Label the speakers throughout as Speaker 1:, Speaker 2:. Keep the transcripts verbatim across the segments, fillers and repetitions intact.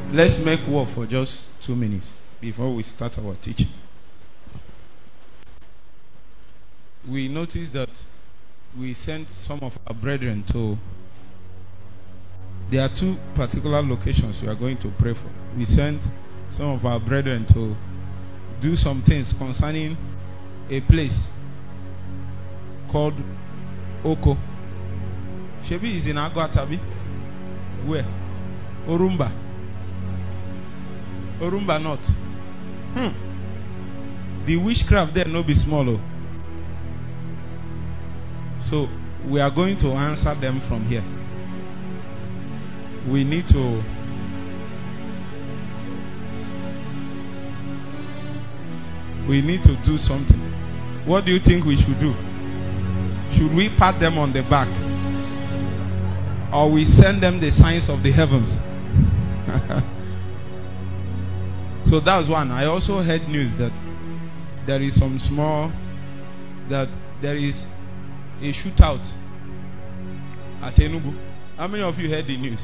Speaker 1: Let's make war for just two minutes before we start our teaching. We noticed that we sent some of our brethren to. There are two particular locations we are going to pray for. We sent some of our brethren to do some things concerning a place called Oko. Shebi is in Aguatabi. Where? Orumba. Orumba North. Hmm. The witchcraft there no be small. Oh. So we are going to answer them from here. We need to we need to do something. What do you think we should do? Should we pat them on the back, or we send them the signs of the heavens? So that's one. I also heard news that there is some small that there is a shootout at Enugu. How many of you heard the news?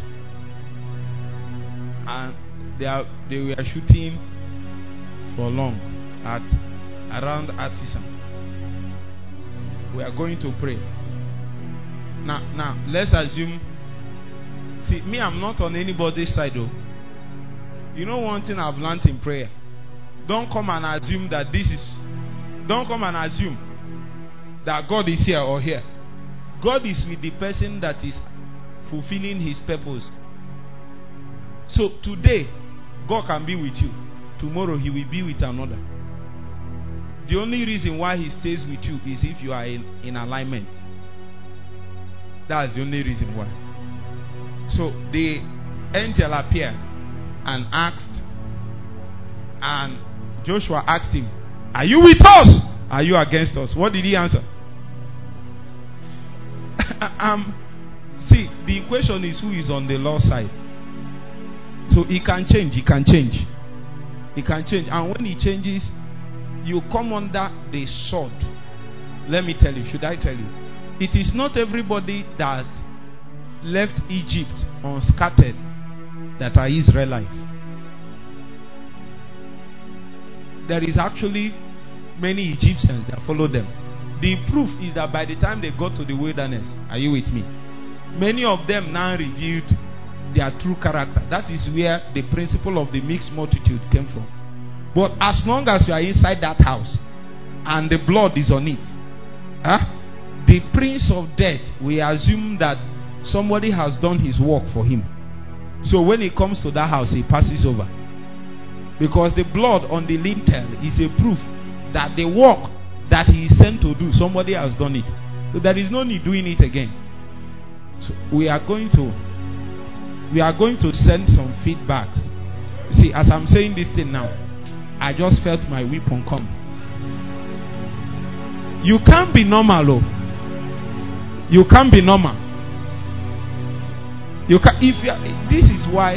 Speaker 1: And they are they were shooting for long at around Artisan. We are going to pray. Now now let's assume. See, me, I'm not on anybody's side though. You know one thing I've learned in prayer. Don't come and assume that this is don't come and assume that God is here or here. God is with the person that is fulfilling his purpose. So today, God can be with you. Tomorrow, he will be with another. The only reason why he stays with you is if you are in, in alignment. That's the only reason why. So the angel appeared and asked, and Joshua asked him, "Are you with us? Are you against us?" What did he answer? um, see, the question is who is on the Lord's side. So he can change, he can change. He can change. And when he changes, you come under the sword. Let me tell you, should I tell you? It is not everybody that left Egypt unscattered that are Israelites. There is actually many Egyptians that follow them. The proof is that by the time they got to the wilderness, are you with me? Many of them now revealed their true character. That is where the principle of the mixed multitude came from. But as long as you are inside that house and the blood is on it, huh, the prince of death, we assume that somebody has done his work for him. So when he comes to that house, he passes over. Because the blood on the lintel is a proof that the work that he is sent to do, somebody has done it. So there is no need doing it again. So we are going to we are going to send some feedbacks. See, as I'm saying this thing now, I just felt my weapon come. You can't be normal, oh. You can't be normal. You can if you are, this is why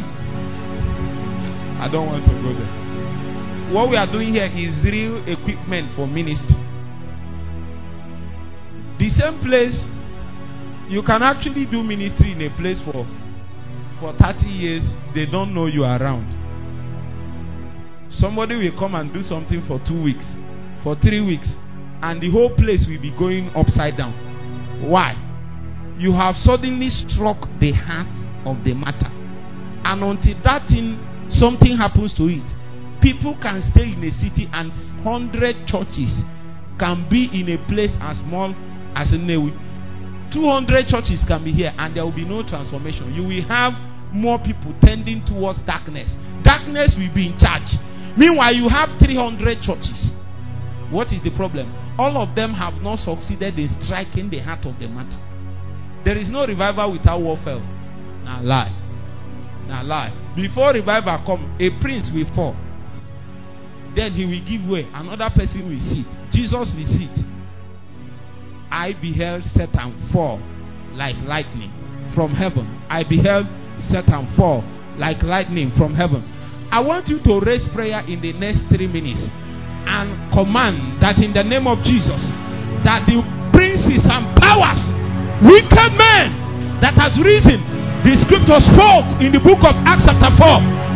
Speaker 1: I don't want to go there. What we are doing here is real equipment for ministry. The same place you can actually do ministry in a place for for thirty years, they don't know you are around. Somebody will come and do something for two weeks, for three weeks, and the whole place will be going upside down. Why? You have suddenly struck the heart of the matter. And until that thing, something happens to it, people can stay in a city and hundred churches can be in a place as small as Newi. two hundred churches can be here and there will be no transformation. You will have more people tending towards darkness. Darkness will be in charge. Meanwhile, you have three hundred churches. What is the problem? All of them have not succeeded in striking the heart of the matter. There is no revival without warfare. Now lie. Now lie. Before revival come, a prince will fall. Then he will give way. Another person will sit. Jesus will sit. I beheld Satan fall like lightning from heaven. I beheld Satan fall like lightning from heaven. I want you to raise prayer in the next three minutes and command that in the name of Jesus, that the princes and powers, wicked men that has risen, the scripture spoke in the book of Acts chapter four,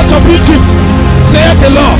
Speaker 1: out of Egypt, saith the Lord.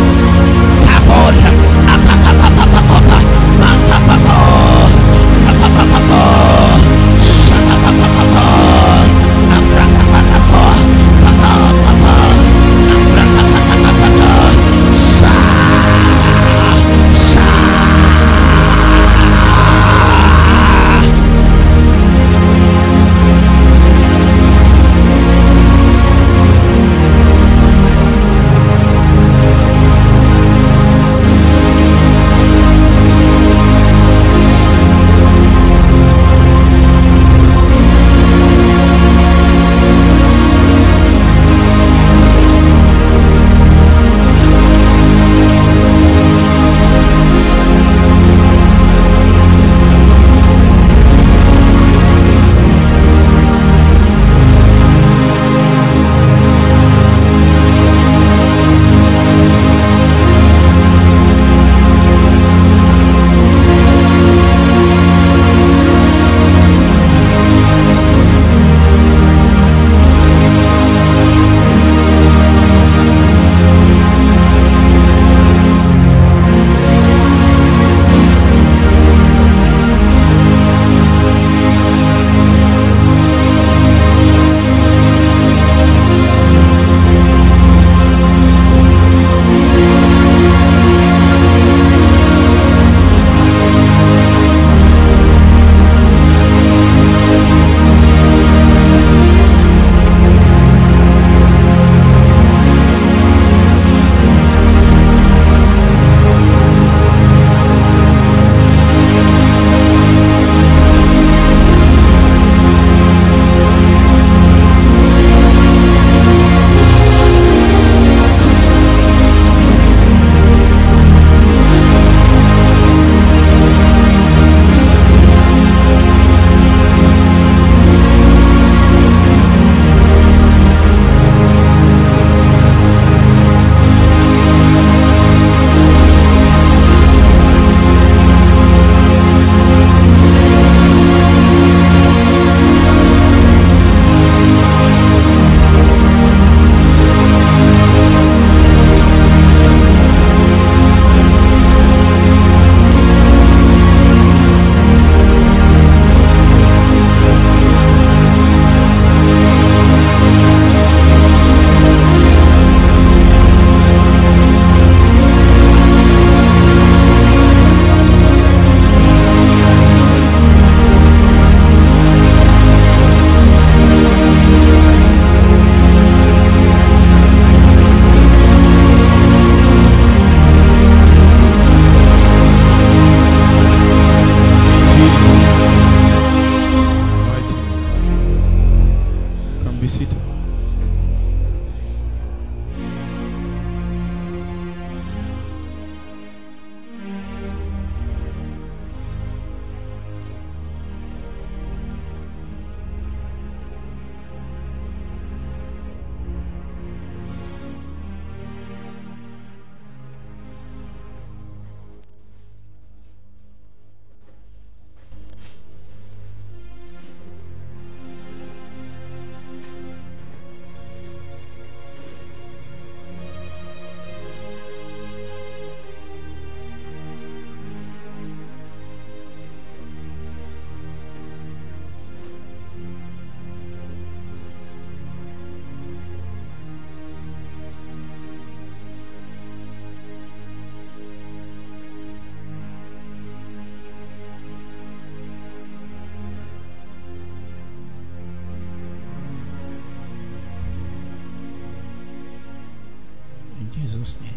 Speaker 1: Jesus' name.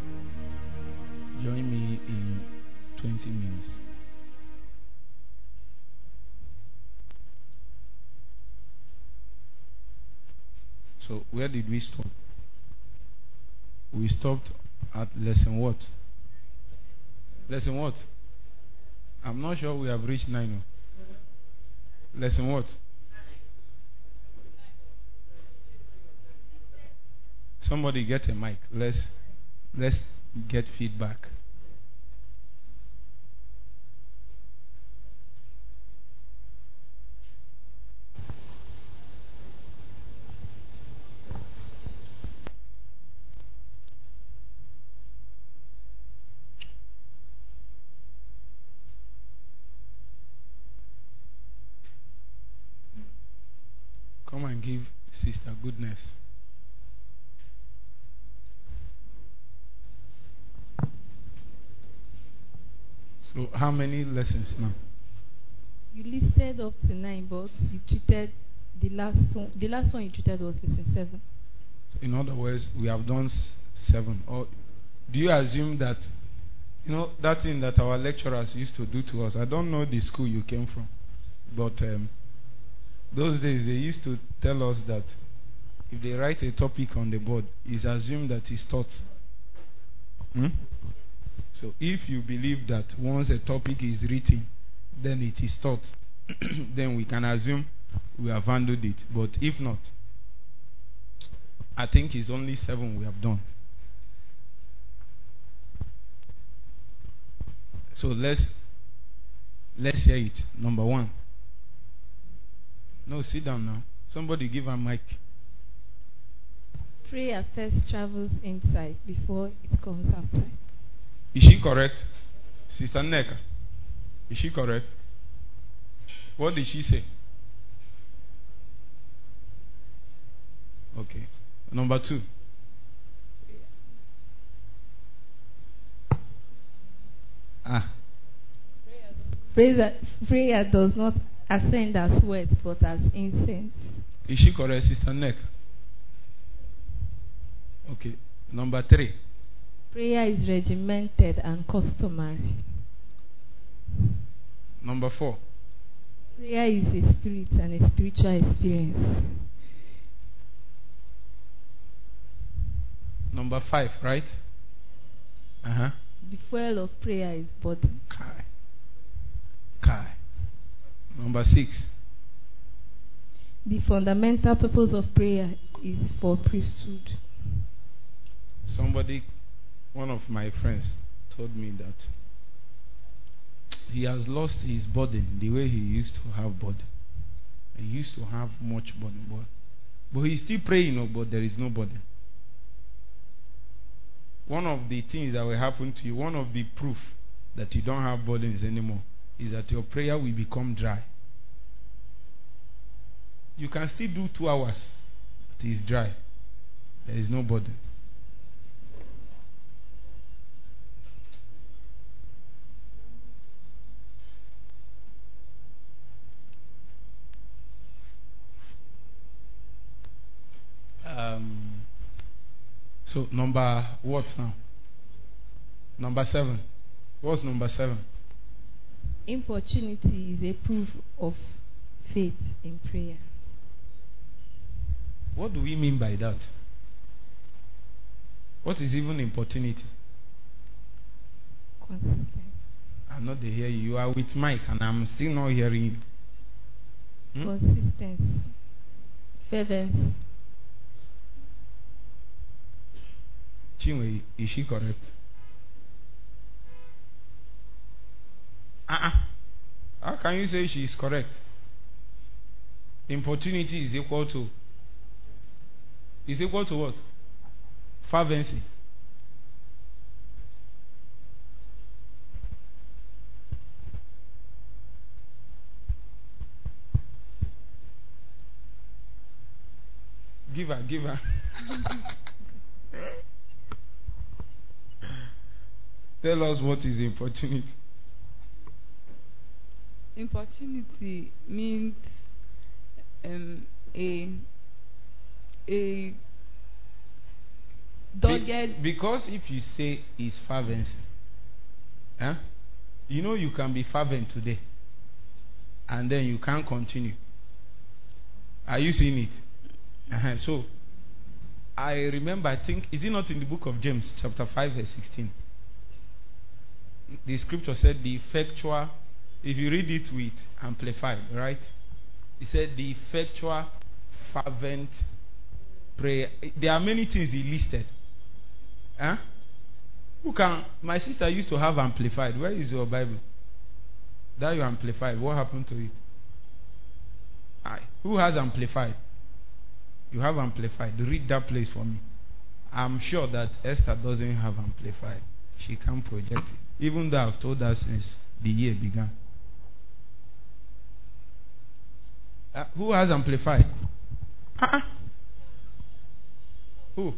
Speaker 1: Join me in twenty minutes. So where did we stop? We stopped at lesson what? Lesson what? I'm not sure we have reached nine. Lesson what? Somebody get a mic. Let's let's get feedback. Come and give Sister Goodness. So, how many lessons now?
Speaker 2: You listed up to nine, but you treated the last one. The last one you treated was lesson seven.
Speaker 1: So in other words, we have done s- seven. Or do you assume that, you know, that thing that our lecturers used to do to us? I don't know the school you came from, but um, those days they used to tell us that if they write a topic on the board, it's assumed that it's taught. Hmm? So if you believe that once a topic is written, then it is taught, then we can assume we have handled it. But if not, I think it's only seven we have done. So let's let's hear it. Number one. No, sit down now. Somebody give a mic.
Speaker 2: Prayer first travels inside before it comes outside.
Speaker 1: Is she correct? Sister Neka, is she correct? What did she say? Okay. Number two. Ah.
Speaker 2: Prayer, prayer does not ascend as words but as incense.
Speaker 1: Is she correct, Sister Neka? Okay. Number three.
Speaker 2: Prayer is regimented and customary.
Speaker 1: Number four.
Speaker 2: Prayer is a spirit and a spiritual experience.
Speaker 1: Number five, right? Uh-huh.
Speaker 2: The fuel of prayer is body.
Speaker 1: Kai. Kai. Number six.
Speaker 2: The fundamental purpose of prayer is for priesthood.
Speaker 1: Somebody, one of my friends, told me that he has lost his burden the way he used to have burden. He used to have much burden, but, but he's still praying, no, but there is no burden. One of the things that will happen to you, one of the proof that you don't have burdens anymore, is that your prayer will become dry. You can still do two hours, but it's dry. There is no burden. Um, so number what now? Number seven. What's number seven?
Speaker 2: Importunity is a proof of faith in prayer.
Speaker 1: What do we mean by that? What is even importunity?
Speaker 2: Consistency.
Speaker 1: I'm not to hear you. You are with Mike and I'm still not hearing you. Hmm?
Speaker 2: Consistency. Fervency.
Speaker 1: Chinwe, is she correct? Uh-uh. How can you say she is correct? Importunity is equal to is equal to what? Fervency. Give her, give her. Tell us what is importunity.
Speaker 3: Importunity means um, a a dogged.
Speaker 1: Be, because if you say is fervency, huh? You know you can be fervent today, and then you can't continue. Are you seeing it? Uh-huh. So, I remember. I think is it not in the book of James, chapter five, verse sixteen? The scripture said the effectual. If you read it with amplified, right? It said the effectual, fervent prayer. There are many things he listed. Huh? Who can? My sister used to have amplified. Where is your Bible? That you amplified. What happened to it? Aye. Who has amplified? You have amplified. Read that place for me. I'm sure that Esther doesn't have amplified. She can't project it. Even though I've told her since the year began. Uh, who has amplified? Uh-uh. Who?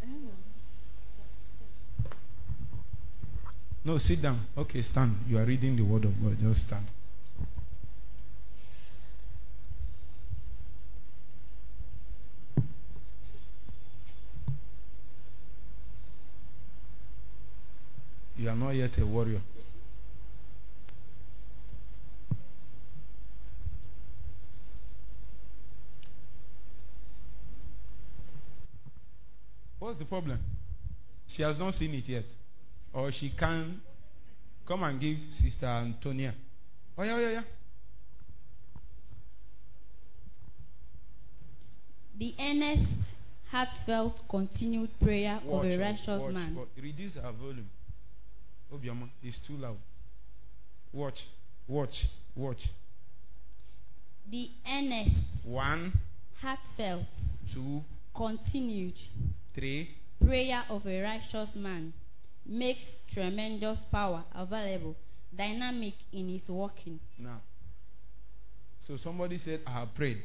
Speaker 1: No, sit down. Okay, stand. You are reading the word of God. Just stand. You are not yet a warrior. What's the problem? She has not seen it yet. Or she can come and give Sister Antonia. Oh, yeah, yeah, yeah.
Speaker 4: The earnest, heartfelt, continued prayer
Speaker 1: Watch,
Speaker 4: of a righteous
Speaker 1: watch,
Speaker 4: man.
Speaker 1: watch. Reduce our volume. Obiama, it's too loud. Watch, watch, watch.
Speaker 4: The earnest,
Speaker 1: One,
Speaker 4: heartfelt,
Speaker 1: two,
Speaker 4: continued
Speaker 1: three.
Speaker 4: prayer of a righteous man makes tremendous power available, dynamic in its working.
Speaker 1: Now, so somebody said, I have prayed.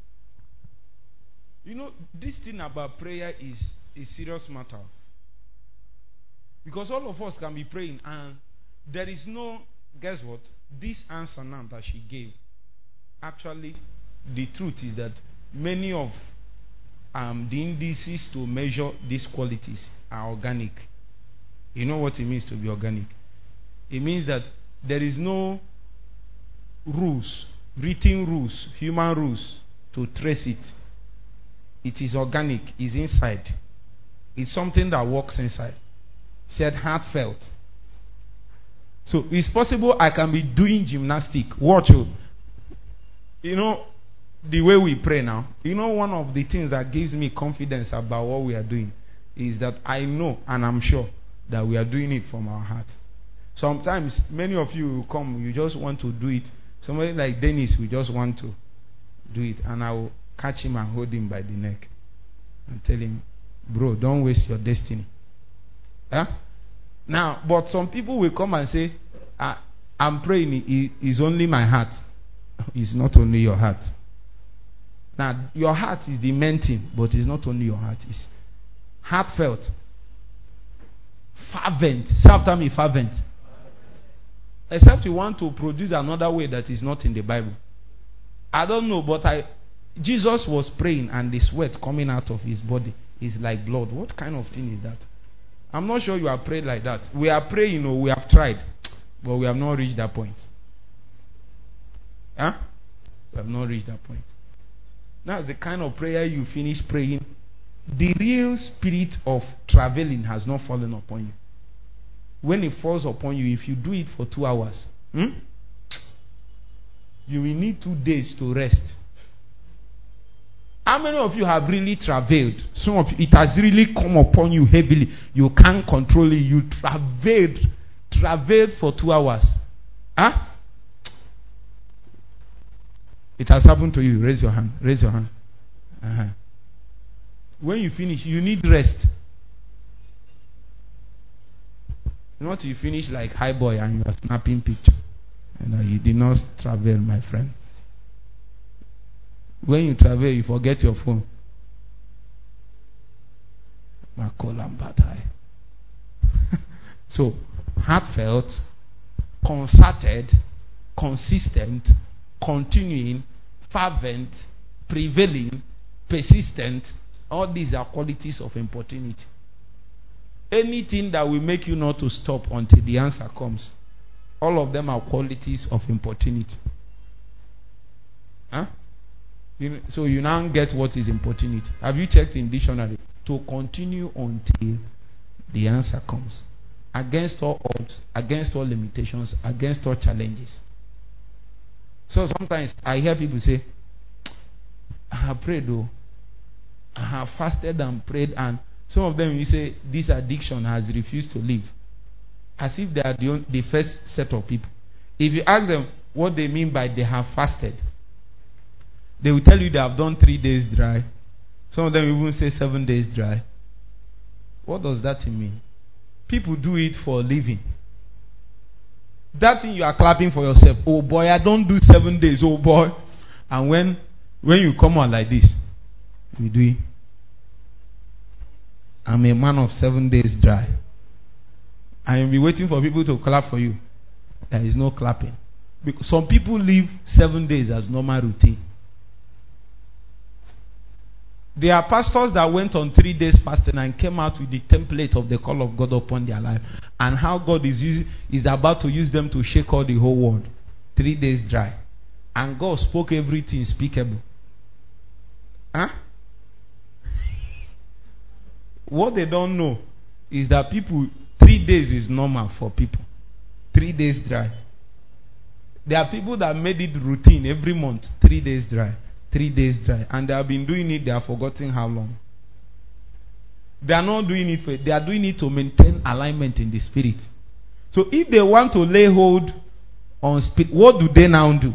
Speaker 1: You know, this thing about prayer is a serious matter. Because all of us can be praying and there is no, guess what? This answer now that she gave, actually, the truth is that many of um, the indices to measure these qualities are organic. You know what it means to be organic? It means that there is no rules, written rules, human rules to trace it. It is organic, it's inside. It's something that works inside. Said heartfelt. So it's possible I can be doing gymnastic. Watch you. You know, the way we pray now, you know, one of the things that gives me confidence about what we are doing is that I know and I'm sure that we are doing it from our heart. Sometimes many of you will come, you just want to do it. Somebody like Dennis will just want to do it, and I will catch him and hold him by the neck and tell him, bro, don't waste your destiny. Huh? Now, but some people will come and say, I, I'm praying, it is only my heart. It's not only your heart. Now, your heart is the main thing, but it's not only your heart. It's heartfelt. Fervent. Say after me, fervent. Except you want to produce another way that is not in the Bible. I don't know, but I Jesus was praying and the sweat coming out of his body is like blood. What kind of thing is that? I'm not sure you have prayed like that. We are praying, or we have tried, but we have not reached that point. Huh? We have not reached that point. That's the kind of prayer you finish praying. The real spirit of traveling has not fallen upon you. When it falls upon you, if you do it for two hours, hmm, you will need two days to rest. How many of you have really traveled? Some of you, it has really come upon you heavily. You can't control it. You traveled, traveled for two hours. Huh? It has happened to you. Raise your hand. Raise your hand. Uh-huh. When you finish, you need rest. Not you finish like high boy and you are snapping picture. You know, you did not travel, my friend. When you travel, you forget your phone. So, heartfelt, concerted, consistent, continuing, fervent, prevailing, persistent. All these are qualities of importunity. Anything that will make you not to stop until the answer comes, all of them are qualities of importunity. Huh? You, so you now get what is importunity. Have you checked in dictionary? To continue until the answer comes. Against all odds, against all limitations, against all challenges. So sometimes I hear people say, I have prayed though. I have fasted and prayed, and some of them, you say, this addiction has refused to leave. As if they are the, only, the first set of people. If you ask them what they mean by they have fasted, they will tell you they have done three days dry. Some of them even say seven days dry. What does that mean? People do it for a living. That thing you are clapping for yourself. Oh boy, I don't do seven days. Oh boy. And when when you come on like this, we do it. I'm a man of seven days dry. I will be waiting for people to clap for you. There is no clapping. Because some people live seven days as normal routine. There are pastors that went on three days fasting and came out with the template of the call of God upon their life, and how God is using, is about to use them to shake all the whole world. Three days dry. And God spoke everything speakable. Huh? What they don't know is that people, three days is normal for people. Three days dry. There are people that made it routine every month. Three days dry. Three days dry. And they have been doing it, they have forgotten how long. They are not doing it for it. They are doing it to maintain alignment in the spirit. So if they want to lay hold on spirit, what do they now do?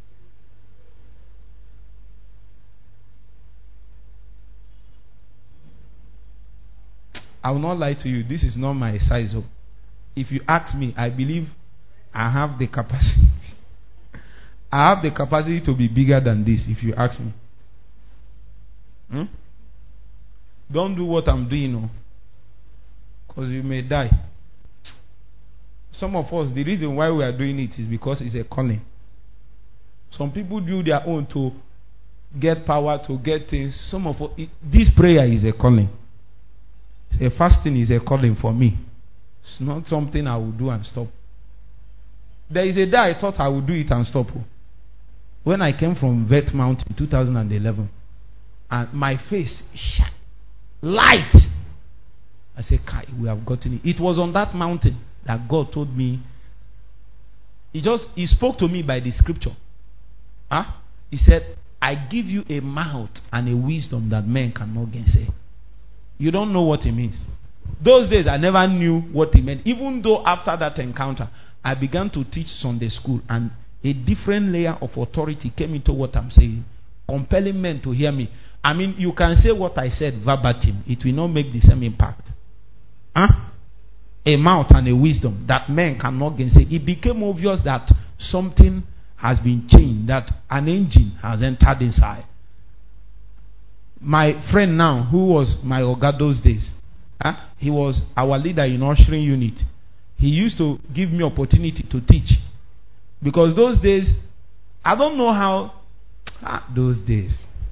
Speaker 1: I will not lie to you. This is not my size up. If you ask me, I believe I have the capacity. I have the capacity to be bigger than this, if you ask me. Hmm? Don't do what I'm doing now, because you may die. Some of us, the reason why we are doing it is because it's a calling. Some people do their own to get power, to get things. Some of us, it, this prayer is a calling. A fasting is a calling for me. It's not something I will do and stop. There is a day I thought I would do it and stop. When I came from Vet Mount in two thousand eleven, and my face shine, light. I said, Kai, we have gotten it. It was on that mountain that God told me. He just he spoke to me by the scripture. Huh? He said, I give you a mouth and a wisdom that men cannot gainsay. You don't know what it means. Those days I never knew what it meant. Even though after that encounter, I began to teach Sunday school, and a different layer of authority came into what I'm saying, compelling men to hear me. I mean, you can say what I said verbatim. It will not make the same impact. Huh? A mouth and a wisdom that men cannot gainsay. It became obvious that something has been changed, that an engine has entered inside. My friend now, who was my Oga those days, huh? He was our leader in ushering unit. He used to give me opportunity to teach. Because those days, I don't know how, ah, those days,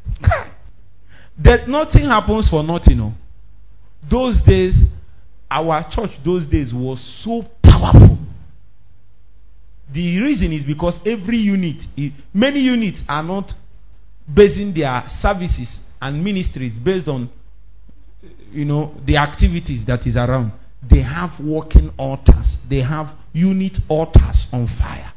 Speaker 1: that nothing happens for nothing. No. Those days, our church those days was so powerful. The reason is because every unit, many units are not basing their services and ministries based on, you know, the activities that is around. They have working altars. They have unit altars on fire.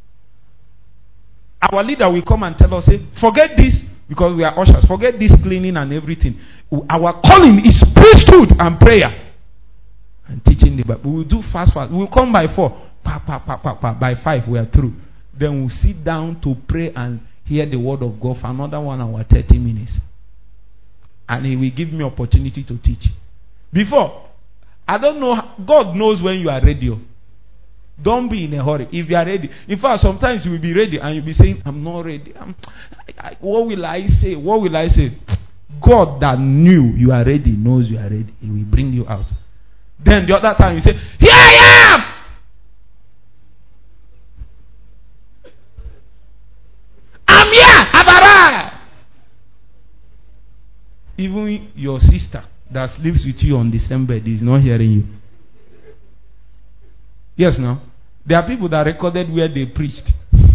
Speaker 1: Our leader will come and tell us, say, forget this, because we are ushers. Forget this cleaning and everything. Our calling is priesthood and prayer. And teaching the Bible. We will do fast, fast. We will come by four. Pa, pa, pa, pa, pa. By five, we are through. Then we'll sit down to pray and hear the word of God for another one hour, thirty minutes. And he will give me opportunity to teach. Before, I don't know, God knows when you are ready. Don't be in a hurry. If you are ready, in fact, sometimes you will be ready and you'll be saying, I'm not ready. I'm, I, I, what will I say? What will I say? God that knew you are ready knows you are ready. He will bring you out. Then the other time you say, here I am! I'm here! I've arrived! Even your sister that sleeps with you on the same bed is not hearing you. Yes, no? There are people that recorded where they preached.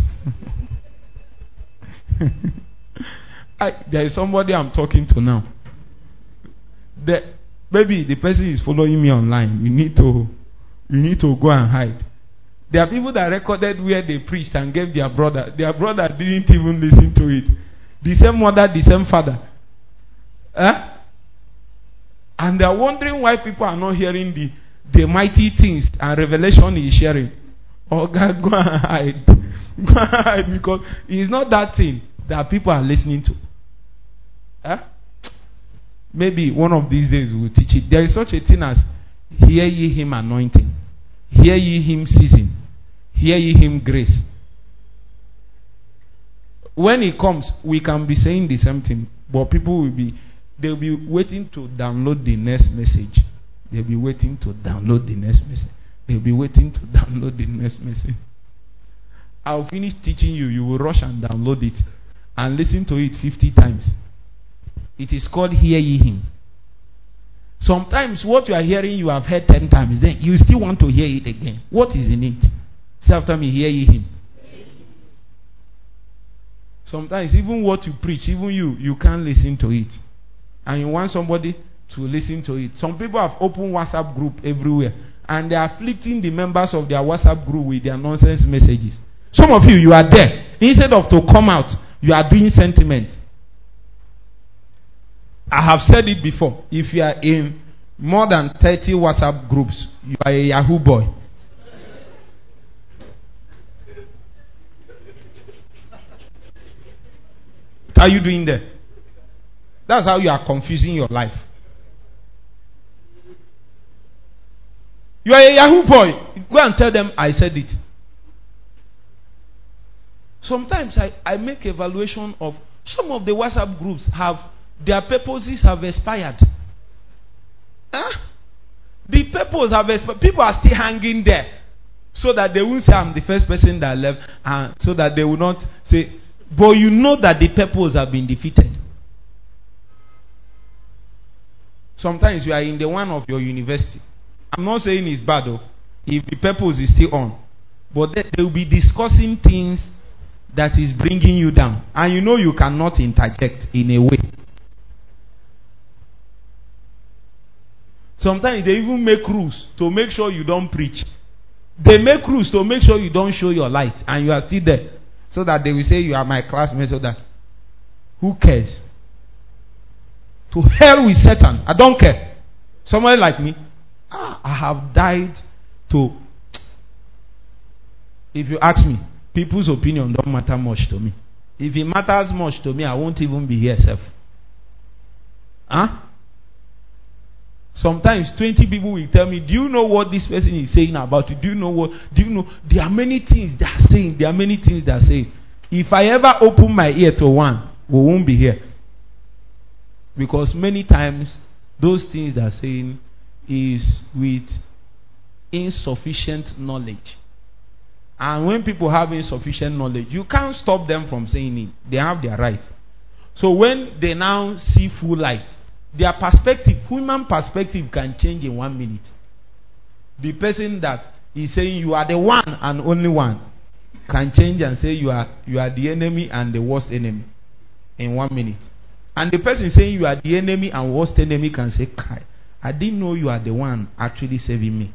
Speaker 1: I, there is somebody I'm talking to now. The, maybe the person is following me online. You need to, you need to go and hide. There are people that recorded where they preached and gave their brother. Their brother didn't even listen to it. The same mother, the same father. Huh? And they are wondering why people are not hearing the the mighty things and revelation he is sharing. Oh God, go and hide. Go and hide, because it is not that thing that people are listening to. Huh? Maybe one of these days we will teach it. There is such a thing as hear ye him anointing, hear ye him season, hear ye him grace. When he comes, we can be saying the same thing, but people will be they'll be waiting to download the next message. They'll be waiting to download the next message. They'll be waiting to download the next message. I'll finish teaching you. You will rush and download it and listen to it fifty times. It is called hear ye him. Sometimes what you are hearing you have heard ten times. Then you still want to hear it again. What is in it? Say after me, hear ye him. Sometimes even what you preach, even you, you can't listen to it. And you want somebody to listen to it. Some people have opened WhatsApp group everywhere. And they are afflicting the members of their WhatsApp group with their nonsense messages. Some of you, you are there. Instead of to come out, you are doing sentiment. I have said it before. If you are in more than thirty WhatsApp groups, you are a Yahoo boy. What are you doing there? That's how you are confusing your life. You are a Yahoo boy. Go and tell them I said it. Sometimes I, I make evaluation of some of the WhatsApp groups have their purposes have expired. Huh? The purpose have expired. People are still hanging there. So that they will say I'm the first person that left. And so that they will not say, but you know that the purpose have been defeated. Sometimes you are in the one of your university. I'm not saying it's bad though. If the purpose is still on. But they, they will be discussing things that is bringing you down. And you know you cannot interject in a way. Sometimes they even make rules to make sure you don't preach. They make rules to make sure you don't show your light. And you are still there. So that they will say you are my classmate. So that who cares? To hell with Satan. I don't care. Somebody like me. Ah, I have died to. If you ask me, people's opinion don't matter much to me. If it matters much to me, I won't even be here, self. Huh? Sometimes twenty people will tell me, do you know what this person is saying about you? Do you know what? Do you know? There are many things they are saying. There are many things they are saying. If I ever open my ear to one, we won't be here. Because many times, those things they are saying is with insufficient knowledge. And when people have insufficient knowledge, you can't stop them from saying it. They have their right. So when they now see full light, their perspective, human perspective can change in one minute. The person that is saying you are the one and only one can change and say you are you are the enemy and the worst enemy in one minute. And the person saying you are the enemy and worst enemy can say, Kai, I didn't know you are the one actually saving me.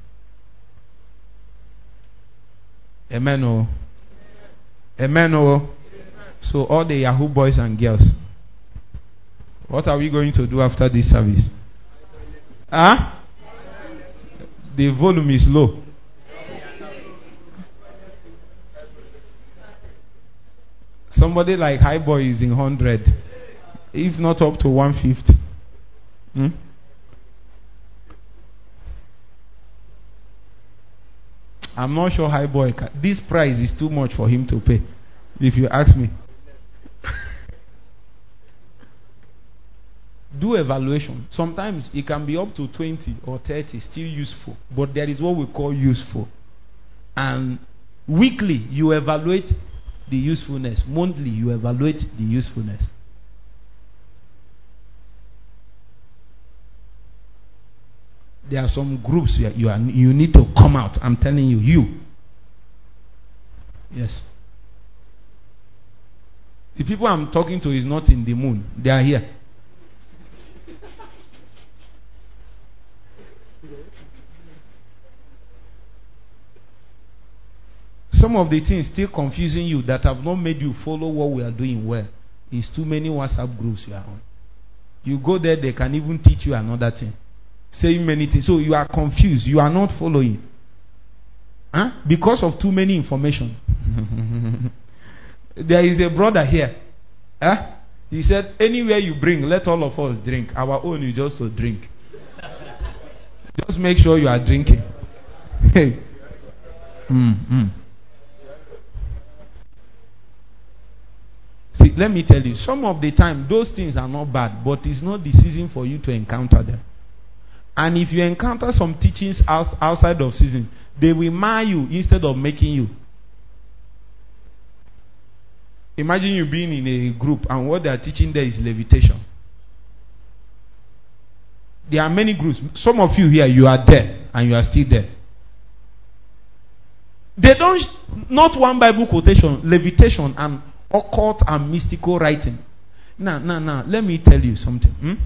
Speaker 1: Amen. Oh. Amen. Oh. So all the Yahoo boys and girls, what are we going to do after this service? Huh? The volume is low. Somebody like High Boy is in one hundred. If not up to one fifty. Hmm? I'm not sure High Boy can. This price is too much for him to pay. If you ask me. Do evaluation. Sometimes it can be up to twenty or thirty, still useful. But there is what we call useful. And weekly, you evaluate the usefulness. Monthly, you evaluate the usefulness. There are some groups where you, are, you need to come out. I'm telling you, you. Yes. The people I'm talking to is not in the moon. They are here. Some of the things still confusing you that have not made you follow what we are doing well is too many WhatsApp groups you are on. You go there, they can even teach you another thing. Saying many things. So you are confused. You are not following. Huh? Because of too many information. There is a brother here. Huh? He said, anywhere you bring, let all of us drink. Our own is just to drink. Just make sure you are drinking. Hey. Mm, mm. See, let me tell you, some of the time those things are not bad, but it's not the season for you to encounter them. And if you encounter some teachings out, outside of season, they will mar you instead of making you. Imagine you being in a group and what they are teaching there is levitation. There are many groups. Some of you here, you are there and you are still there. They don't, not one Bible quotation, levitation and occult and mystical writing. Now, now, now, let me tell you something. Hmm?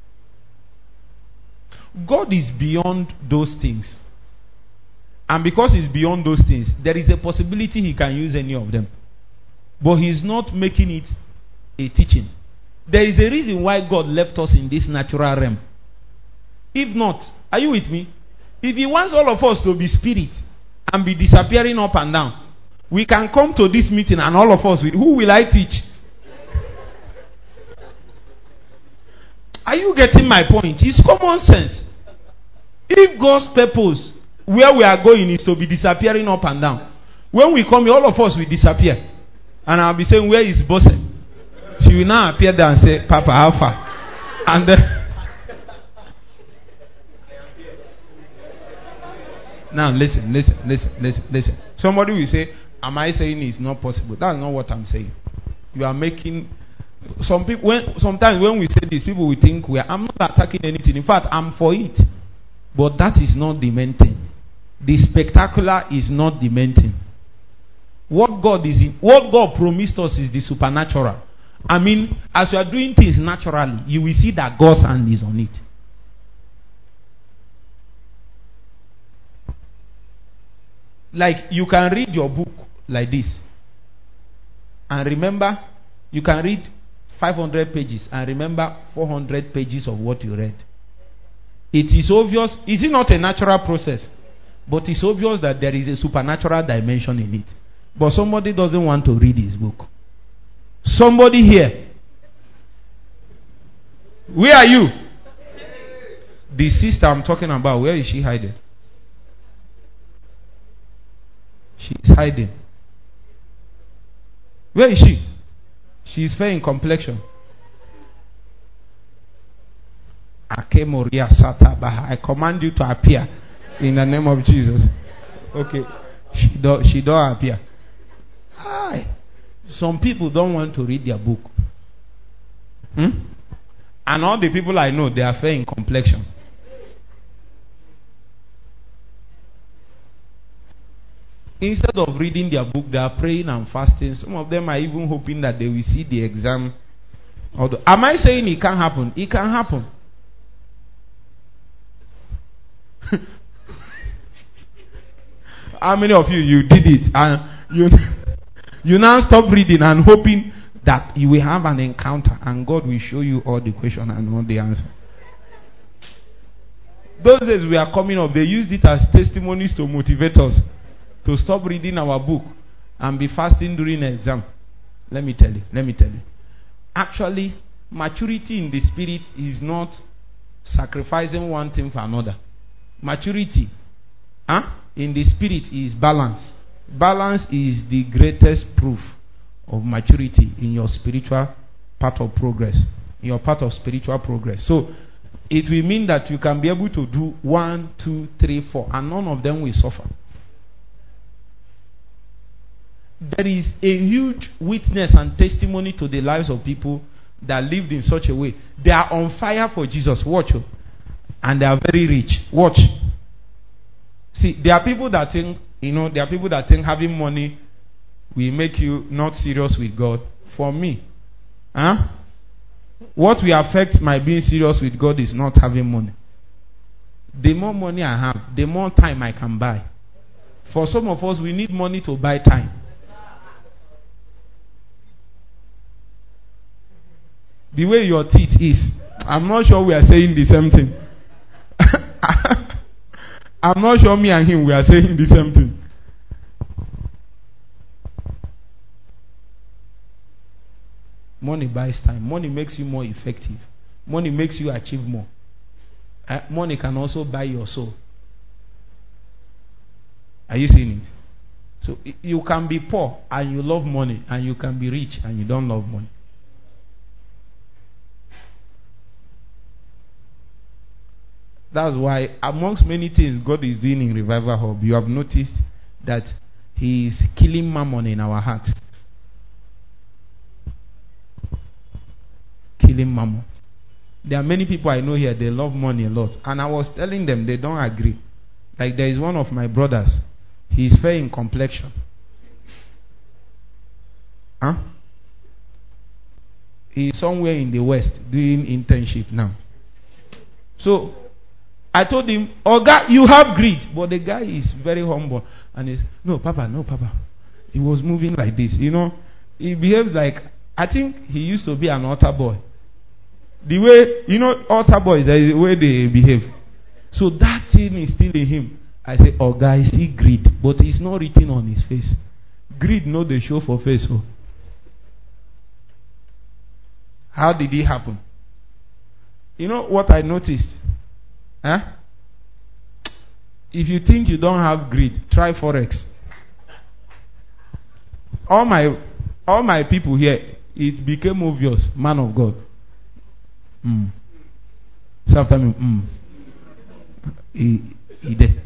Speaker 1: God is beyond those things. And because He's beyond those things, there is a possibility He can use any of them. But He's not making it a teaching. There is a reason why God left us in this natural realm. If not, are you with me? If He wants all of us to be spirit and be disappearing up and down, we can come to this meeting and all of us will, who will I teach? Are you getting my point? It's common sense. If God's purpose where we are going is to be disappearing up and down, when we come here, all of us will disappear. And I'll be saying, where is Bosse? She will now appear there and say, Papa, Alpha. And then now listen, listen, listen, listen, listen. Somebody will say, am I saying it's not possible? That's not what I'm saying. You are making some people when sometimes when we say this, people will think we are I'm not attacking anything. In fact, I'm for it. But that is not the main thing. The spectacular is not the main thing. What God is in, what God promised us is the supernatural. I mean, as you are doing things naturally, you will see that God's hand is on it. Like you can read your book like this and remember, you can read five hundred pages and remember four hundred pages of what you read. It is obvious. Is it not a natural process? But it's obvious that there is a supernatural dimension in it. But somebody doesn't want to read his book. Somebody here. Where are you? The sister I'm talking about, where is she hiding? She is hiding. Where is she? She is fair in complexion. I command you to appear in the name of Jesus. Okay. She don't, she don't appear. Hi. Some people don't want to read their book. Hmm? And all the people I know, they are fair in complexion. Instead of reading their book, they are praying and fasting. Some of them are even hoping that they will see the exam. Although, am I saying it can't happen? It can happen. How many of you, you did it and you, you now stop reading and hoping that you will have an encounter and God will show you all the question and all the answer? Those days we are coming up, they used it as testimonies to motivate us to stop reading our book and be fasting during an exam. Let me tell you, let me tell you. Actually, maturity in the spirit is not sacrificing one thing for another. Maturity huh, in the spirit is balance. Balance is the greatest proof of maturity in your spiritual part of progress. In your part of spiritual progress. So, it will mean that you can be able to do one, two, three, four, and none of them will suffer. There is a huge witness and testimony to the lives of people that lived in such a way. They are on fire for Jesus. Watch. And they are very rich. Watch. See, there are people that think, you know, there are people that think having money will make you not serious with God. For me, huh? What will affect my being serious with God is not having money. The more money I have, the more time I can buy. For some of us, we need money to buy time. The way your teeth is, I'm not sure we are saying the same thing. I'm not sure me and him we are saying the same thing. Money buys time. Money makes you more effective. Money makes you achieve more. Uh, money can also buy your soul. Are you seeing it? So you can be poor and you love money, and you can be rich and you don't love money. That's why, amongst many things God is doing in Revival Hub, you have noticed that He is killing mammon in our heart. Killing mammon. There are many people I know here, they love money a lot. And I was telling them, they don't agree. Like there is one of my brothers, he is fair in complexion. Huh? He is somewhere in the West doing internship now. So, I told him, oh God, you have greed. But the guy is very humble. And he's, no, Papa, no, Papa. He was moving like this. You know, he behaves like, I think he used to be an altar boy. The way, you know, altar boys, the way they behave. So that thing is still in him. I say, oh God, I see greed. But it's not written on his face. Greed, no, they show for face. Oh. How did it happen? You know what I noticed? Huh? If you think you don't have greed, try Forex. All my all my people here, it became obvious, man of God. Mm. So after me, mm. He, he did.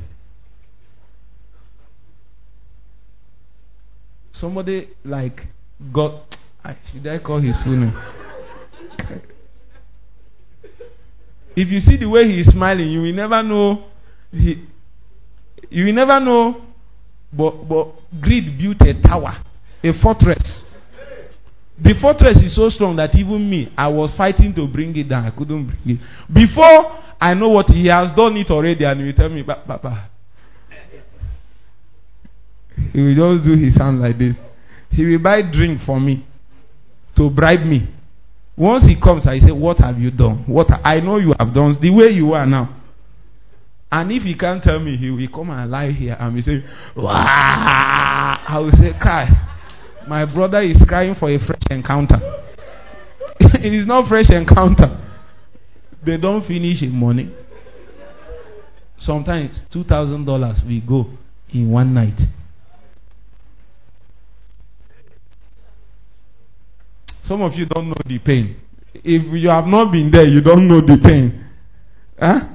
Speaker 1: Somebody like God, should I call his full name? If you see the way he is smiling, you will never know. He, you will never know. But, but greed built a tower, a fortress. The fortress is so strong that even me, I was fighting to bring it down. I couldn't bring it. Before I know what he has done it already, and he will tell me, Papa. He will just do his hand like this. He will buy drink for me to bribe me. Once he comes, I say, what have you done? What I know you have done the way you are now. And if he can't tell me, he will come and lie here and will say, wow. I will say, Kai, my brother is crying for a fresh encounter. It is not fresh encounter. They don't finish in money. Sometimes two thousand dollars we go in one night. Some of you don't know the pain. If you have not been there, you don't know the pain. Huh?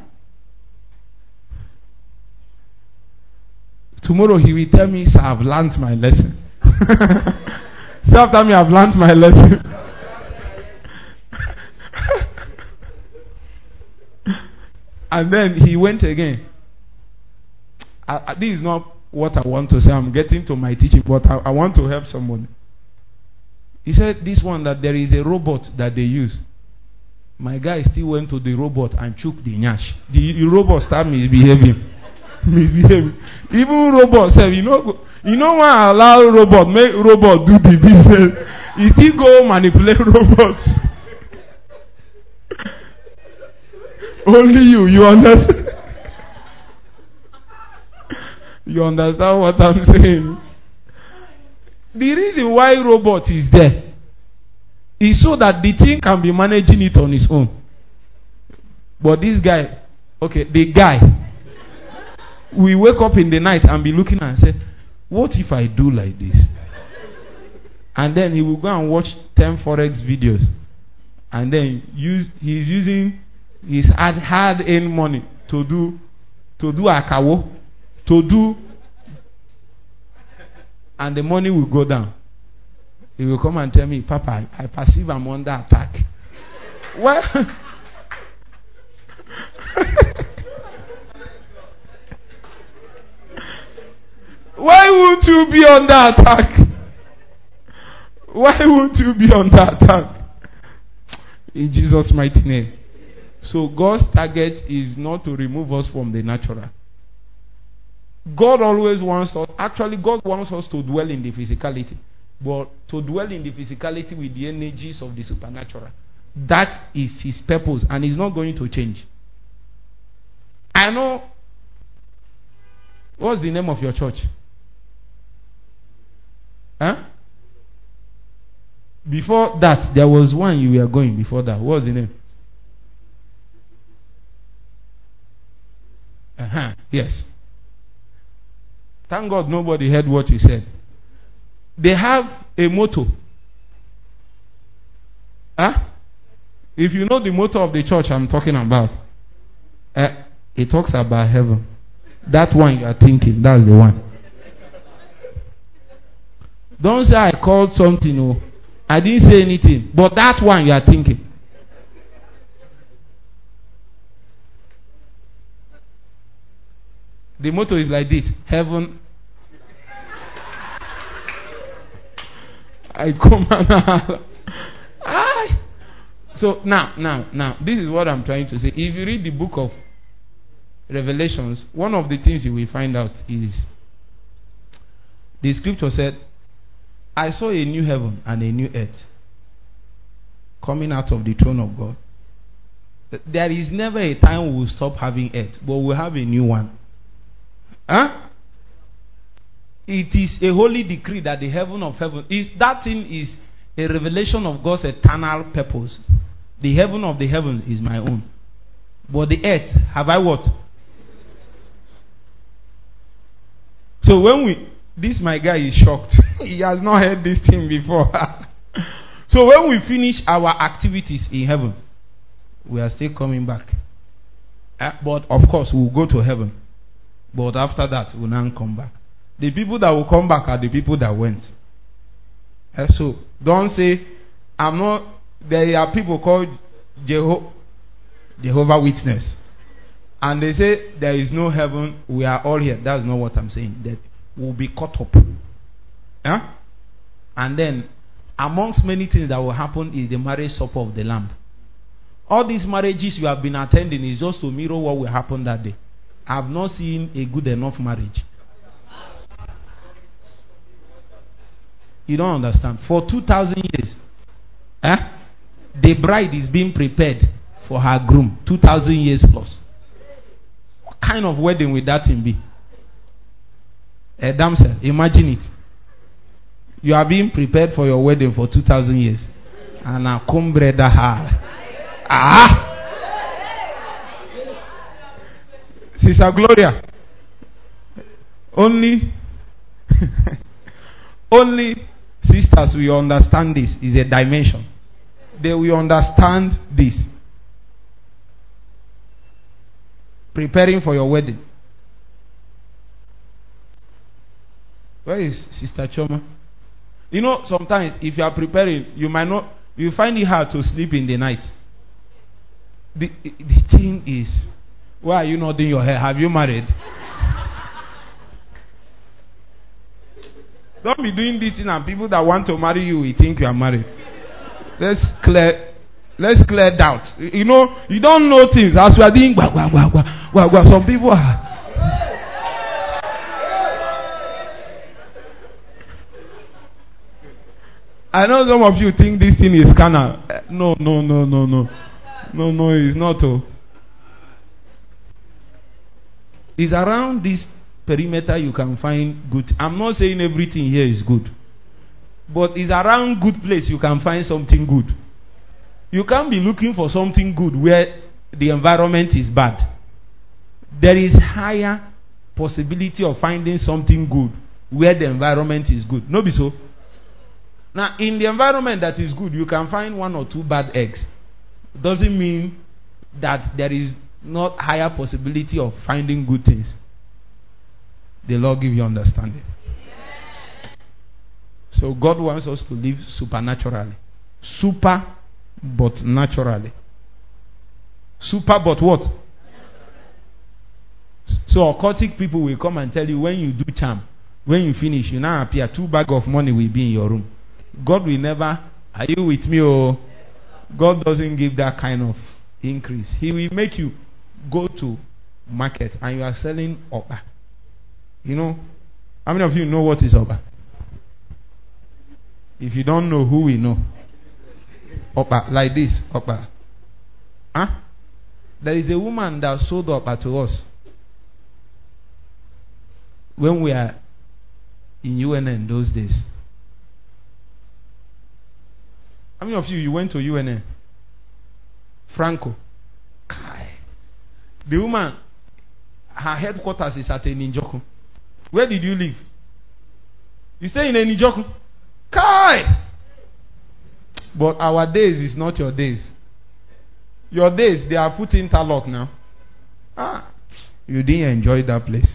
Speaker 1: Tomorrow he will tell me, sir, I've learned my lesson. So after me, I've learned my lesson. And then he went again. I, I, this is not what I want to say. I'm getting to my teaching, but I, I want to help someone. He said this one that there is a robot that they use. My guy still went to the robot and took the nyash. The, the robot started misbehaving. misbehaving. Even robot said, you know, you know why allow robot, make robot do the business. He still go manipulate robots. Only you, you understand? You understand what I'm saying? The reason why robot is there is so that the thing can be managing it on its own. But this guy, okay, the guy, we wake up in the night and be looking and say, what if I do like this? And then he will go and watch ten Forex videos. And then use he's using his hard hard earned money to do to do akawo, to do, and the money will go down. He will come and tell me, Papa, I perceive I'm under attack. Well, why would you be under attack? Why would you be under attack? In Jesus' mighty name. So God's target is not to remove us from the natural. God always wants us, actually God wants us to dwell in the physicality. But to dwell in the physicality with the energies of the supernatural. That is his purpose, and it's not going to change. I know. What's the name of your church? Huh? Before that, there was one you were going before that. What was the name? Uh-huh. Yes. Thank God nobody heard what you said. They have a motto. Huh? If you know the motto of the church I'm talking about, uh, It talks about heaven. That one you are thinking, that's the one. Don't say I called something, no. I didn't say anything. But that one you are thinking. The motto is like this: heaven. I come and I. So now, now, now, this is what I'm trying to say. If you read the book of Revelations, one of the things you will find out is the scripture said, I saw a new heaven and a new earth coming out of the throne of God. There is never a time we will stop having earth, but we'll have a new one. Huh? It is a holy decree that the heaven of heaven is that thing is a revelation of God's eternal purpose. The heaven of the heavens is my own. But the earth, have I what? So when we, this my guy is shocked. He has not heard this thing before. So when we finish our activities in heaven, we are still coming back. Uh, but of course we'll go to heaven. But after that, we'll not come back. The people that will come back are the people that went. Uh, so don't say, I'm not, there are people called Jeho- Jehovah Witness. And they say there is no heaven, we are all here. That's not what I'm saying. That we'll be caught up. Huh? And then, amongst many things that will happen is the marriage supper of the Lamb. All these marriages you have been attending is just to mirror what will happen that day. I have not seen a good enough marriage. You don't understand. For two thousand years, eh, the bride is being prepared for her groom. two thousand years plus. What kind of wedding will that thing be? A damsel, imagine it. You are being prepared for your wedding for two thousand years. And a cumbre da ha. Ah! Sister Gloria, only only sisters will understand this. Is a dimension. They will understand this. Preparing for your wedding. Where is Sister Choma? You know, sometimes if you are preparing, you might not, you find it hard to sleep in the night. The, the thing is, why are you nodding your head? Have you married? Don't be doing this thing and people that want to marry you will think you are married. Let's clear let's clear doubts. You know, you don't know things as we are doing wah, wah, wah, wah, wah, wah. Some people are I know some of you think this thing is carnal. No, no, no, no, no. No, no, it's not. Oh. It's around this perimeter you can find good. I'm not saying everything here is good. But it's around good place you can find something good. You can't be looking for something good where the environment is bad. There is higher possibility of finding something good where the environment is good. No be so? Now, in the environment that is good, you can find one or two bad eggs. Doesn't mean that there is not higher possibility of finding good things. The Lord give you understanding. So God wants us to live supernaturally. Super but naturally. Super but what? So occultic people will come and tell you when you do charm, when you finish, you now appear, two bags of money will be in your room. God will never, are you with me? Oh, God doesn't give that kind of increase. He will make you go to market and you are selling Oba. You know, how many of you know what is Oba? If you don't know, who will know? Oba, like this, Oba. Huh? There is a woman that sold Oba to us when we are in U N N those days. How many of you, you went to U N N? Franco. Kai. The woman, her headquarters is at Eninjoku. Where did you live? You stay in Eninjoku? Kai! But our days is not your days. Your days, they are put interlock now. Ah. You didn't enjoy that place.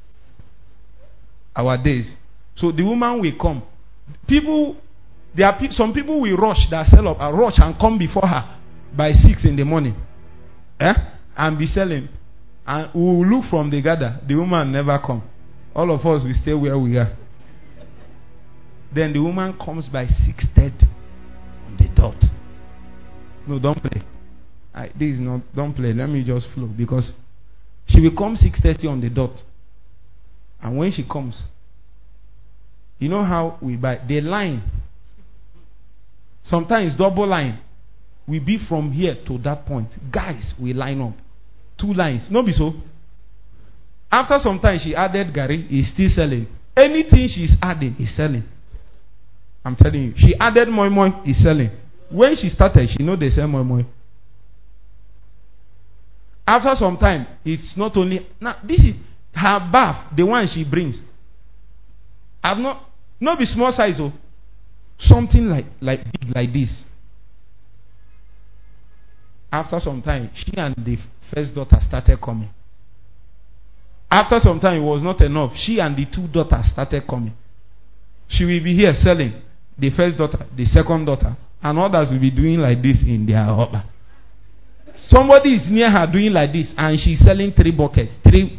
Speaker 1: Our days. So the woman will come. People, there are pe- some people will rush that sell up, uh, rush and come before her by six in the morning, eh? And be selling. And we will look from the gather. The woman never come. All of us will stay where we are. Then the woman comes by six thirty on the dot. No, don't play. I, this is not. Don't play. Let me just flow because she will come six thirty on the dot. And when she comes, you know how we buy the line. Sometimes double line. We be from here to that point. Guys, we line up two lines. No be so. After some time, she added Gary. He's still selling. Anything she's adding, he's selling. I'm telling you. She added moi moi. He's selling. When she started, she know they sell moi moi. After some time, it's not only now. This is her bath, the one she brings. I've not not be small size oh, something like like big like this. After some time, she and the first daughter started coming. After some time, it was not enough. She and the two daughters started coming. She will be here selling. The first daughter, the second daughter, and others will be doing like this in their hopper. Somebody is near her doing like this, and she's selling three buckets. Three.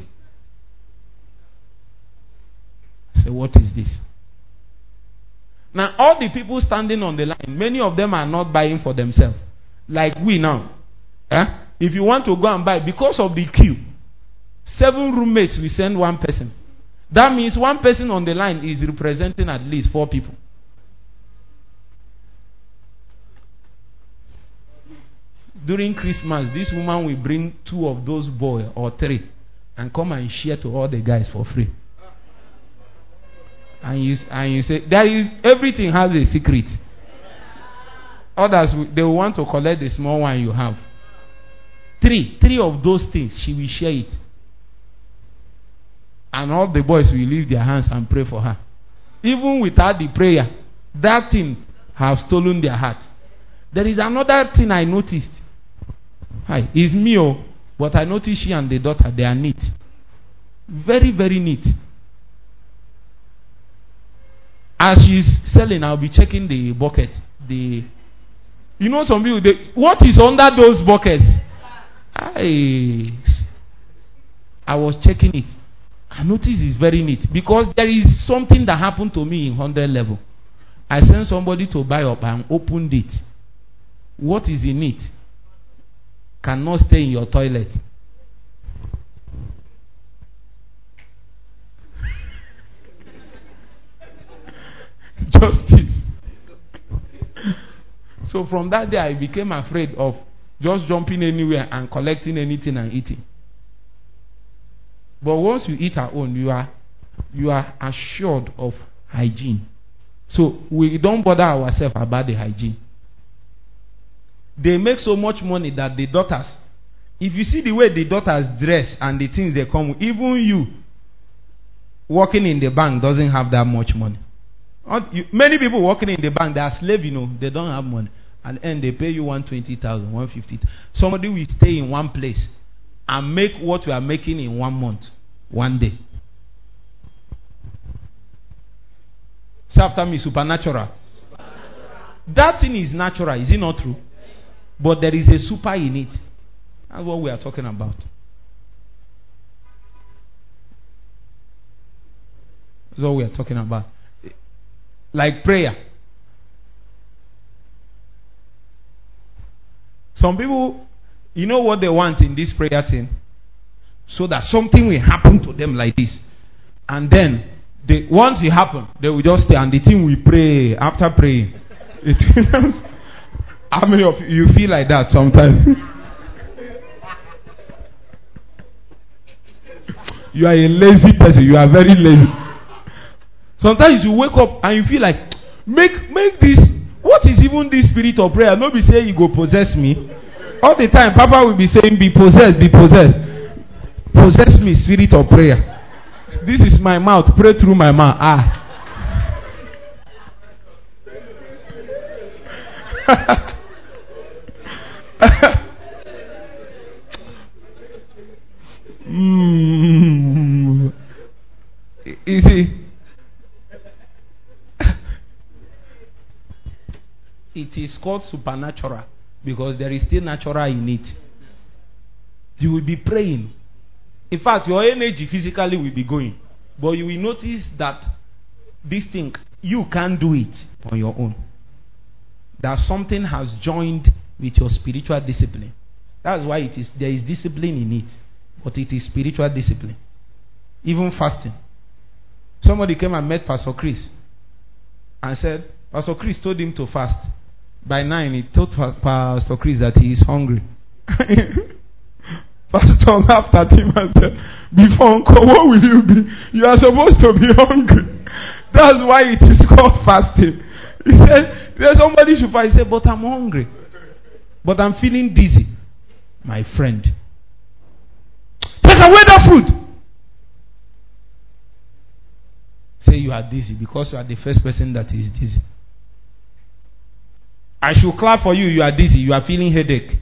Speaker 1: I say, what is this? Now, all the people standing on the line, many of them are not buying for themselves. Like we now. Eh? If you want to go and buy, because of the queue, seven roommates will send one person. That means one person on the line is representing at least four people. During Christmas, this woman will bring two of those boys or three and come and share to all the guys for free. And you, and you say, there is, everything has a secret. Others, they will want to collect the small one you have. Three, three of those things, she will share it. And all the boys will leave their hands and pray for her. Even without the prayer, that thing have stolen their heart. There is another thing I noticed. Hi, it's me, oh, but I noticed she and the daughter, they are neat. Very, very neat. As she's selling, I'll be checking the bucket. The, you know, some people, they, what is under those buckets? I, I was checking it. I noticed it's very neat because there is something that happened to me in one hundred level. I sent somebody to buy up and opened it. What is in it cannot stay in your toilet. Justice. So from that day, I became afraid of just jumping anywhere and collecting anything and eating. But once you eat our own, you are you are assured of hygiene. So we don't bother ourselves about the hygiene. They make so much money that the daughters, if you see the way the daughters dress and the things they come with, even you working in the bank doesn't have that much money. Many people working in the bank, they are slaves, you know, they don't have money. At the end, they pay you one hundred twenty thousand, one hundred fifty thousand. Somebody will stay in one place and make what you are making in one month, one day. Say after me, supernatural. supernatural. That thing is natural, is it not true? But there is a super in it. That's what we are talking about. That's what we are talking about. Like prayer. Some people, you know what they want in this prayer thing? So that something will happen to them like this. And then, they, once it happens, they will just stay and the thing will pray after praying. It How many of you feel like that sometimes? You are a lazy person. You are very lazy. Sometimes you wake up and you feel like, make make this. What is even this spirit of prayer? Nobody say you go possess me. All the time, Papa will be saying, be possessed, be possessed. Possess me, spirit of prayer. This is my mouth. Pray through my mouth. Ah. mm. it is called supernatural because there is still natural in it. You will be praying. In fact, your energy physically will be going. But you will notice that this thing, you can't do it on your own. That something has joined with your spiritual discipline. That's why it is there is discipline in it. But it is spiritual discipline. Even fasting. Somebody came and met Pastor Chris and said, Pastor Chris told him to fast. By nine, he told Pastor Chris that he is hungry. Pastor laughed at him and said, before uncle, what will you be? You are supposed to be hungry. That's why it is called fasting. He said, there's somebody should fast. He said, but I'm hungry. But I'm feeling dizzy. My friend, take away that food. Say you are dizzy because you are the first person that is dizzy. I should clap for you. You are dizzy. You are feeling headache.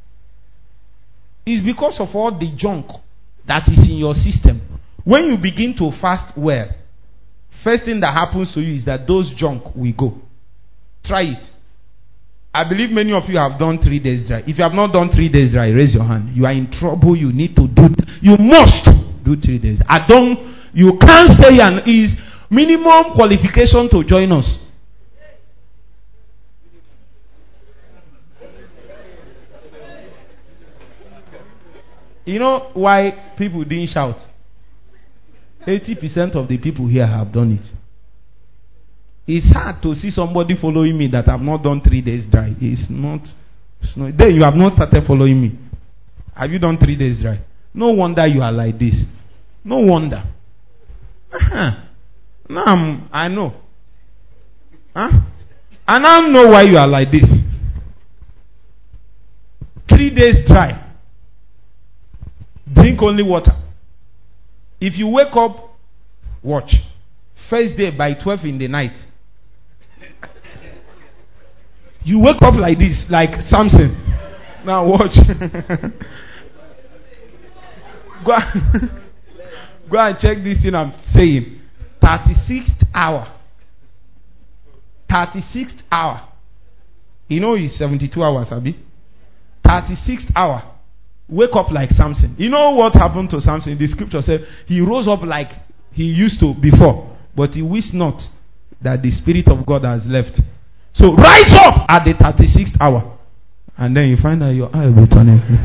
Speaker 1: It's because of all the junk that is in your system. When you begin to fast well, first thing that happens to you is that those junk will go. Try it. I believe many of you have done three days dry. If you have not done three days dry, raise your hand. You are in trouble. You need to do. You must do three days. I don't. You can't stay and is minimum qualification to join us. You know why people didn't shout? eighty percent of the people here have done it. It's hard to see somebody following me that have not done three days dry. It's not, it's not. Then you have not started following me. Have you done three days dry? No wonder you are like this. No wonder. Uh-huh. Now I'm, I know. Huh? And I know why you are like this. Three days dry. Drink only water. If you wake up, watch. First day by twelve in the night. You wake up like this, like Samson. Now watch. Go, go and check this thing I'm saying. thirty-sixth hour. thirty-sixth hour. You know it's seventy-two hours, Abi. thirty-sixth hour. Wake up like Samson. You know what happened to Samson? The scripture said he rose up like he used to before, but he wished not that the Spirit of God has left. So rise up at the thirty-sixth hour. And then you find that your eye will turn in.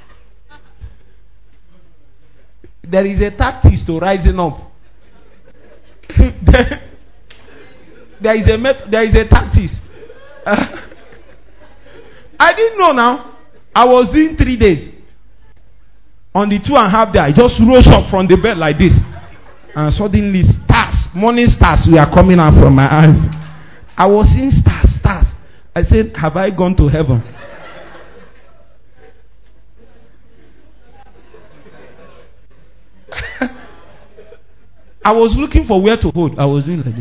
Speaker 1: There is a tactics to rising up. there, there is a met- there is a tactics. Uh, I didn't know now. I was doing three days. On the two and a half day, I just rose up from the bed like this. And suddenly stars, morning stars were coming out from my eyes. I was seeing stars, stars. I said, have I gone to heaven? I was looking for where to hold. I was doing like this.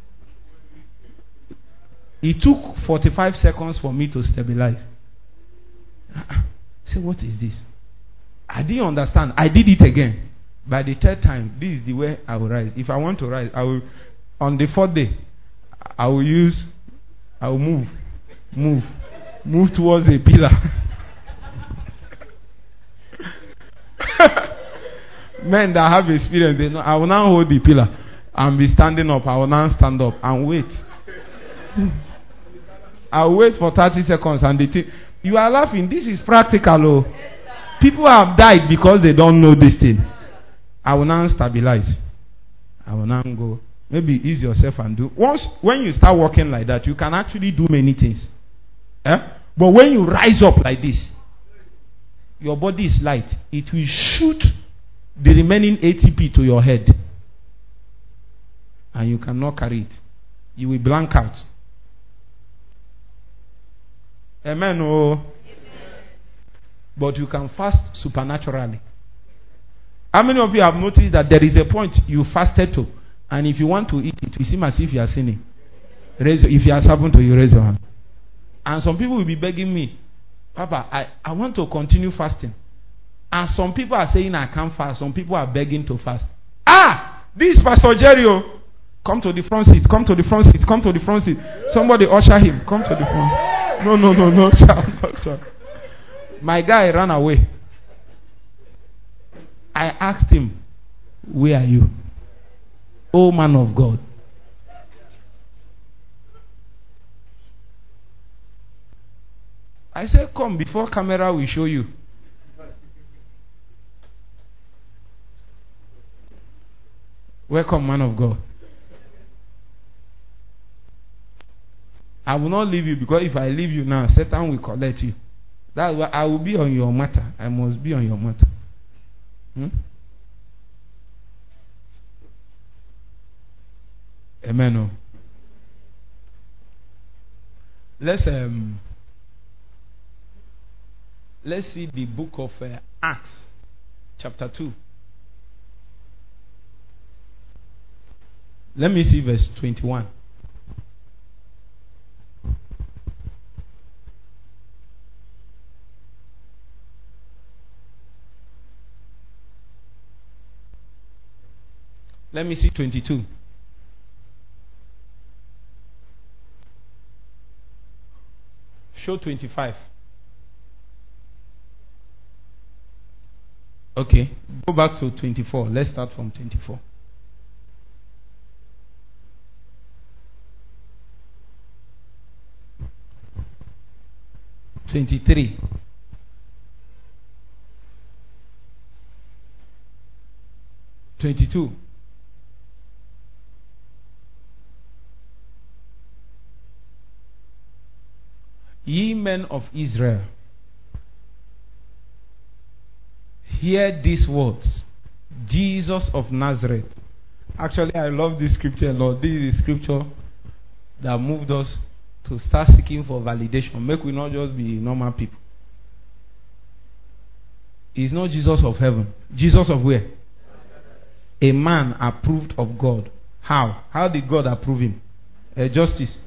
Speaker 1: It took forty-five seconds for me to stabilize. I said, what is this? I didn't understand. I did it again. By the third time, this is the way I will rise. If I want to rise, I will. On the fourth day, I will use. I will move, move, move towards a pillar. Men that have experience, they know. I will now hold the pillar and be standing up. I will now stand up and wait. I will wait for thirty seconds, and the thing. You are laughing. This is practical, oh. People have died because they don't know this thing. I will now stabilize. I will now go. Maybe ease yourself and do. Once, when you start walking like that, you can actually do many things. Eh? But when you rise up like this, your body is light. It will shoot the remaining A T P to your head. And you cannot carry it. You will blank out. Amen. Oh. Amen. But you can fast supernaturally. How many of you have noticed that there is a point you fasted to, and if you want to eat it, it seems as if you are sinning? Raise, if you are servant to you, raise your hand. And some people will be begging me, Papa, I, I want to continue fasting. And some people are saying I can't fast. Some people are begging to fast. Ah! This is Pastor Jerry. Come to the front seat. Come to the front seat. Come to the front seat. Somebody usher him. Come to the front. No, no, no, no, sir. No, sir. My guy ran away. I asked him, where are you? Oh, man of God. I said, come before camera will show you. Welcome, man of God. I will not leave you, because if I leave you now, Satan will collect you. That's why I will be on your matter. I must be on your matter. Hmm? Amen. Oh. Let's um let's see the book of uh, Acts, chapter two. Let me see verse twenty-one. Let me see twenty-two. Show twenty-five. Okay, go back to twenty-four. Let's start from twenty-four. twenty-three. twenty-two. Ye men of Israel, hear these words. Jesus of Nazareth. Actually, I love this scripture a lot. This is the scripture that moved us to start seeking for validation. Make we not just be normal people. He's not Jesus of heaven. Jesus of where? A man approved of God. How? How did God approve him? A justice.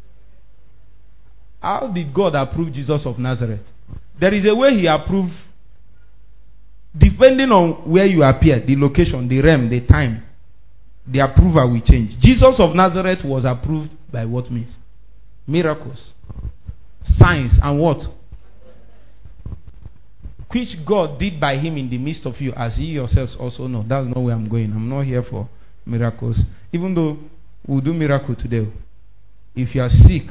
Speaker 1: How did God approve Jesus of Nazareth? There is a way he approved, depending on where you appear, the location, the realm, the time, the approval will change. Jesus of Nazareth was approved by what means? Miracles, signs, and what? Which God did by him in the midst of you, as ye yourselves also know. That's not where I'm going. I'm not here for miracles. Even though we'll do miracle today. If you are sick,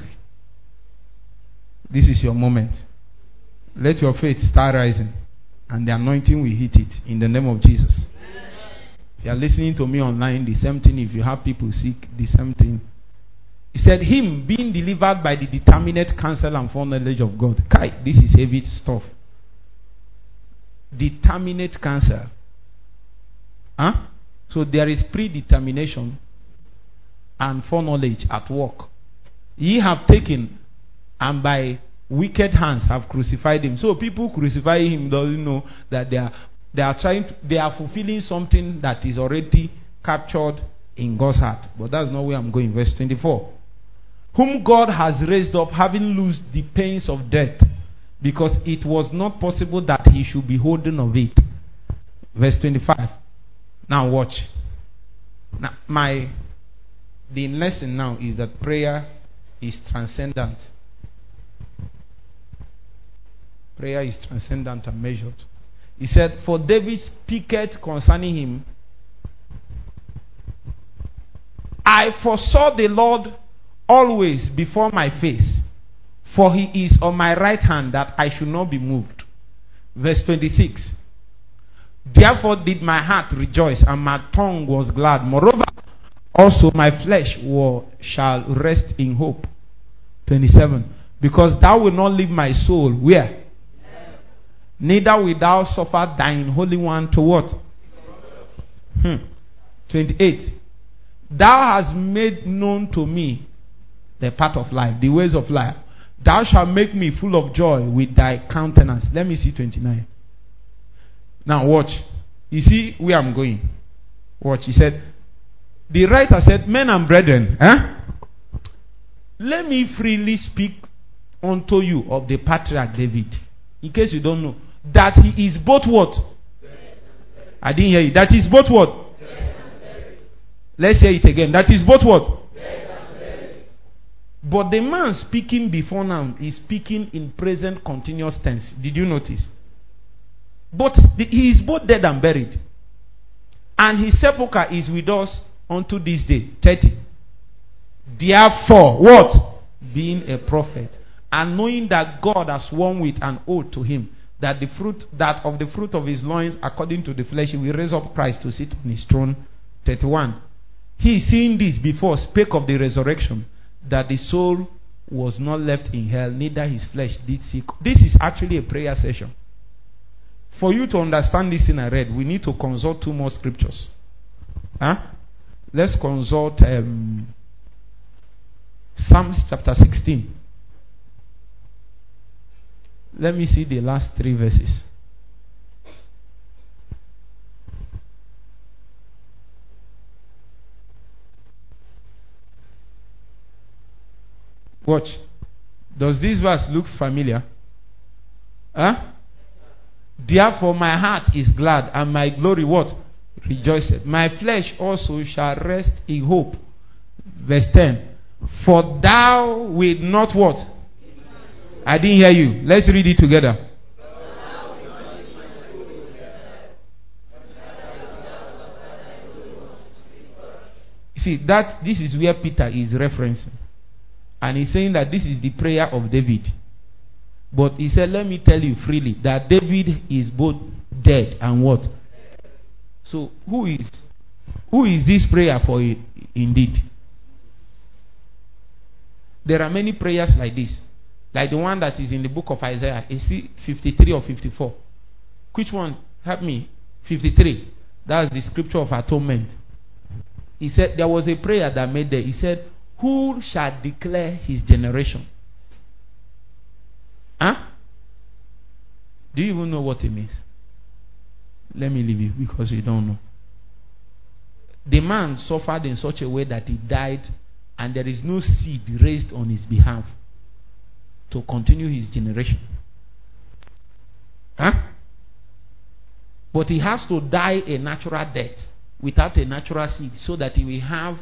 Speaker 1: this is your moment. Let your faith start rising, and the anointing will hit it in the name of Jesus. If you are listening to me online, the same thing. If you have people sick, the same thing. He said, him being delivered by the determinate counsel and foreknowledge of God. Kai, this is heavy stuff. Determinate counsel. Huh? So there is predetermination and foreknowledge at work. Ye have taken and by wicked hands have crucified him. So people crucify him doesn't know that they are they are trying to, they are fulfilling something that is already captured in God's heart. But that's not where I'm going. Verse twenty-four. Whom God has raised up, having loosed the pains of death, because it was not possible that he should be holding of it. Verse twenty-five. Now watch. Now my the lesson now is that prayer is transcendent. Prayer is transcendent and measured. He said, for David speaketh concerning him, I foresaw the Lord always before my face, for he is on my right hand, that I should not be moved. Verse twenty-six. Therefore did my heart rejoice, and my tongue was glad. Moreover, also my flesh will, shall rest in hope. twenty-seven. Because thou wilt not leave my soul where? Neither wilt thou suffer thine Holy One to what? Hmm. twenty-eight. Thou hast made known to me the path of life, the ways of life. Thou shalt make me full of joy with thy countenance. Let me see twenty-nine. Now watch. You see where I'm going. Watch. He said, the writer said, men and brethren, eh? let me freely speak unto you of the patriarch David. In case you don't know, that he is both what? I didn't hear you. That is both what? Let's hear it again. That is both what? But the man speaking before now is speaking in present continuous tense. Did you notice? But the, he is both dead and buried. And his sepulchre is with us unto this day. thirty. Therefore, what? Being a prophet, and knowing that God has sworn with an oath to him, that the fruit that of the fruit of his loins, according to the flesh, he will raise up Christ to sit on his throne. thirty-one. He, seeing this before, spake of the resurrection, that the soul was not left in hell, neither his flesh did see. This is actually a prayer session. For you to understand this thing I read, we need to consult two more scriptures. Huh? Let's consult um, Psalms chapter sixteen. Let me see the last three verses. Watch. Does this verse look familiar? Huh? Therefore my heart is glad, and my glory what? Rejoiceth. My flesh also shall rest in hope. Verse ten. For thou wilt not what? I didn't hear you. Let's read it together. See, that this is where Peter is referencing. And he's saying that this is the prayer of David. But he said, let me tell you freely that David is both dead and what? So who is who is this prayer for indeed? There are many prayers like this. Like the one that is in the book of Isaiah. Is it fifty-three or fifty-four? Which one? Help me. fifty-three. That's the scripture of atonement. He said there was a prayer that made there. He said, who shall declare his generation? Huh? Do you even know what it means? Let me leave you because you don't know. The man suffered in such a way that he died, and there is no seed raised on his behalf to continue his generation. Huh? But he has to die a natural death without a natural seed, so that he will have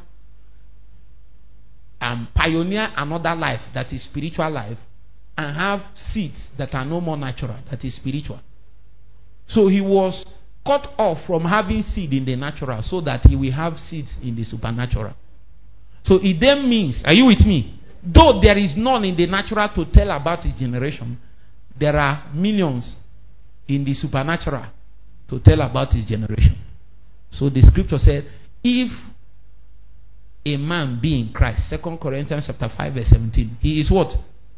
Speaker 1: um, pioneer another life that is spiritual life, and have seeds that are no more natural, that is spiritual. So he was cut off from having seed in the natural, so that he will have seeds in the supernatural. So it then means, are you with me? Though there is none in the natural to tell about his generation, there are millions in the supernatural to tell about his generation. So the scripture said, if a man be in Christ, Second Corinthians chapter five verse seventeen, he is what?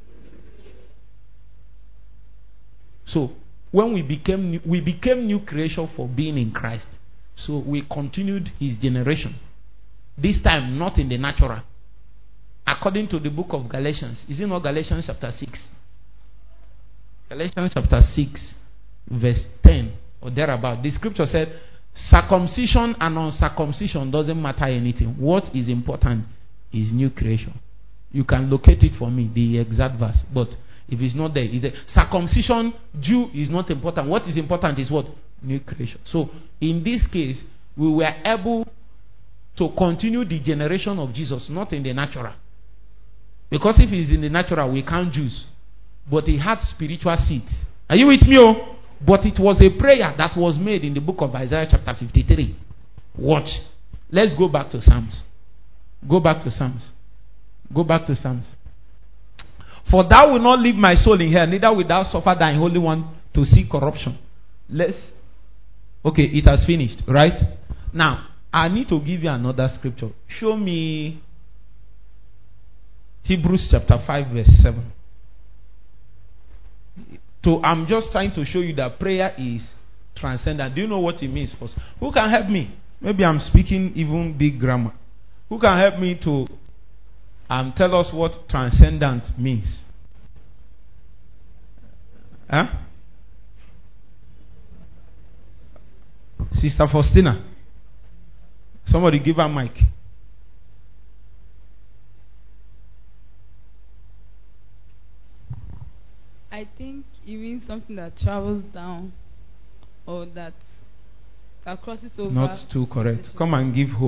Speaker 1: So when we became new, we became new creation for being in Christ. So we continued his generation. This time not in the natural. According to the book of Galatians. Is it not Galatians chapter six? Galatians chapter six verse ten or thereabout. The scripture said, circumcision and uncircumcision doesn't matter anything. What is important is new creation. You can locate it for me, the exact verse. But if it's not there, it's there. Circumcision, Jew is not important. What is important is what? New creation. So in this case, we were able to continue the generation of Jesus, not in the natural. Because if he's in the natural, we can't Jews. But he had spiritual seeds. Are you with me? Oh? But it was a prayer that was made in the book of Isaiah chapter fifty-three. Watch. Let's go back to Psalms. Go back to Psalms. Go back to Psalms. For thou wilt not leave my soul in hell, neither wilt thou suffer thine Holy One to see corruption. Let's. Okay, it has finished, right? Now, I need to give you another scripture. Show me Hebrews chapter five verse seven. So I'm just trying to show you that prayer is transcendent. Do you know what it means first? Who can help me? Maybe I'm speaking even big grammar. Who can help me to um, tell us what transcendent means? Huh? Sister Faustina. Somebody give her mic.
Speaker 3: I think it means something that travels down or that, that crosses over.
Speaker 1: Not too correct. Come and give hope.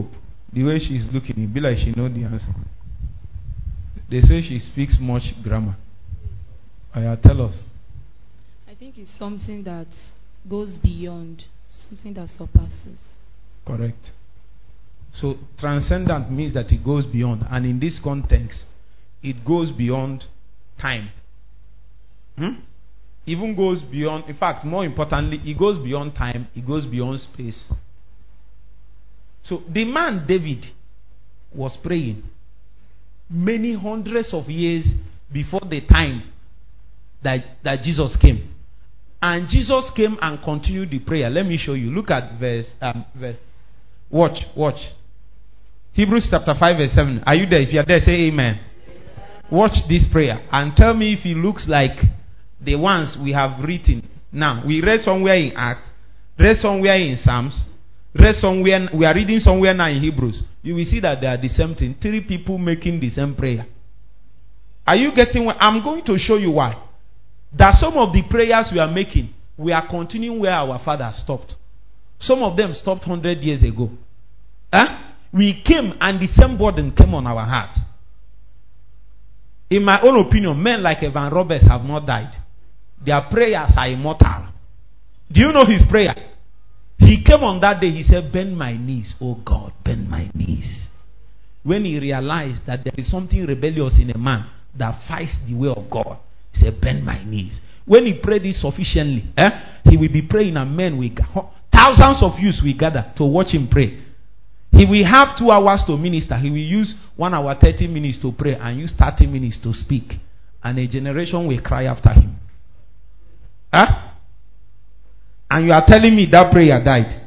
Speaker 1: The way she's looking, it be like she know the answer. They say she speaks much grammar. Aya, tell us.
Speaker 2: I think it's something that goes beyond, something that surpasses.
Speaker 1: Correct. So transcendent means that it goes beyond, and in this context, it goes beyond time. Hmm? Even goes beyond, in fact, more importantly, it goes beyond time, it goes beyond space. So the man David was praying many hundreds of years before the time that, that Jesus came. And Jesus came and continued the prayer. Let me show you. Look at verse, um, verse. Watch, watch. Hebrews chapter five verse seven. Are you there? If you are there, say amen. Watch this prayer and tell me if it looks like the ones we have written. Now, we read somewhere in Acts, read somewhere in Psalms, read somewhere, we are reading somewhere now in Hebrews. You will see that they are the same thing. Three people making the same prayer. Are you getting what? I'm going to show you why. That some of the prayers we are making, we are continuing where our father stopped. Some of them stopped one hundred years ago. Huh? We came and the same burden came on our heart. In my own opinion, men like Evan Roberts have not died. Their prayers are immortal. Do you know his prayer? He came on that day, he said, bend my knees, oh God, bend my knees. When he realized that there is something rebellious in a man that fights the way of God, he said, bend my knees. When he prayed it sufficiently, eh, he will be praying and men will, thousands of youths will gather to watch him pray. He will have two hours to minister. He will use one hour, thirty minutes to pray and use thirty minutes to speak. And a generation will cry after him. Huh? And you are telling me that prayer died.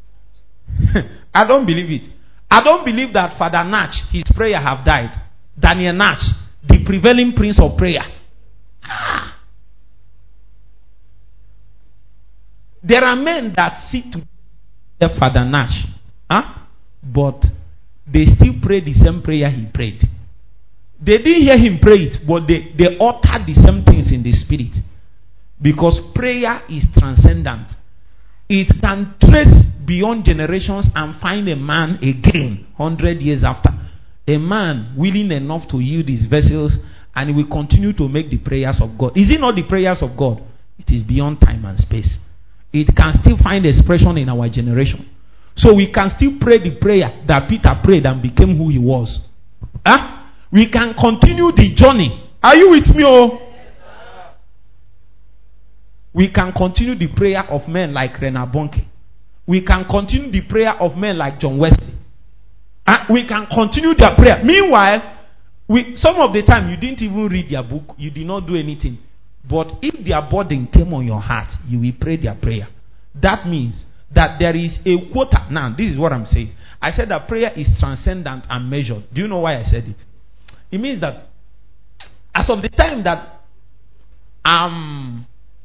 Speaker 1: I don't believe it. I don't believe that Father Natch, his prayer have died. Daniel Natch, the prevailing prince of prayer. There are men that sit to Father Natch. Huh? But they still pray the same prayer he prayed. They didn't hear him pray it, but they, they uttered the same things in the spirit. Because prayer is transcendent. It can trace beyond generations and find a man again, hundred years after. A man willing enough to yield his vessels, and he will continue to make the prayers of God. Is it not the prayers of God? It is beyond time and space. It can still find expression in our generation. So we can still pray the prayer that Peter prayed and became who he was. Huh? We can continue the journey. Are you with me? Oh? We can continue the prayer of men like Reinhard Bonnke. We can continue the prayer of men like John Wesley. Uh, we can continue their prayer. Meanwhile, we, some of the time you didn't even read their book. You did not do anything. But if their burden came on your heart, you will pray their prayer. That means that there is a quota. Now, this is what I'm saying. I said that prayer is transcendent and measured. Do you know why I said it? It means that as of the time that um,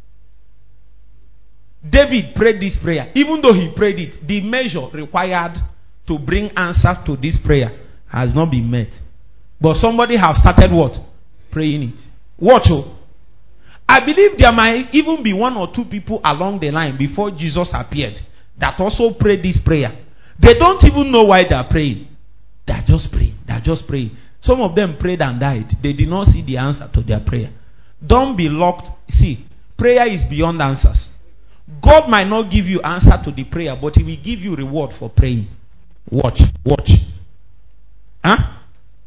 Speaker 1: David prayed this prayer, even though he prayed it, the measure required to bring answer to this prayer has not been met. But somebody has started what? Praying it. Watch. Oh. I believe there might even be one or two people along the line before Jesus appeared that also prayed this prayer. They don't even know why they are praying. They are just praying. They are just praying. Some of them prayed and died. They did not see the answer to their prayer. Don't be locked. See, prayer is beyond answers. God might not give you answer to the prayer, but he will give you reward for praying. Watch. Watch. Huh?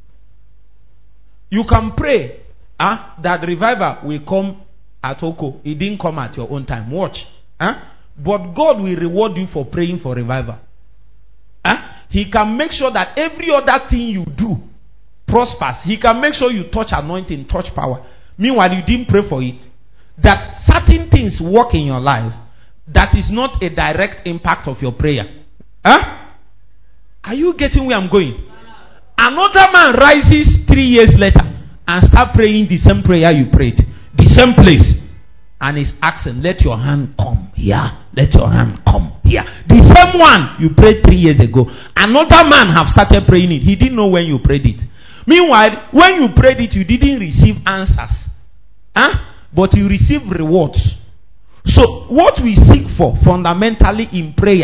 Speaker 1: You can pray huh, that revival will come at Oko. It didn't come at your own time. Watch. Huh? But God will reward you for praying for revival. Huh? He can make sure that every other thing you do prospers. He can make sure you touch anointing, touch power. Meanwhile, you didn't pray for it. That certain things work in your life that is not a direct impact of your prayer. Huh? Are you getting where I'm going? Another man rises three years later and start praying the same prayer you prayed. The same place. And is asking, let your hand come here. Let your hand come here. The same one you prayed three years ago. Another man have started praying it. He didn't know when you prayed it. Meanwhile, when you prayed it, you didn't receive answers. Huh? But you received rewards. So what we seek for fundamentally in prayer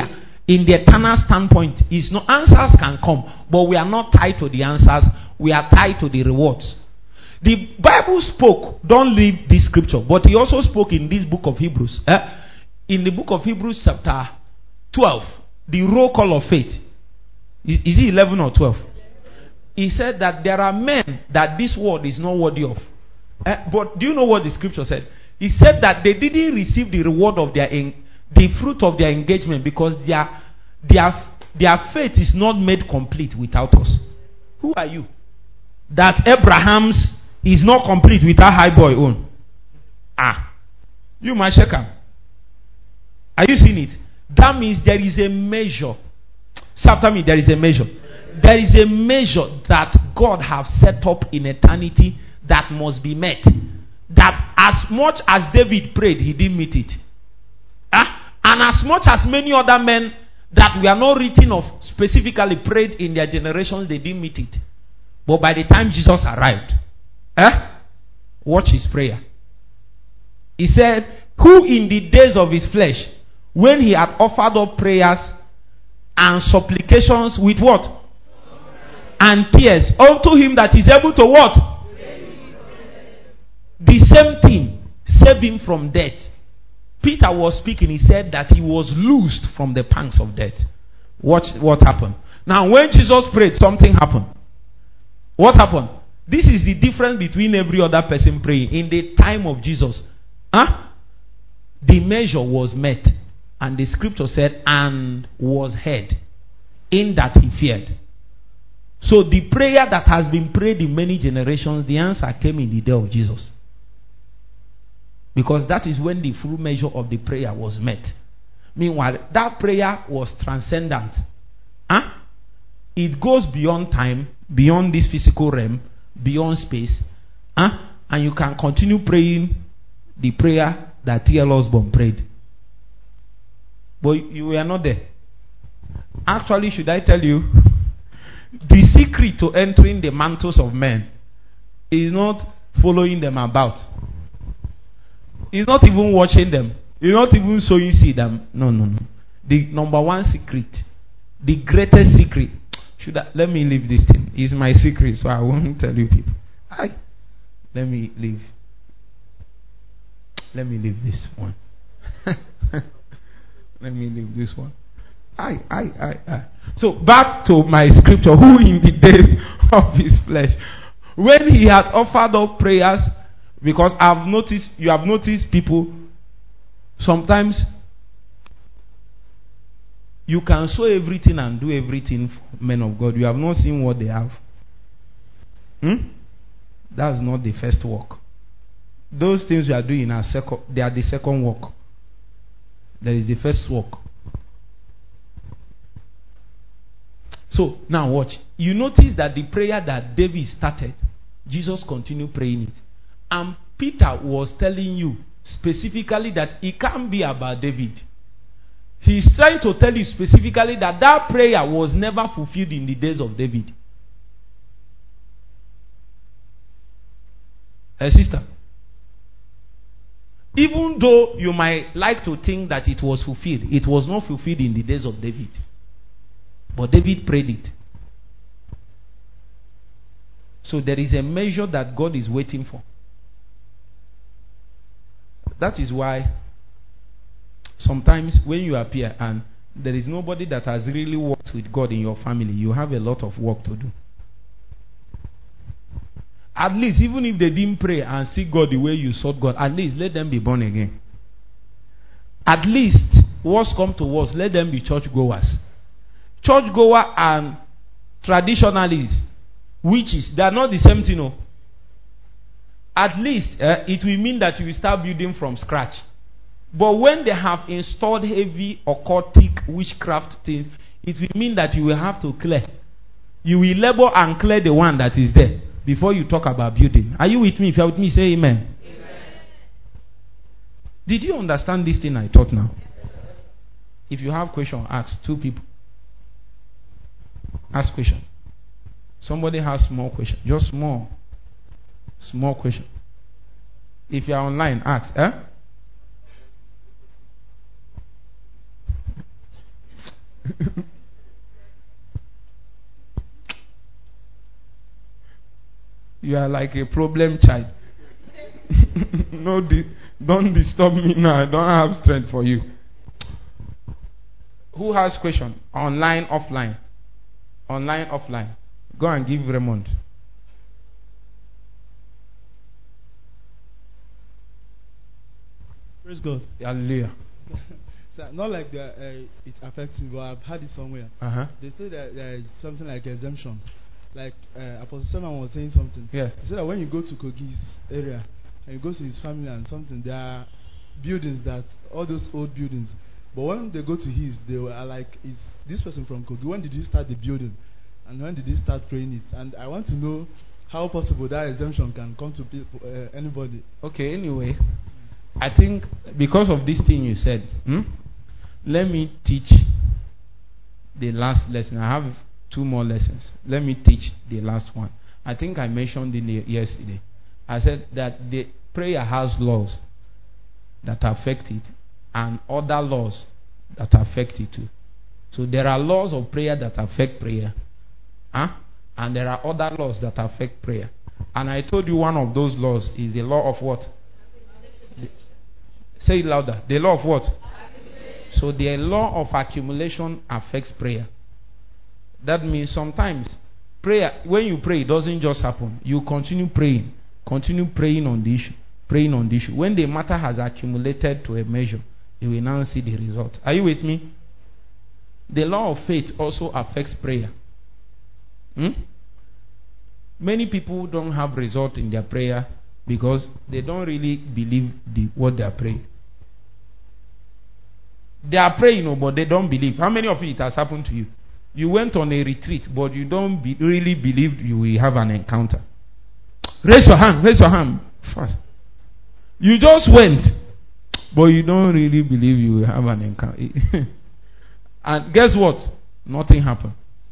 Speaker 1: in the eternal standpoint, is no answers can come, but we are not tied to the answers. We are tied to the rewards. The Bible spoke, don't leave this scripture, but he also spoke in this book of Hebrews. Eh? In the book of Hebrews chapter twelve, the roll call of faith. Is, is it eleven or twelve? He said that there are men that this world is not worthy of. Eh? But do you know what the scripture said? He said that they didn't receive the reward of their en- the fruit of their engagement because their their their faith is not made complete without us. Who are you? That Abraham's is not complete without high boy own. Ah, you might check him. Are you seeing it? That means there is a measure. Say after me, there is a measure. There is a measure that God has set up in eternity that must be met. That as much as David prayed, he didn't meet it. Ah, and as much as many other men that we are not written of specifically prayed in their generations, they didn't meet it. But by the time Jesus arrived, eh? Watch his prayer. He said, who in the days of his flesh, when he had offered up prayers and supplications with what? And tears unto him that is able to what? The same thing, save him from death. Peter was speaking, he said that he was loosed from the pangs of death. Watch what happened. Now when Jesus prayed, something happened. What happened? This is the difference between every other person praying. In the time of Jesus, huh? The measure was met. And the scripture said, and was heard, in that he feared. So the prayer that has been prayed in many generations, the answer came in the day of Jesus. Because that is when the full measure of the prayer was met. Meanwhile, that prayer was transcendent. Huh? It goes beyond time, beyond this physical realm, beyond space. Huh? And you can continue praying the prayer that T L Osborne prayed. But you were not there. Actually, should I tell you, the secret to entering the mantles of men is not following them about. It's not even watching them. It's not even sowing seed them. No, no, no. The number one secret, the greatest secret. Should I, let me leave this thing. It's my secret, so I won't tell you people. I, let me leave. Let me leave this one. Let me leave this one. I, I, I, I. So back to my scripture. Who in the days of his flesh, when he had offered up prayers, because I've noticed, you have noticed people, sometimes you can sow everything and do everything for men of God. You have not seen what they have. Hmm? That's not the first work. Those things you are doing are second, they are the second work. There is the first work. So now watch. You notice that the prayer that David started, Jesus continued praying it. And Peter was telling you specifically that it can't be about David. He's trying to tell you specifically that that prayer was never fulfilled in the days of David. Hey, sister. Even though you might like to think that it was fulfilled, it was not fulfilled in the days of David. But David prayed it. So there is a measure that God is waiting for. That is why sometimes when you appear and there is nobody that has really worked with God in your family, you have a lot of work to do. At least, even if they didn't pray and seek God the way you sought God, at least let them be born again. At least, worst come to worst, let them be church goers. Church goer and traditionalists, witches, they are not the same thing. No. At least, eh, it will mean that you will start building from scratch. But when they have installed heavy occultic witchcraft things, it will mean that you will have to clear. You will label and clear the one that is there before you talk about building. Are you with me? If you are with me, say amen. Amen. Did you understand this thing I taught now? If you have question, ask two people. Ask question. Somebody has small question. Just small. Small question. If you are online, ask. Eh? You are like a problem child. No, di- don't disturb me now. I don't have strength for you. Who has question? Online, offline. Online, offline. Go and give Raymond.
Speaker 5: Praise God.
Speaker 1: Hallelujah.
Speaker 5: So not like the, uh, it affects me, but I've heard it somewhere.
Speaker 1: Uh-huh.
Speaker 5: They say that there is something like exemption. Like uh, Apostle Simon was saying something.
Speaker 1: Yeah.
Speaker 5: He said that when you go to Kogi's area and you go to his family and something, there are buildings that, all those old buildings. But when they go to his, they are like, is this person from Kogi? When did he start the building? And when did he start praying it? And I want to know how possible that exemption can come to people, uh, anybody.
Speaker 1: Okay, anyway. I think because of this thing you said, hmm, let me teach the last lesson. I have two more lessons. Let me teach the last one. I think I mentioned it yesterday. I said that the prayer has laws that affect it and other laws that affect it too. So there are laws of prayer that affect prayer. Huh? And there are other laws that affect prayer. And I told you one of those laws is the law of what? The, say it louder. The law of what? So the law of accumulation affects prayer. That means sometimes prayer, when you pray, it doesn't just happen. You continue praying. Continue praying on the issue. Praying on the issue. When the matter has accumulated to a measure, you will now see the result. Are you with me? The law of faith also affects prayer. Hmm? Many people don't have result in their prayer because they don't really believe the, what they are praying. They are praying, but they don't believe. How many of you it has happened to you? You went on a retreat, but you don't be, really believe you will have an encounter. Raise your hand. Raise your hand fast. You just went, but you don't really believe you will have an encounter. And guess what? Nothing happened.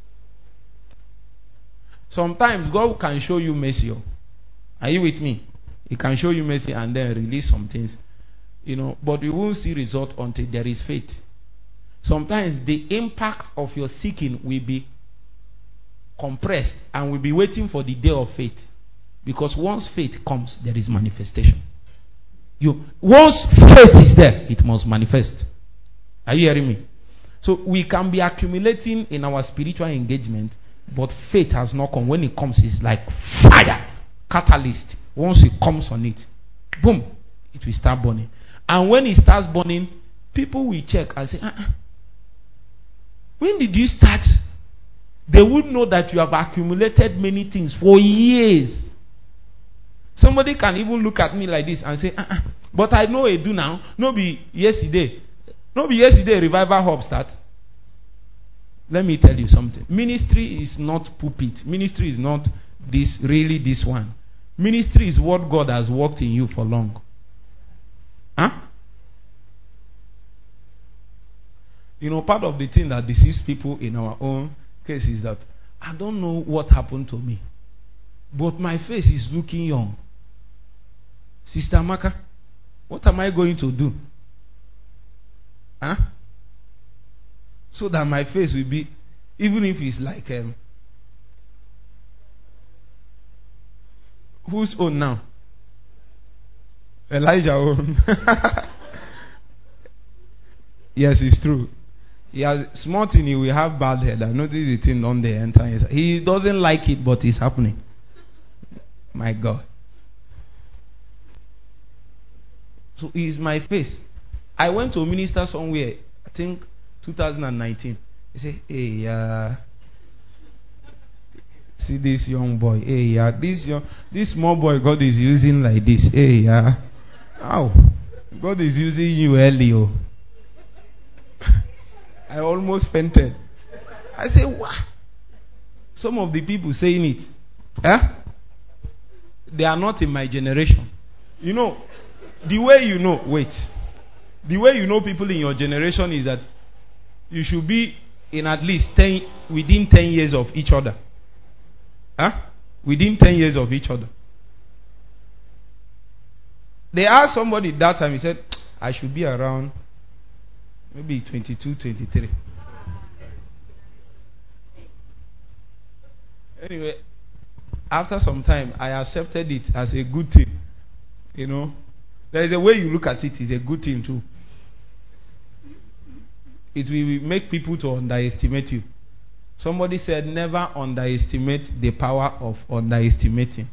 Speaker 1: Sometimes God can show you mercy. Are you with me? He can show you mercy and then release some things. You know, but you won't see result until there is faith. Sometimes the impact of your seeking will be compressed and will be waiting for the day of faith. Because once faith comes, there is manifestation. You once faith is there, it must manifest. Are you hearing me? So we can be accumulating in our spiritual engagement, but faith has not come. When it comes, it's like fire, catalyst. Once it comes on it, boom, it will start burning. And when it starts burning, people will check and say, uh-uh. When did you start? They would know that you have accumulated many things for years. Somebody can even look at me like this and say, uh-uh. But I know I do now. No be yesterday. No be yesterday revival hub start. Let me tell you something. Ministry is not pulpit. Ministry is not this, really this one. Ministry is what God has worked in you for long. Huh? You know, part of the thing that deceives people in our own case is that I don't know what happened to me, but my face is looking young. Sister Maka, what am I going to do? Huh? So that my face will be, even if it's like, um, whose own now? Elijah own. Yes, it's true. He has small thing, he will have bad head. I noticed the thing on the entire. He doesn't like it, but it's happening. My God. So it's my face. I went to minister somewhere, I think two thousand nineteen. He said, hey, uh, see this young boy. Hey, uh, this young, this small boy God is using like this. Hey, uh, how? God is using you, Elio. I almost fainted. I say, what? Some of the people saying it, eh? They are not in my generation. You know, the way you know, wait. The way you know people in your generation is that you should be in at least ten, within ten years of each other. Huh? Within ten years of each other. They asked somebody that time, he said, I should be around maybe twenty-two, twenty-three. Anyway, after some time, I accepted it as a good thing. You know, there is a way you look at it, it's a good thing too. It will make people to underestimate you. Somebody said, never underestimate the power of underestimating.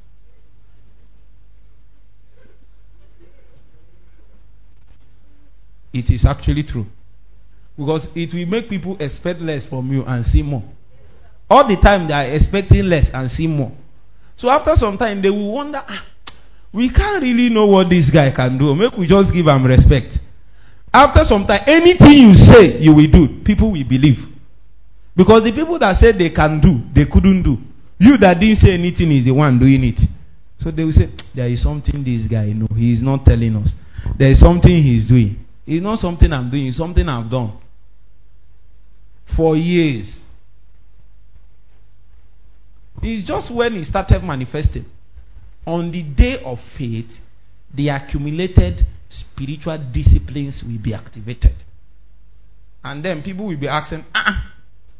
Speaker 1: It is actually true. Because it will make people expect less from you and see more. All the time they are expecting less and see more. So after some time they will wonder, ah, we can't really know what this guy can do. Make we just give him respect. After some time, anything you say you will do, people will believe. Because the people that said they can do, they couldn't do. You that didn't say anything is the one doing it. So they will say, there is something this guy knows. He is not telling us. There is something he is doing. It's not something I'm doing. It's something I've done. For years. It's just when he started manifesting. On the day of faith, the accumulated spiritual disciplines will be activated. And then people will be asking, ah,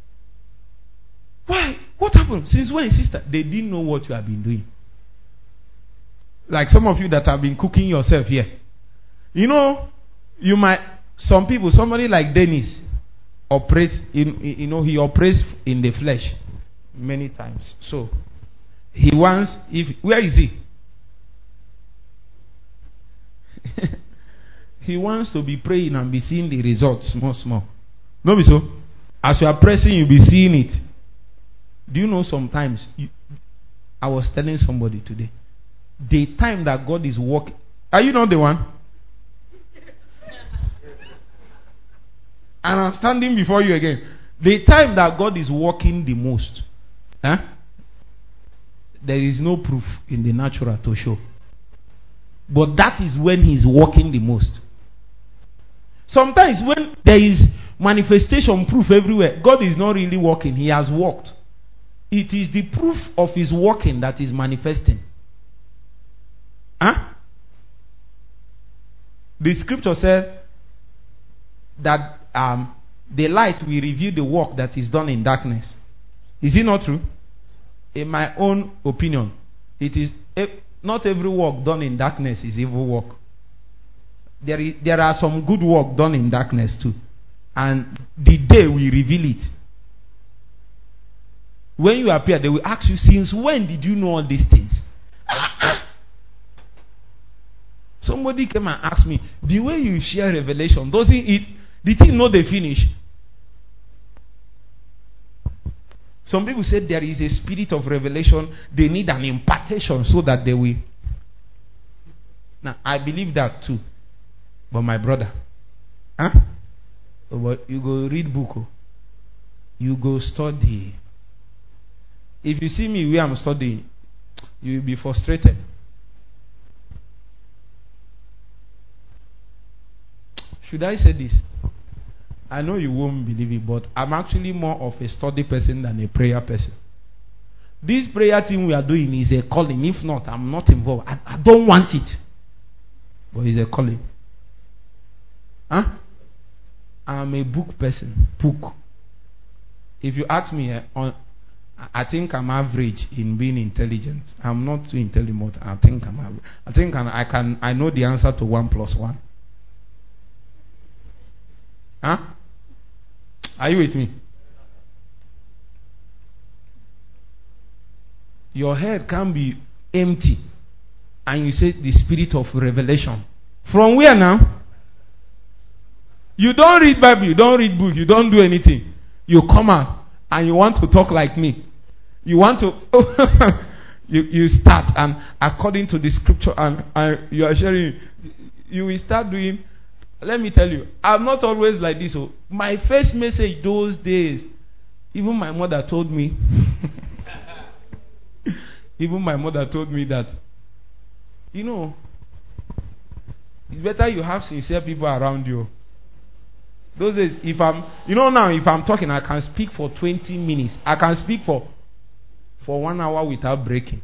Speaker 1: why? What happened? Since when, sister? They didn't know what you have been doing. Like some of you that have been cooking yourself here. You know, you might, some people, somebody like Dennis, operates in, you know, he operates in the flesh many times. So, he wants, if, where is he? He wants to be praying and be seeing the results small, small. No, be so. As you are pressing, you'll be seeing it. Do you know sometimes, you, I was telling somebody today, the time that God is working, are you not the one? And I'm standing before you again. The time that God is working the most, huh? There is no proof in the natural to show. But that is when He is working the most. Sometimes when there is manifestation proof everywhere, God is not really working. He has worked. It is the proof of His working that is manifesting. Huh? The scripture said that um, the light will reveal the work that is done in darkness. Is it not true? In my own opinion, it is not every work done in darkness is evil work. There is there are some good work done in darkness too, and the day we reveal it. When you appear, they will ask you, since when did you know all these things? Somebody came and asked me, the way you share revelation, doesn't it, the thing know they finish? Some people say there is a spirit of revelation. They need an impartation so that they will. Now, I believe that too. But my brother, huh? But you go read book. You go study. If you see me where I'm studying, you will be frustrated. Should I say this? I know you won't believe it, but I'm actually more of a study person than a prayer person. This prayer thing we are doing is a calling. If not, I'm not involved. I, I don't want it. But it's a calling. Huh? I'm a book person. Book. If you ask me, uh, on, I think I'm average in being intelligent. I'm not too intelligent. I think I'm average. I think I'm, I can. I know the answer to one plus one. Huh? Are you with me? Your head can be empty and you say the spirit of revelation. From where now? You don't read Bible, you don't read book, you don't do anything. You come out and you want to talk like me. You want to you, you start, and according to the scripture and, and you are sharing, you will start doing. Let me tell you, I'm not always like this. So my first message those days, even my mother told me, even my mother told me that, you know, it's better you have sincere people around you. Those days, if I'm, you know now, if I'm talking, I can speak for twenty minutes. I can speak for, for one hour without breaking.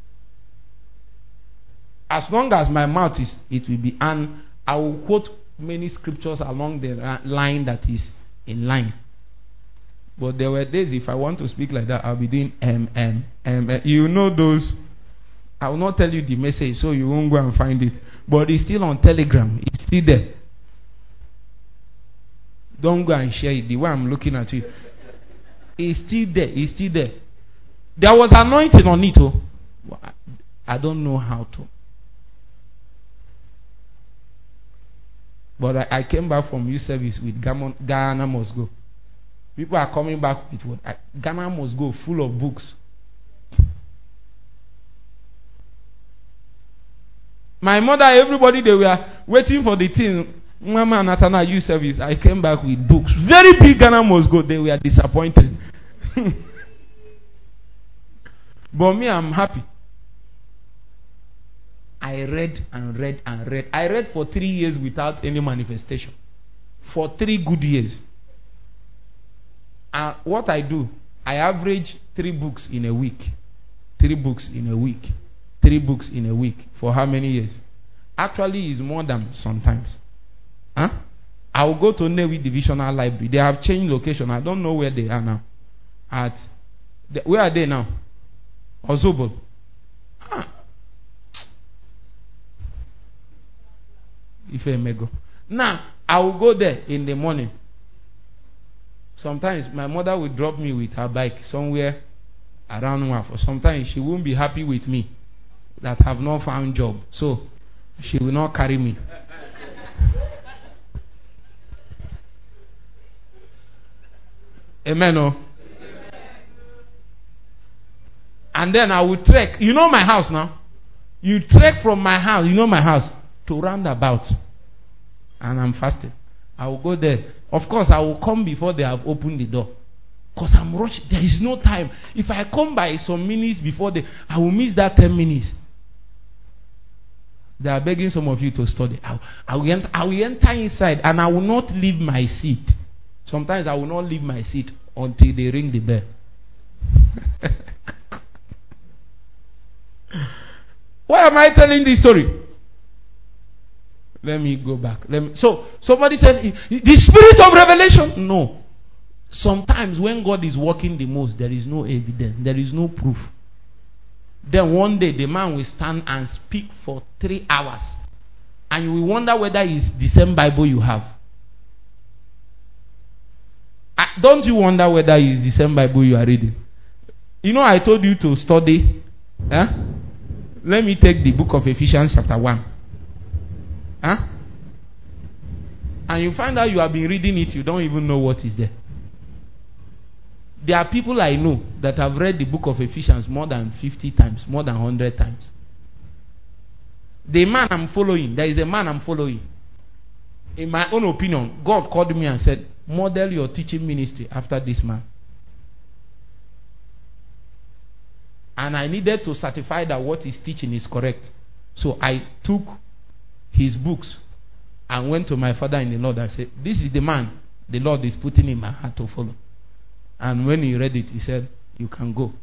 Speaker 1: As long as my mouth is, it will be, and I will quote many scriptures along the line that is in line. But there were days if I want to speak like that, I'll be doing M M M. You know those. I will not tell you the message, so you won't go and find it. But it's still on Telegram. It's still there. Don't go and share it. The way I'm looking at you, it's still there. It's still there. There was anointing on it. Oh, I don't know how to. But I, I came back from youth service with Ghana, Ghana Must Go. People are coming back with what? I, Ghana Must Go, full of books. My mother, everybody, they were waiting for the thing. Mama and Natana youth service. I came back with books. Very big Ghana Must Go. They were disappointed. But me, I'm happy. I read and read and read. I read for three years without any manifestation. For three good years. And what I do, I average three books in a week. Three books in a week. Three books in a week. For how many years? Actually, it's more than sometimes. Huh? I will go to Newi Divisional Library. They have changed location. I don't know where they are now. At the, where are they now? Ozobo. Huh. If I may go. Now, I will go there in the morning. Sometimes my mother will drop me with her bike somewhere around Wafo. Sometimes she won't be happy with me that have not found job. So, she will not carry me. Amen. Oh. And then I will trek. You know my house now? You trek from my house, you know my house, to roundabout. And I'm fasting. I will go there. Of course, I will come before they have opened the door. Because I'm rushing. There is no time. If I come by some minutes before they, I will miss that ten minutes. They are begging some of you to study. I, I, will enter, I will enter inside and I will not leave my seat. Sometimes I will not leave my seat until they ring the bell. Why am I telling this story? Let me go back. Let me, so, somebody said, the spirit of revelation. No. Sometimes when God is working the most, there is no evidence. There is no proof. Then one day the man will stand and speak for three hours. And you will wonder whether it's the same Bible you have. Uh, don't you wonder whether it's the same Bible you are reading? You know, I told you to study. Huh? Let me take the book of Ephesians chapter one. Huh? And you find out you have been reading it, you don't even know what is there. There are people I know that have read the book of Ephesians more than fifty times, more than one hundred times. The man I'm following, there is a man I'm following. In my own opinion, God called me and said, model your teaching ministry after this man. And I needed to certify that what he's teaching is correct. So I took his books and went to my father in the Lord and said, this is the man the Lord is putting in my heart to follow. And when he read it, he said, you can go.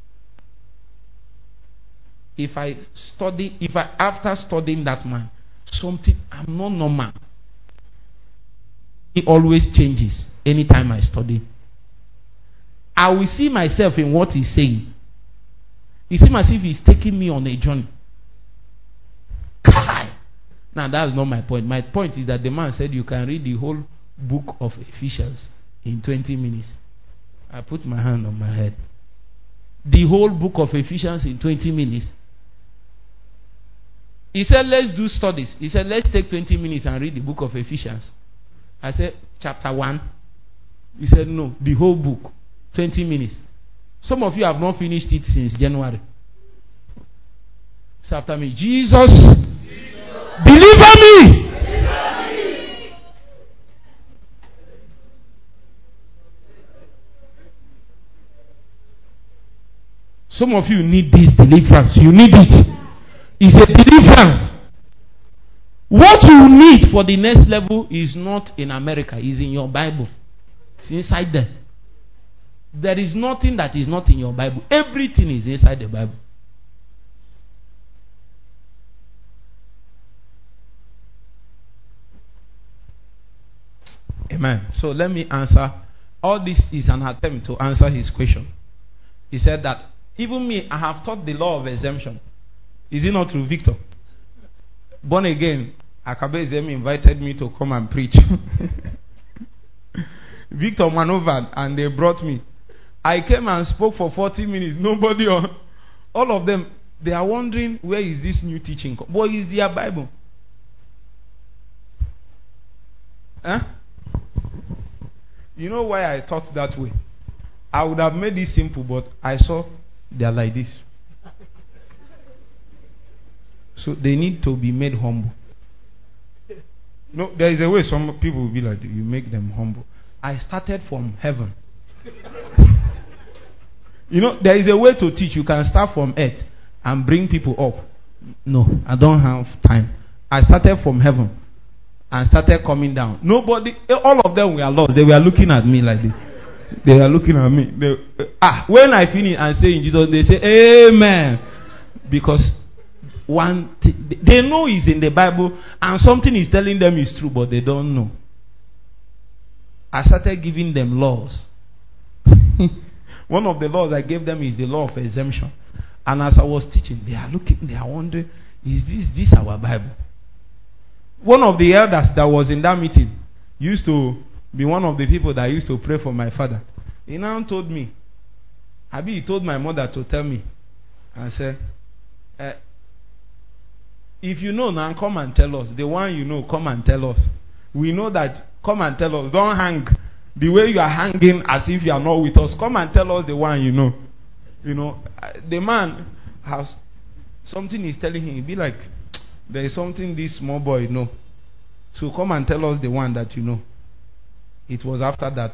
Speaker 1: If I study, if I, after studying that man, something, I'm not normal. It always changes anytime I study. I will see myself in what he's saying. It seems as if he's taking me on a journey. Kai! Now that's not my point. My point is that the man said you can read the whole book of Ephesians in twenty minutes. I put my hand on my head. The whole book of Ephesians in twenty minutes. He said, let's do studies. He said, let's take twenty minutes and read the book of Ephesians. I said, chapter one. He said, no, the whole book. twenty minutes. Some of you have not finished it since January. Say after me, Jesus, Jesus. Deliver me. Deliver me. Some of you need this deliverance. You need it. It's a deliverance. What you need for the next level is not in America. It's in your Bible. It's inside there. There is nothing that is not in your Bible. Everything is inside the Bible. Amen. So let me answer all this is an attempt to answer his question. He said that even me, I have taught the law of exemption. Is it not true, Victor? Born again, Akabe Ezem invited me to come and preach. Victor maneuvered and they brought me. I came and spoke for forty minutes. Nobody, all of them, they are wondering where is this new teaching. What is their Bible? Huh? You know why I thought that way? I would have made it simple, but I saw they are like this. So they need to be made humble. No, there is a way some people will be like, you make them humble. I started from heaven. You know, there is a way to teach. You can start from earth and bring people up. No, I don't have time. I started from heaven and started coming down. Nobody, all of them were lost. They were looking at me like this. They were looking at me. They, ah, when I finish and say in Jesus, they say, Amen. Because one, th- they know it's in the Bible and something is telling them is true, but they don't know. I started giving them laws. One of the laws I gave them is the law of exemption. And as I was teaching, they are looking, they are wondering, is this this our Bible? One of the elders that was in that meeting used to be one of the people that used to pray for my father. He now told me, Abi, he told my mother to tell me. I said, eh, if you know now, come and tell us. The one you know, come and tell us. We know that, come and tell us. Don't hang the way you are hanging as if you are not with us. Come and tell us the one you know. You know, the man has something he's telling him. He'll be like, there is something this small boy know. So come and tell us the one that you know. It was after that.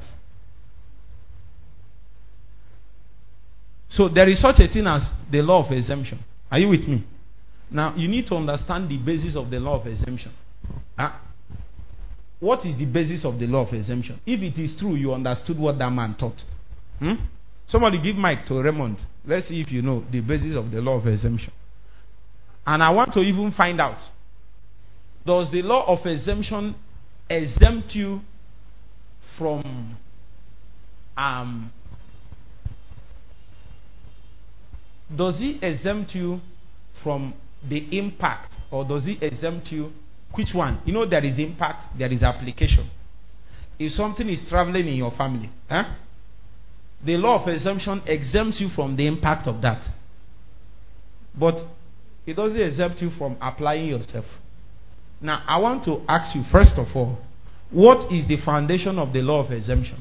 Speaker 1: So there is such a thing as the law of exemption. Are you with me? Now you need to understand the basis of the law of exemption. Huh? What is the basis of the law of exemption? If it is true, you understood what that man taught. Hmm? Somebody give mic to Raymond. Let's see if you know the basis of the law of exemption. And I want to even find out, does the law of exemption exempt you from um does it exempt you from the impact, or does it exempt you? Which one? You know, there is impact, there is application. If something is traveling in your family, eh? The law of exemption exempts you from the impact of that. But it doesn't exempt you from applying yourself. Now, I want to ask you, first of all, what is the foundation of the law of exemption?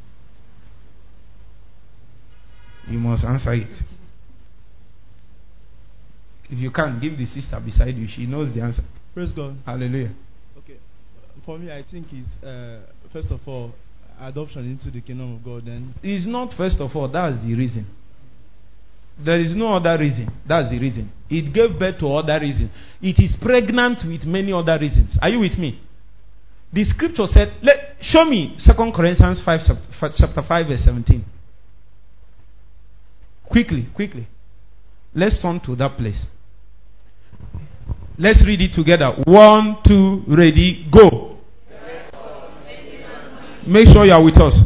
Speaker 1: You must answer it. If you can't, give the sister beside you. She knows the answer.
Speaker 5: Praise God.
Speaker 1: Hallelujah.
Speaker 5: Okay. For me, I think it's, uh, first of all, adoption into the kingdom of God. Then
Speaker 1: it's not first of all. That's the reason. There is no other reason. That's the reason. It gave birth to other reasons. It is pregnant with many other reasons. Are you with me? The scripture said, let, show me Second Corinthians five, chapter five, verse seventeen. Quickly, quickly. Let's turn to that place. Let's read it together. One, two, ready, go. Make sure you are with us.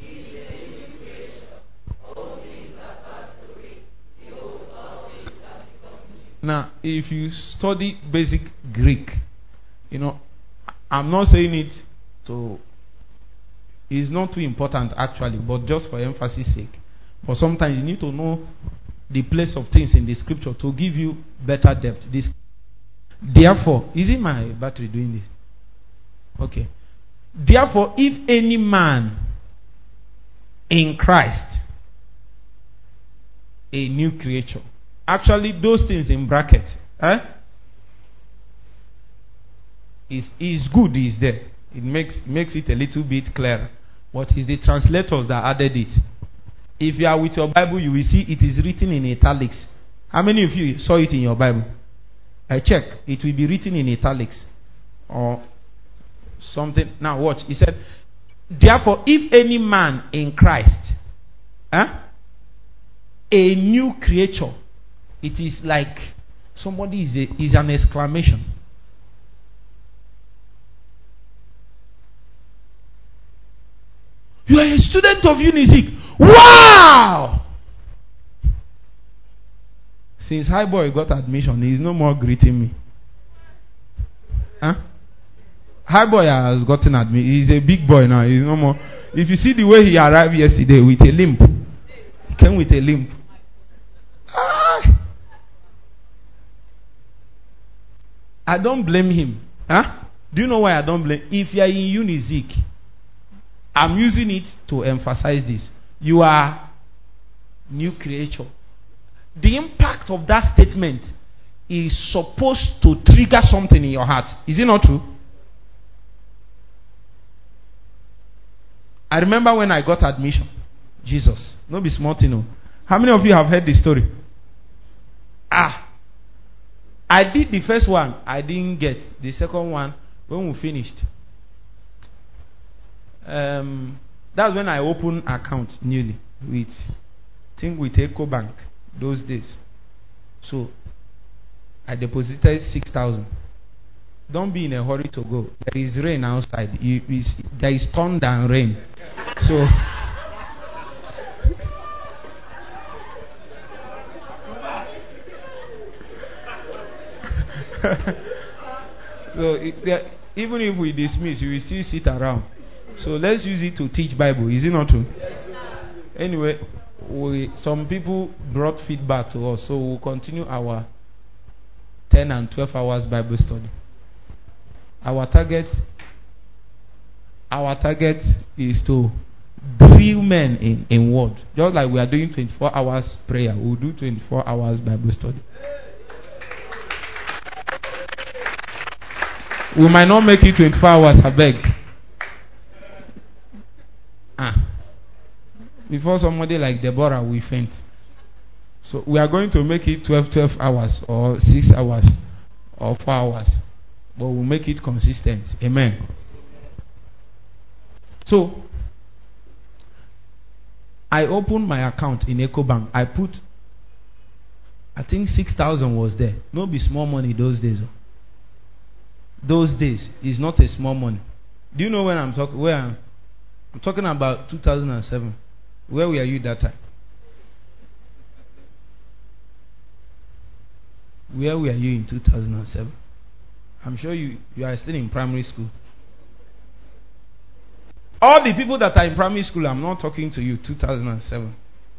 Speaker 1: Now, if you study basic Greek, you know, I'm not saying it to, it's not too important actually, but just for emphasis sake. For sometimes you need to know the place of things in the scripture to give you better depth. This, therefore, is it my battery doing this? Okay. Therefore, if any man in Christ, a new creature. Actually, those things in bracket, eh? Is is good, is there. It makes makes it a little bit clearer. But it's the translators that added it. If you are with your Bible, you will see it is written in italics. How many of you saw it in your Bible? I check. It will be written in italics or something. Now watch. He said, therefore, if any man in Christ, eh, a new creature, it is like somebody is a, is an exclamation. You are a student of Unizik. Wow! Since High Boy got admission, he is no more greeting me. Huh? High Boy has gotten admission. He's a big boy now. He's no more. If you see the way he arrived yesterday with a limp, he came with a limp. Ah. I don't blame him. Huh? Do you know why I don't blame? If you are in Unizik, I'm using it to emphasize this. You are new creature. The impact of that statement is supposed to trigger something in your heart. Is it not true? I remember when I got admission. Jesus. No be smart, you know. How many of you have heard the story? Ah. I did the first one. I didn't get. The second one, when we finished. Um, that's when I opened account newly with, I think with EcoBank those days. So, I deposited six thousand. Don't be in a hurry to go. There is rain outside. You, is, there is thunder and rain. So, so it, there, even if we dismiss, you will still sit around. So let's use it to teach Bible. Is it not true? Anyway, we, some people brought feedback to us, so we'll continue our ten and twelve hours Bible study. Our target, our target is to drill men in, in word. Just like we are doing twenty-four hours prayer, we'll do twenty-four hours Bible study. We might not make it twenty-four hours, I beg. Ah. Before somebody like Deborah will faint. So we are going to make it twelve, twelve hours or six hours or four hours. But we'll make it consistent. Amen. So I opened my account in EcoBank. I put, I think six thousand was there. No be small money those days. Those days is not a small money. Do you know when I'm talking? Where I'm, I'm talking about two thousand seven. Where were you that time? Where were you in two thousand seven? I'm sure you, you are still in primary school. All the people that are in primary school, I'm not talking to you, two thousand seven.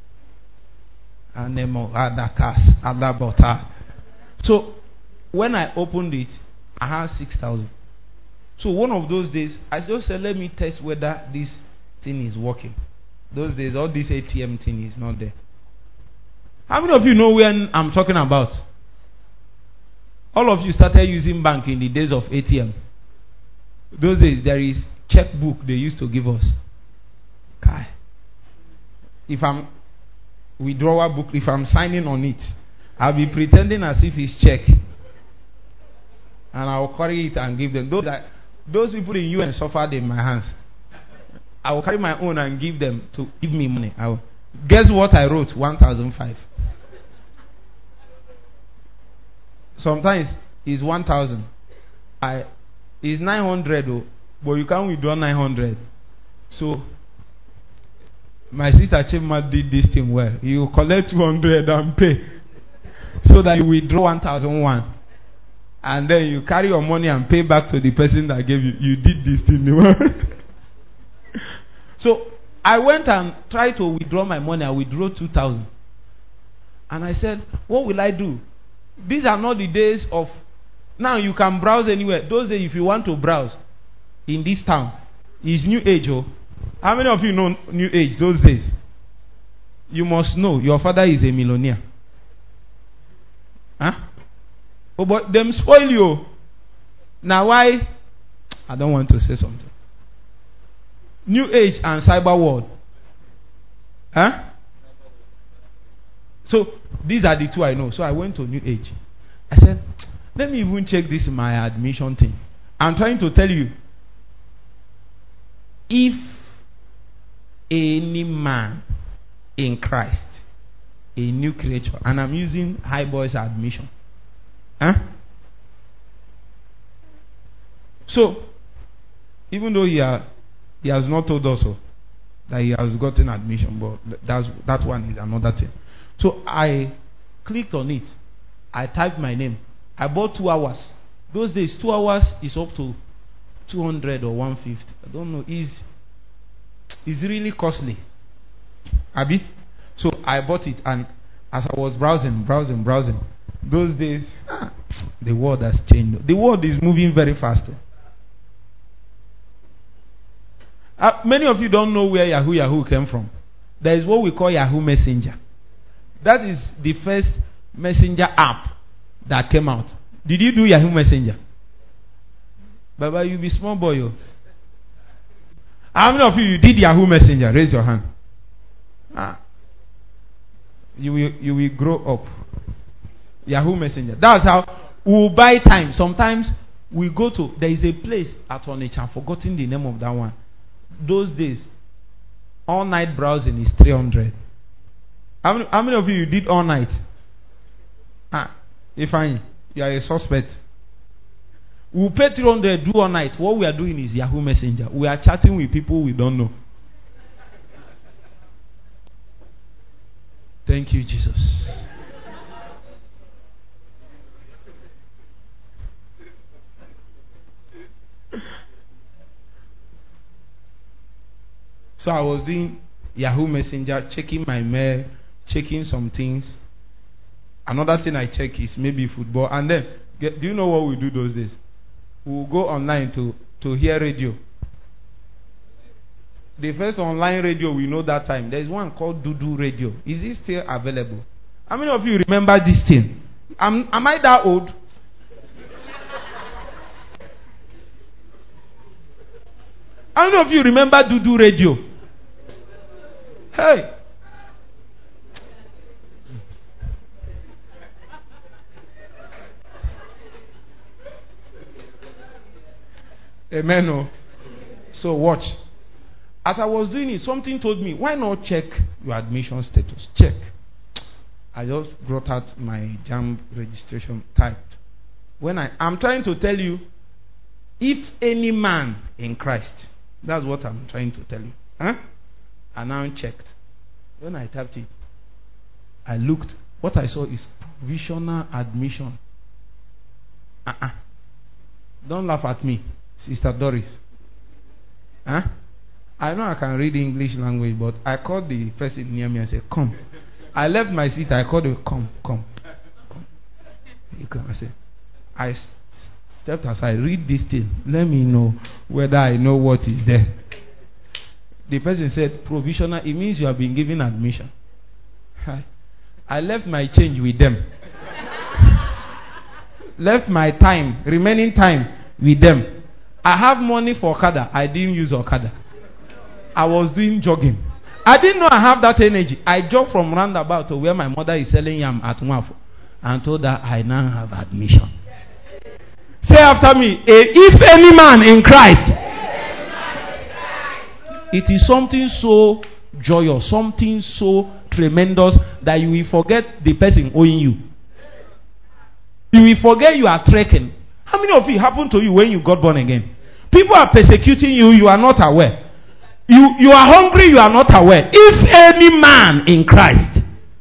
Speaker 1: Anemo, Adakas, Adabota. So, when I opened it, I had six thousand. So, one of those days, I just said, let me test whether this thing is working. Those days, all this A T M thing is not there. How many of you know when I'm talking about? All of you started using bank in the days of A T M. Those days, there is checkbook they used to give us. Kai. If I'm withdrawal book, if I'm signing on it, I'll be pretending as if it's check. And I'll carry it and give them. Those, that, those people in U N suffered in my hands. I will carry my own and give them to give me money. I will, guess what I wrote? one thousand five. Sometimes it's one thousand. I it's nine hundred though, but you can't withdraw nine hundred. So my sister Chima did this thing well. You collect two hundred and pay, so that you withdraw one thousand one, and then you carry your money and pay back to the person that gave you. You did this thing. So I went and tried to withdraw my money. I withdrew two thousand, and I said, "What will I do? These are not the days of now. You can browse anywhere. Those days, if you want to browse in this town, it's new age. Oh, how many of you know new age? Those days, you must know your father is a millionaire. Huh? Oh, but them spoil you. Now why? I don't want to say something. New age and cyber world. Huh? So these are the two I know. So I went to new age. I said, let me even check this in my admission thing. I'm trying to tell you, if any man in Christ, a new creature, and I'm using High Boy's admission. Huh? So, even though he, are, he has not told us so, that he has gotten admission, but that's that one is another thing. So I clicked on it. I typed my name. I bought two hours. Those days, two hours is up to two hundred or one fifty. I don't know. Is is really costly. Abi? So I bought it, and as I was browsing, browsing, browsing, those days, ah, the world has changed. The world is moving very fast. Uh, many of you don't know where Yahoo Yahoo came from. There is what we call Yahoo Messenger. That is the first messenger app that came out. Did you do Yahoo Messenger? Baba, you be small boy. Yo. How many of you, you did Yahoo Messenger? Raise your hand. Ah. You will, you will grow up. Yahoo Messenger. That's how we will buy time. Sometimes we go to, there is a place at Onitsha, I've forgotten the name of that one. Those days, all night browsing is three hundred. How many, how many of you, you did all night? Ah, if I, you are a suspect. We will pay three hundred, do all night. What we are doing is Yahoo Messenger. We are chatting with people we don't know. Thank you, Jesus. So I was doing Yahoo Messenger, checking my mail, checking some things. Another thing I check is maybe football. And then, get, do you know what we do those days? We'll go online to, to hear radio. The first online radio we know that time, there is one called Dudu Radio. Is it still available? How many of you remember this thing? Am, am I that old? How many of you remember Dudu Radio? Hey! Amen. Oh. So watch. As I was doing it, something told me, why not check your admission status? Check. I just brought out my JAMB registration typed. When I, I'm trying to tell you, if any man in Christ, that's what I'm trying to tell you. Huh? I now checked. When I typed it, I looked. What I saw is provisional admission. Uh-uh. Don't laugh at me, Sister Doris. Huh? I know I can read English language, but I called the person near me and said, come. I left my seat. I called her, come, come, come. You come. I said, I stepped aside. Read this thing. Let me know whether I know what is there. The person said, provisional. It means you have been given admission. I, I left my change with them. Left my time, remaining time with them. I have money for Okada. I didn't use Okada. I was doing jogging. I didn't know I have that energy. I jogged from roundabout to where my mother is selling yam at Mwafo and told her I now have admission. Say after me, if any man in Christ, it is something so joyous, something so tremendous that you will forget the person owing you. You will forget you are trekking. How many of you happened to you when you got born again? People are persecuting you, you are not aware. You, you are hungry, you are not aware. If any man in Christ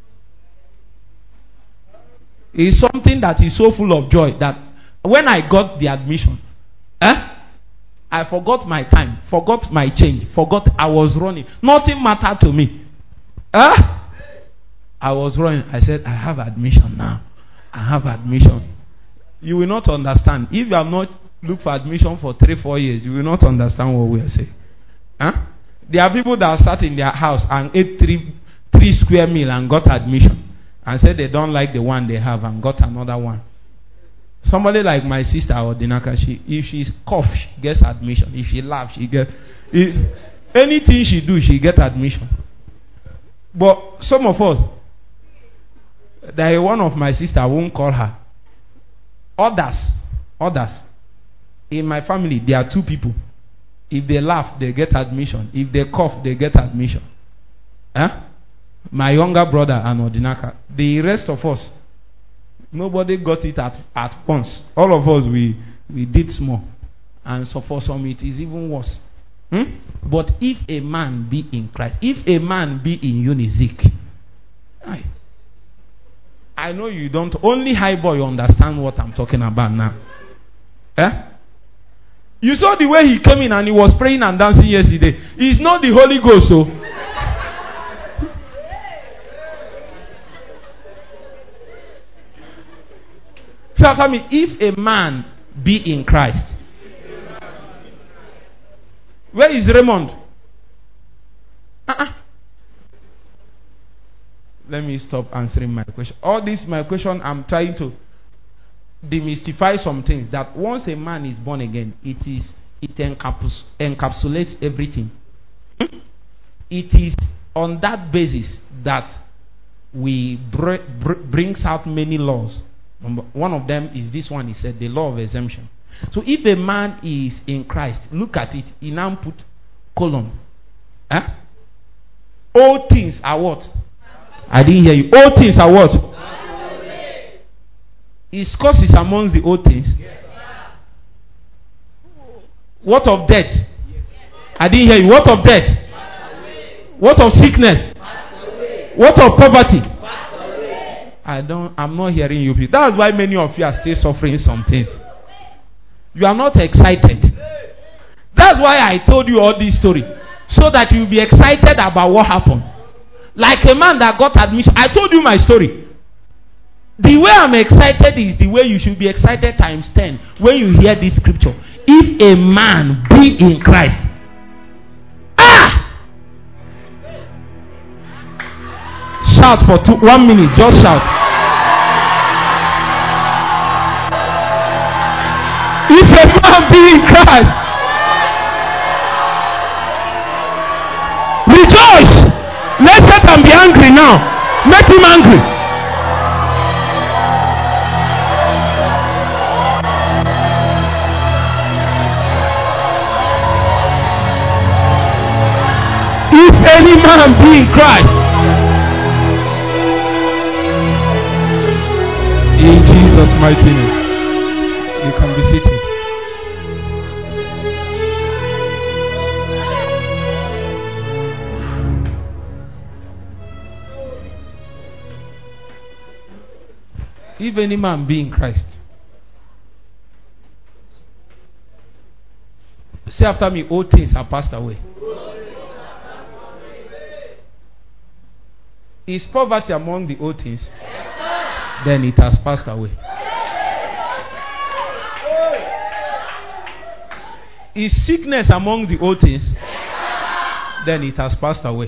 Speaker 1: is something that is so full of joy that when I got the admission, eh, I forgot my time, forgot my change, forgot I was running. Nothing mattered to me. Eh? I was running. I said, I have admission now. I have admission. You will not understand. If you have not looked for admission for three, four years, you will not understand what we are saying. Huh? There are people that sat in their house and ate three, three square meal and got admission. And said they don't like the one they have and got another one. Somebody like my sister or Dinaka, she, if she cough, she gets admission. If she laugh, she gets... If, anything she do, she get admission. But some of us, there is one of my sister, I won't call her. Others, others, in my family, there are two people. If they laugh, they get admission. If they cough, they get admission. Huh? My younger brother and Odinaka. The rest of us, nobody got it at, at once. All of us, we, we did small. And so for some, it is even worse. Hmm? But if a man be in Christ, if a man be in Unizik, I, I know you don't. Only high boy understand what I'm talking about now. Eh? You saw the way he came in and he was praying and dancing yesterday. It's not the Holy Ghost, so. So after me, if a man be in Christ, where is Raymond? Uh-uh. Let me stop answering my question. All this my question, I'm trying to demystify some things. That once a man is born again, it is it encaps, encapsulates everything. It is on that basis that we br- br- brings out many laws. One of them is this one. He said the law of exemption. So if a man is in Christ, look at it. He now put colon. Huh? All things are what? I didn't hear you. All things are what? Is causes amongst the old things? What of death? I didn't hear you. What of death? What of sickness? What of poverty? I don't. I'm not hearing you. That's why many of you are still suffering some things. You are not excited. That's why I told you all this story, so that you'll be excited about what happened. Like a man that got admission. I told you my story. The way I'm excited is the way you should be excited times ten when you hear this scripture. If a man be in Christ, ah! Shout for two, one minute. Just shout. If a man be in Christ, rejoice. Let Satan be angry now. Make him angry. If any man be in Christ, in Jesus' mighty name, you can be seated. If any man be in Christ, say after me, all things are passed away. Is poverty among the old things? Yes, then it has passed away. Yes, is sickness among the old things? Yes, then it has passed away.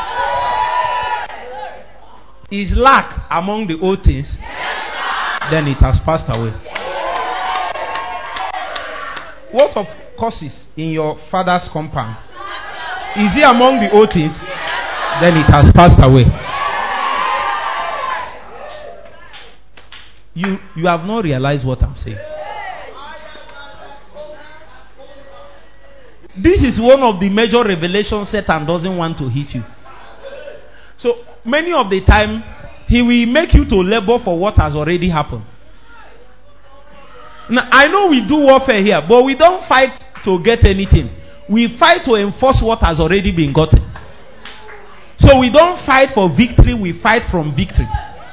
Speaker 1: Yes, is lack among the old things? Yes, then it has passed away. Yes, what of causes in your father's compound? Is it among the old things? Yes, then it has passed away. You you have not realized what I'm saying. This is one of the major revelations Satan doesn't want to hit you. So many of the time he will make you to labor for what has already happened. Now I know we do warfare here, but we don't fight to get anything. We fight to enforce what has already been gotten. So we don't fight for victory, we fight from victory.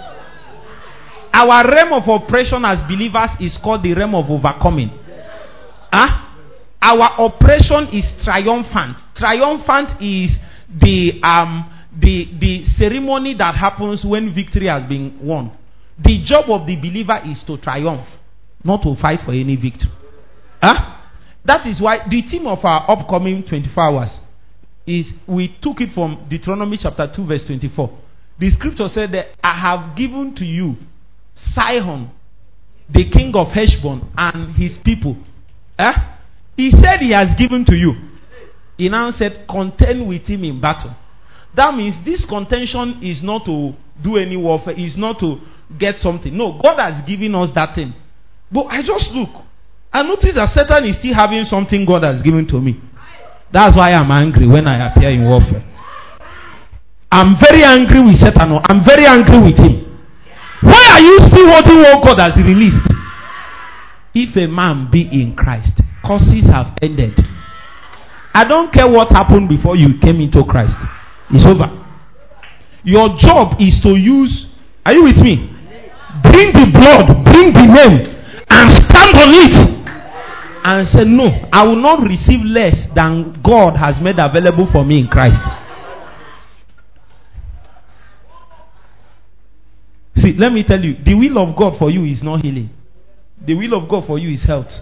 Speaker 1: Our realm of operation as believers is called the realm of overcoming. Huh? Our operation is triumphant. Triumphant is the um the the ceremony that happens when victory has been won. The job of the believer is to triumph, not to fight for any victory. Huh? That is why the theme of our upcoming twenty-four hours is, we took it from Deuteronomy chapter two verse twenty-four. The scripture said that I have given to you Sihon, the king of Heshbon, and his people. Eh? He said he has given to you. He now said, contend with him in battle. That means this contention is not to do any warfare, is not to get something. No, God has given us that thing. But I just look, I notice that Satan is still having something God has given to me. That's why I'm angry when I appear in warfare. I'm very angry with Satan. I'm very angry with him. Why are you still holding what God has released? If a man be in Christ, curses have ended. I don't care what happened before you came into Christ. It's over. Your job is to use, are you with me? Bring the blood, bring the name, and stand on it. And say, no, I will not receive less than God has made available for me in Christ. See, let me tell you, the will of God for you is not healing. The will of God for you is health.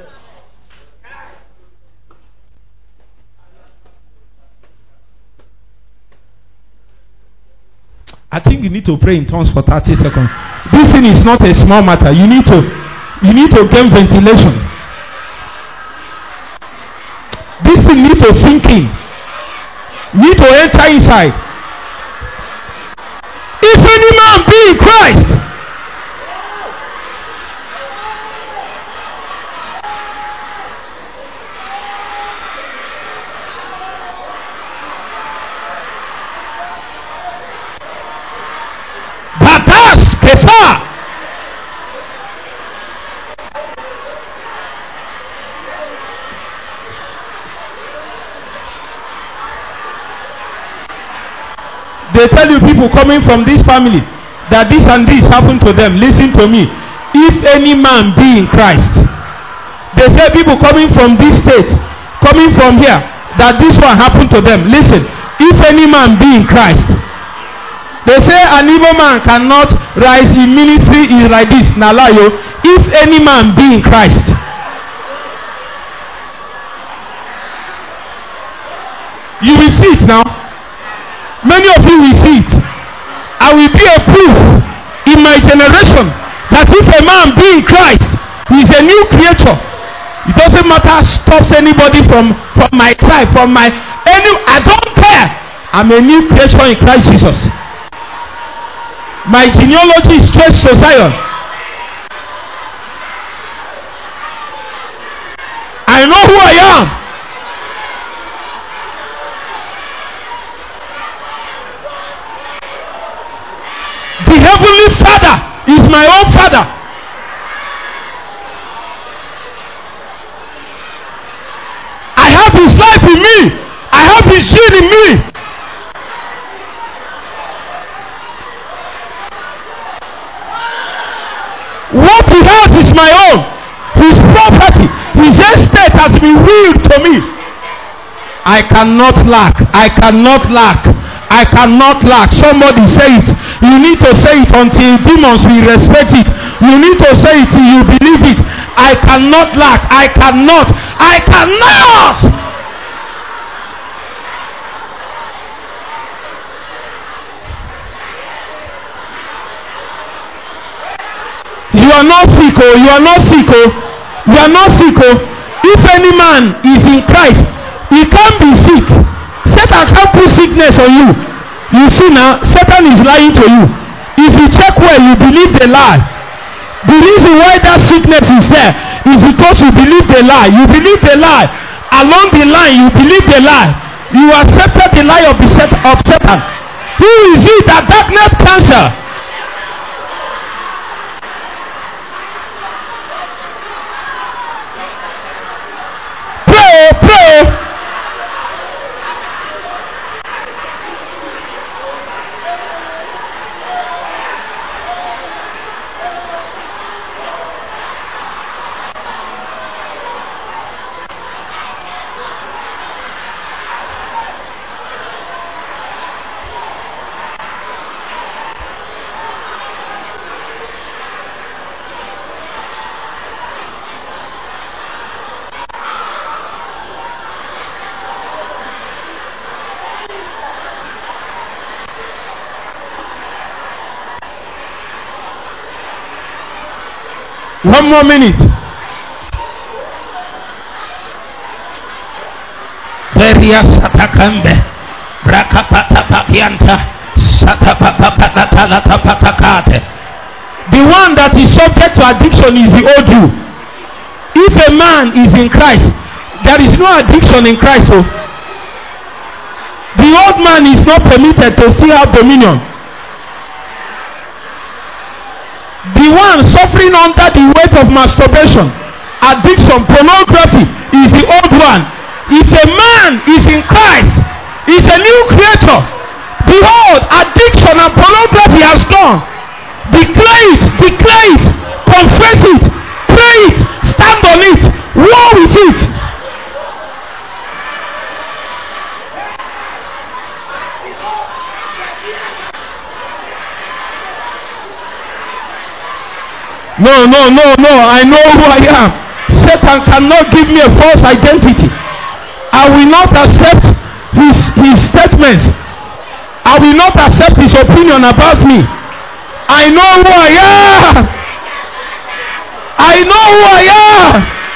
Speaker 1: I think you need to pray in tongues for thirty seconds. This thing is not a small matter. You need to, you need to gain ventilation. This thing need to sink in. Need to enter inside. If any man be in Christ, Batas Kefa. They tell you people coming from this family that this and this happened to them. Listen to me. If any man be in Christ, they say people coming from this state, coming from here, that this one happened to them. Listen. If any man be in Christ, they say an evil man cannot rise in ministry is like this. Nalayo. If any man be in Christ, you will see it now. Many of you will see it. I will be a proof in my generation that if a man be in Christ, he is a new creature. It doesn't matter stops anybody from, from my tribe, from my any. I don't care. I'm a new creature in Christ Jesus. My genealogy is traced to Zion. I know who I am. The Heavenly Father is my own Father. I have His life in me. I have His gene in me. What He has is my own. His property, His estate has been willed to me. I cannot lack. I cannot lack. I cannot lack. Somebody say it. You need to say it until demons will respect it. You need to say it till you believe it. I cannot lack. I cannot. I cannot. You are not sick, oh. You are not sick, oh. You are not sick, oh. If any man is in Christ, he can't be sick. Satan can't put sickness on you. You see now, Satan is lying to you. If you check well, you believe the lie. The reason why that sickness is there is because you believe the lie. You believe the lie. Along the line, you believe the lie. You accepted the lie of the set of Satan. Who is it that darkness cancel? Pray, pray. One more minute. Beria satakambe, brakapata papianta, satapapapata latapatakate. The one that is subject to addiction is the old you. If a man is in Christ, there is no addiction in Christ. So the old man is not permitted to still have dominion. The one suffering under the weight of masturbation, addiction, pornography is the old one. If a man is in Christ, is a new creature. Behold, addiction and pornography has gone. Declare it, declare it, confess it, pray it, stand on it, war with it. No, no, no, no. I know who I am. Satan cannot give me a false identity. I will not accept his, his statements. I will not accept his opinion about me. I know who I am. I know who I am.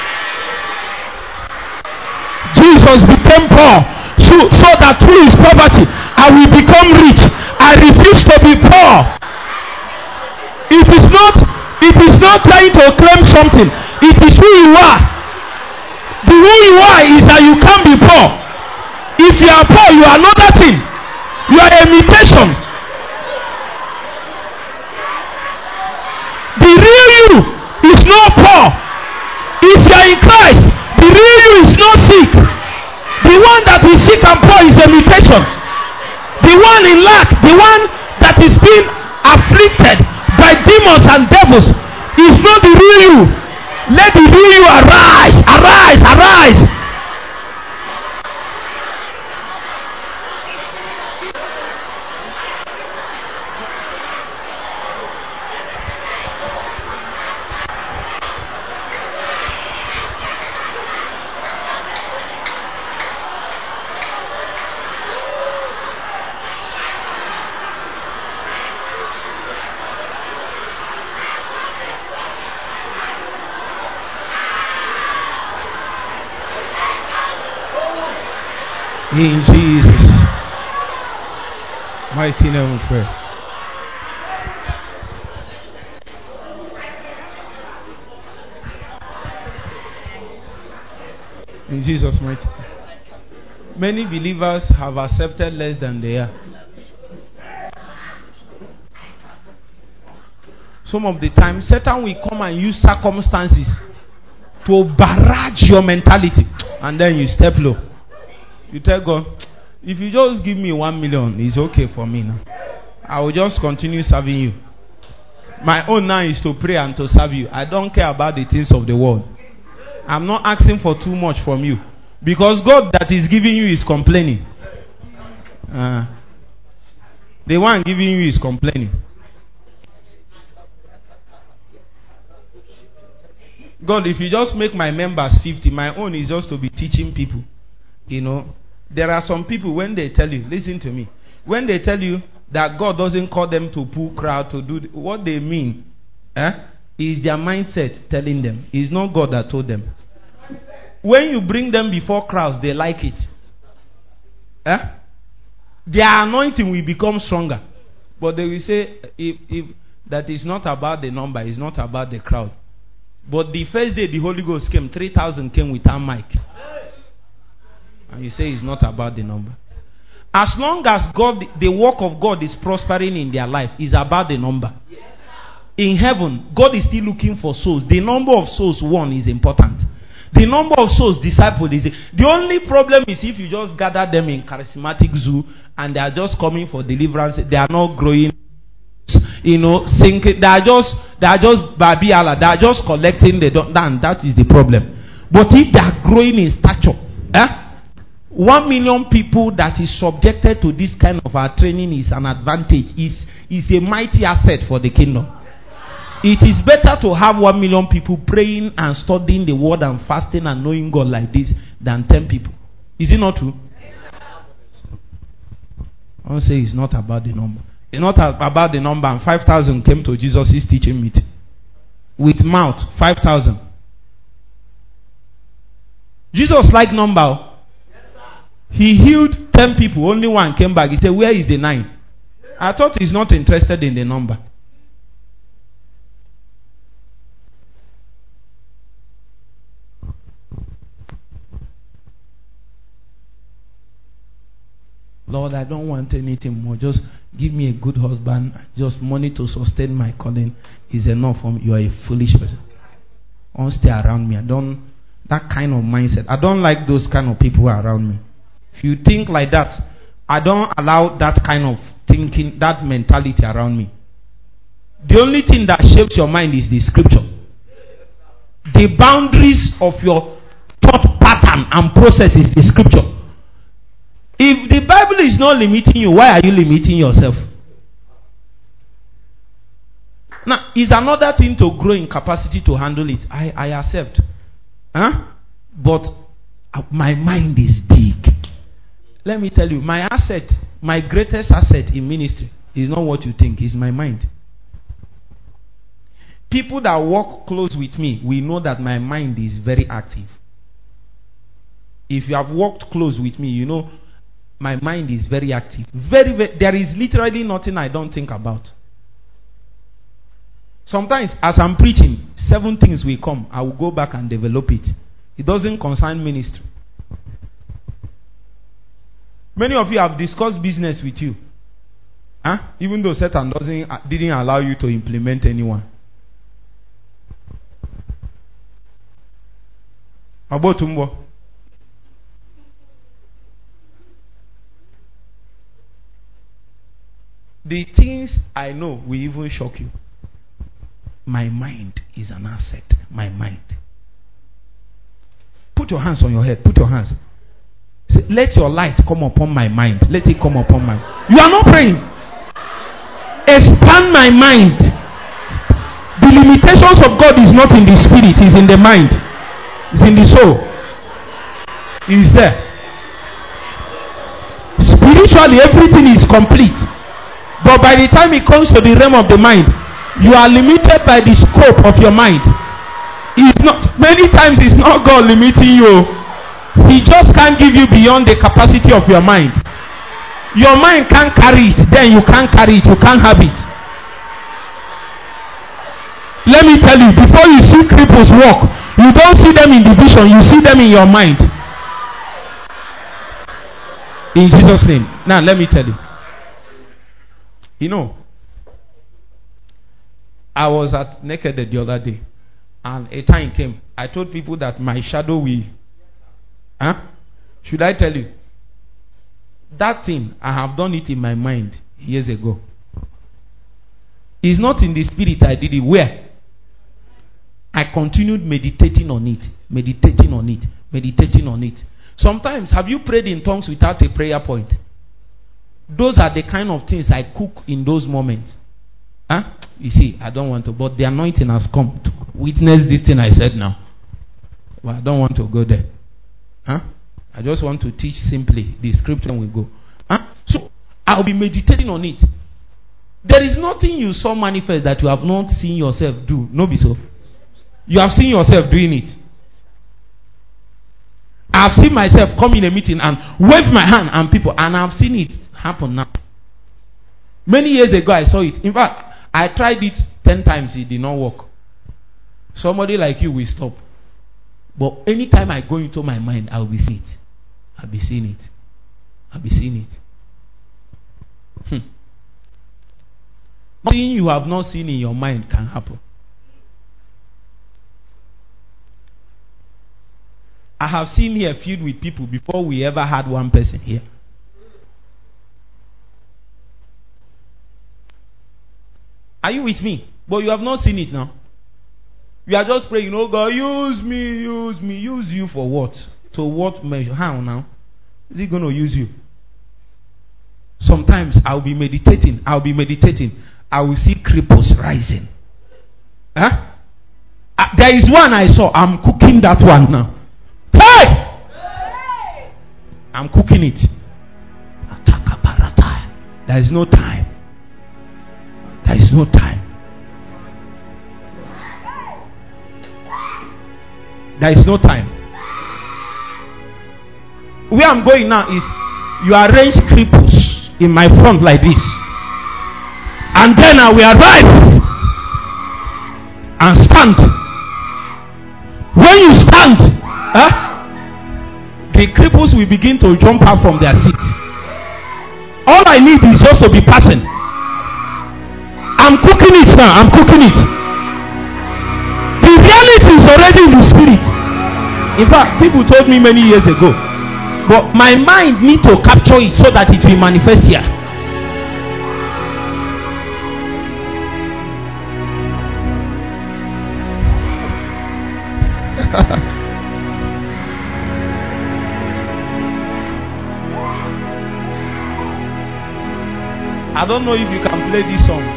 Speaker 1: Jesus became poor so, so that through his poverty I will become rich. I refuse to be poor. It is not It is not trying to claim something. It is who you are. The who you are is that you can't be poor. If you are poor, you are another thing. You are an imitation. The real you is not poor. If you are in Christ, the real you is not sick. The one that is sick and poor is an imitation. The one in lack, the one that is being afflicted by demons and devils is not the real you. Let the real you arise, arise, arise. In Jesus' mighty name we pray. In Jesus' mighty name. Many believers have accepted less than they are. Some of the time, Satan will come and use circumstances to barrage your mentality, and then you step low. You tell God, if you just give me one million, it's okay for me now. I will just continue serving you. My own now is to pray and to serve you. I don't care about the things of the world. I'm not asking for too much from you. Because God that is giving you is complaining. Uh, the one giving you is complaining. God, if you just make my members fifty, my own is just to be teaching people. You know, there are some people when they tell you, listen to me, when they tell you that God doesn't call them to pull crowd to do what they mean, eh, is their mindset telling them. It's not God that told them. When you bring them before crowds, they like it. Eh? Their anointing will become stronger. But they will say, if, if that is not about the number, it's not about the crowd. But the first day the Holy Ghost came, three thousand came without mic. And you say it's not about the number. As long as God, the work of God is prospering in their life, it's about the number. In heaven, God is still looking for souls. The number of souls won is important. The number of souls discipled is the only problem is if you just gather them in charismatic zoo and they are just coming for deliverance, they are not growing, you know, sinking. They are just they are just babi Allah. They are just collecting the and that is the problem. But if they are growing in stature, eh? One million people that is subjected to this kind of our training is an advantage. Is is a mighty asset for the kingdom. It is better to have one million people praying and studying the word and fasting and knowing God like this than ten people. Is it not true? I want to say it's not about the number. It's not about the number. And five thousand came to Jesus' teaching meeting. With mouth, five thousand. Jesus liked number. He healed ten people. Only one came back. He said, where is the nine? I thought he's not interested in the number. Lord, I don't want anything more. Just give me a good husband. Just money to sustain my calling is enough for me. You are a foolish person. Don't stay around me. I don't That kind of mindset. I don't like those kind of people around me. If you think like that, I don't allow that kind of thinking, that mentality around me. The only thing that shapes your mind is the scripture. The boundaries of your thought pattern and process is the scripture. If the Bible is not limiting you, why are you limiting yourself? Now, it's another thing to grow in capacity to handle it. I, I accept. Huh? But uh, my mind is big. Let me tell you, my asset, my greatest asset in ministry is not what you think, it's my mind. People that walk close with me, we know that my mind is very active. If you have walked close with me, you know my mind is very active. Very, very, there is literally nothing I don't think about. Sometimes, as I'm preaching, seven things will come. I will go back and develop it. It doesn't concern ministry. Many of you have discussed business with you. Huh? Even though Satan doesn't, uh, didn't allow you to implement anyone. About Tumbo. The things I know will even shock you. My mind is an asset. My mind. Put your hands on your head. Put your hands. Say, let your light come upon my mind. Let it come upon my. You are not praying. Expand my mind. The limitations of God is not in the spirit. It's in the mind. It's in the soul. It's there. Spiritually, everything is complete. But by the time it comes to the realm of the mind, you are limited by the scope of your mind. It's not, many times it's not God limiting you. He just can't give you beyond the capacity of your mind. Your mind can't carry it, then you can't carry it, you can't have it. Let me tell you, before you see cripples walk, you don't see them in the vision, you see them in your mind. In Jesus' name. Now let me tell you. You know, I was at Naked the other day, and a time came. I told people that my shadow will. Huh? Should I tell you? That thing, I have done it in my mind years ago. It's not in the spirit I did it. Where? I continued meditating on it, meditating on it, meditating on it. Sometimes, have you prayed in tongues without a prayer point? Those are the kind of things I cook in those moments. Huh? You see, I don't want to, but the anointing has come to witness this thing I said now. Well, I don't want to go there. Huh? I just want to teach simply the scripture and we go. Huh? So, I'll be meditating on it. There is nothing you saw manifest that you have not seen yourself do. No, be so. You have seen yourself doing it. I have seen myself come in a meeting and wave my hand and people, and I have seen it happen now. Many years ago I saw it. In fact, I tried it ten times, it did not work. Somebody like you will stop. But anytime I go into my mind, I will be seeing it. I'll be seeing it. I'll be seeing it. Hmm. Nothing you have not seen in your mind can happen. I have seen here filled with people before we ever had one person here. Are you with me? But you have not seen it now. You are just praying, oh God, use me, use me. Use you for what? To what measure? How now? Is he going to use you? Sometimes I'll be meditating. I'll be meditating. I will see cripples rising. Huh? Uh, there is one I saw. I'm cooking that one now. Hey! I'm cooking it. There is no time. There is no time. There is no time. Where I'm going now is you arrange cripples in my front like this. And then I will arrive and stand. When you stand, huh, the cripples will begin to jump out from their seat. All I need is just to be passing. I'm cooking it now. I'm cooking it. The reality is already in the spirit. In fact, people told me many years ago. But my mind need to capture it so that it will manifest here. I don't know if you can play this song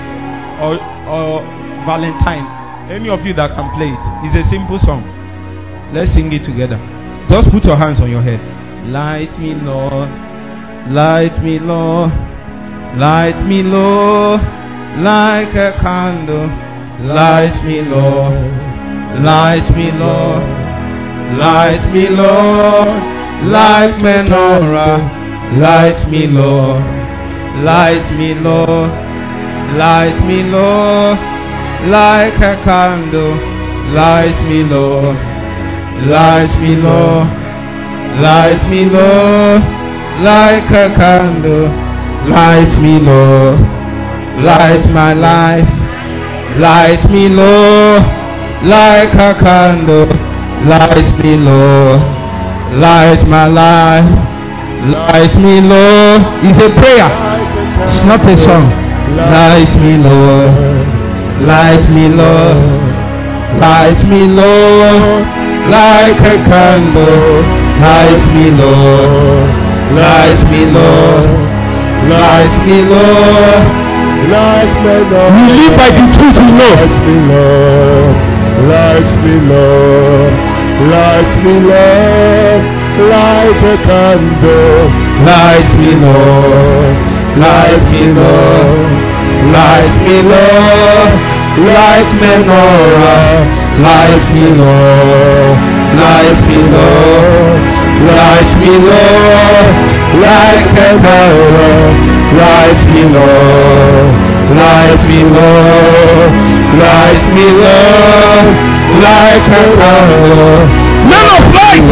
Speaker 1: or or Valentine. Any of you that can play it. It's a simple song. Let's sing it together. Just put your hands on your head. Light me, Lord. Light me, Lord. Light me, Lord. Like a candle. Light me, Lord. Light me, Lord. Light me, Lord. Like menorah. Light me, Lord. Light me, Lord. Light me, Lord. Like a candle. Light me, Lord. Light me, Lord. Light me, Lord. Like a candle. Light me, Lord. Light my life. Light me, Lord. Like a candle. Light me, Lord. Light my life. Light me, Lord. It's a prayer. It's not a song. Light me, Lord. Light me, Lord. Light me, Lord. Like a candle. Light me, Lord. Light me, Lord. Light me, Lord.
Speaker 6: Light me, Lord.
Speaker 1: We live by the truth we know.
Speaker 6: Light me, Lord. Light me, Lord. Light me, Lord. Like a candle.
Speaker 1: Light me, Lord. Light me, Lord. Light me, Lord. Like menorah. Light me, Lord. Light me, Lord. Light me, Lord. Like a candle. Light me, Lord. Light me, Lord. Light me, Lord. Like a candle. Men of light.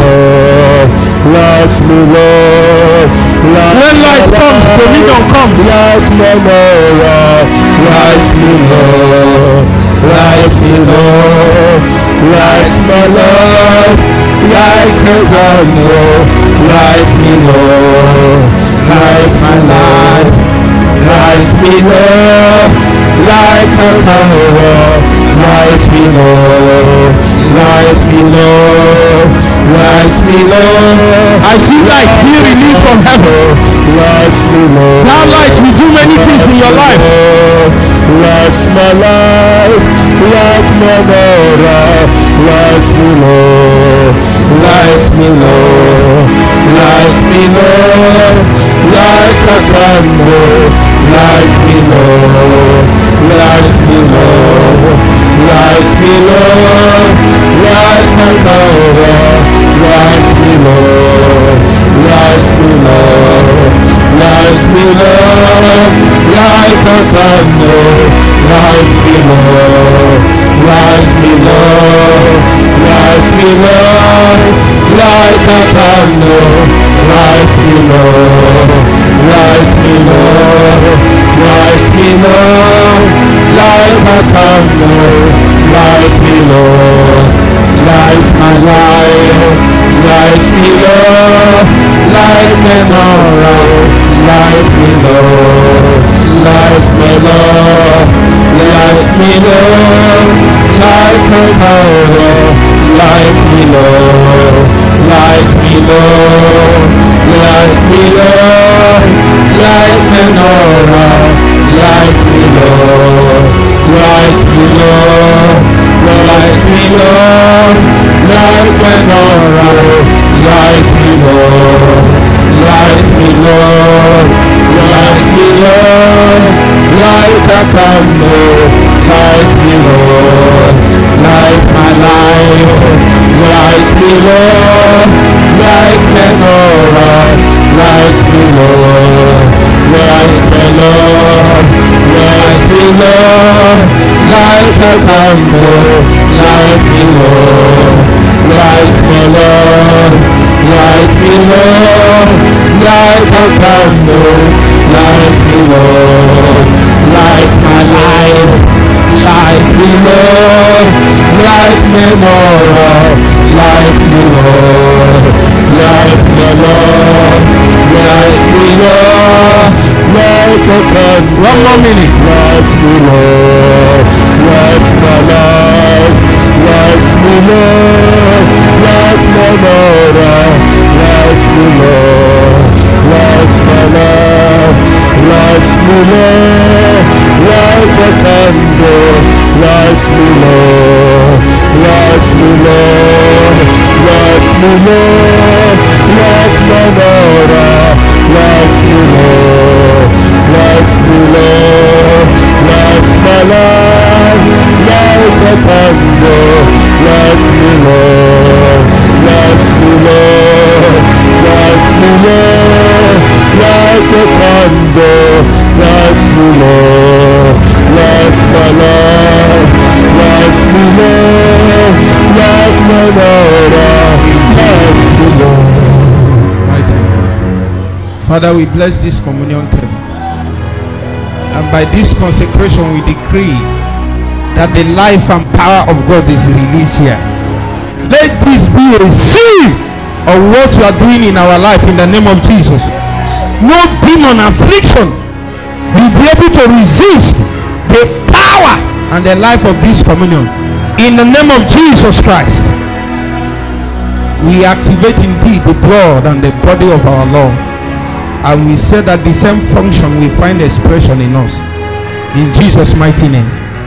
Speaker 6: Light me, Lord.
Speaker 1: When light comes, dominion comes.
Speaker 6: Like menorah.
Speaker 1: Light me, Lord. Light me, Lord. Light my Lord. Like a candle. Light me, Lord. Light my life. Light me, Lord. Like a candle. Light me, Lord. Light me, Lord. Light me, Lord. I see light being released from heaven.
Speaker 6: Light me, Lord.
Speaker 1: That light will do many things in your life.
Speaker 6: Light my life. Like menorah. Light me, Lord.
Speaker 1: Light me, Lord. Light me, Lord. Like a candle. Light me, Lord. Light me, Lord. Light me, Lord. Like a candle. Light me, Lord. Light me, Lord. Light me, Lord. Like a candle. Light me, Lord. Light me, Lord. Light me, Lord. Like a candle. Light me, Lord. Light me, Lord. Light me, Lord. Like a candle. Light me, Lord. Light my life. Light me, Lord. Like menorah. Light me, Lord. Light me, Lord. Light me, Lord. Like a candle. Light me, Lord. Light me, Lord. Light me, Lord. Like menorah. Light me, Lord. Light me, Lord. Light me, Lord. Like menorah. Light me, Lord. Light me, Lord. Light me, Lord. Like a candle. Light me, Lord. Light my life. Light me, Lord. Like menorah. Light me, Lord. Light me, Lord. Light me, Lord. Like a candle. Light me, Lord. Light me, Lord. Light me, Lord. Like a candle. Light me, Lord. Light my life. Light me, Lord. Like menorah. Light me,
Speaker 6: Lord. Light me, Lord. Light me, Lord. Light a candle.
Speaker 1: One more minute.
Speaker 6: Light me, Lord. Light my life. Light me, Lord. Light my Lord. Light me, Lord. Light my life. Light me, Lord. Light a candle. Light me, Lord. Light me, Lord. Light me, Lord. Light my Lord. Light me, Lord. Light me, Lord. Light my life. Light a candle. Light me, Lord. Light me, Lord. Light me, Lord. Light a candle. Light me, Lord. Light my life. Light me, Lord. Light my Lord. Light me, Lord.
Speaker 1: Mighty. Father, we bless this communion table. And by this consecration we decree that the life and power of God is released here. Let this be a seal of what you are doing in our life in the name of Jesus. No demon affliction will be able to resist the power and the life of this communion. In the name of Jesus Christ, we activate indeed the blood and the body of our Lord. And we say that the same function will find expression in us. In Jesus' mighty name.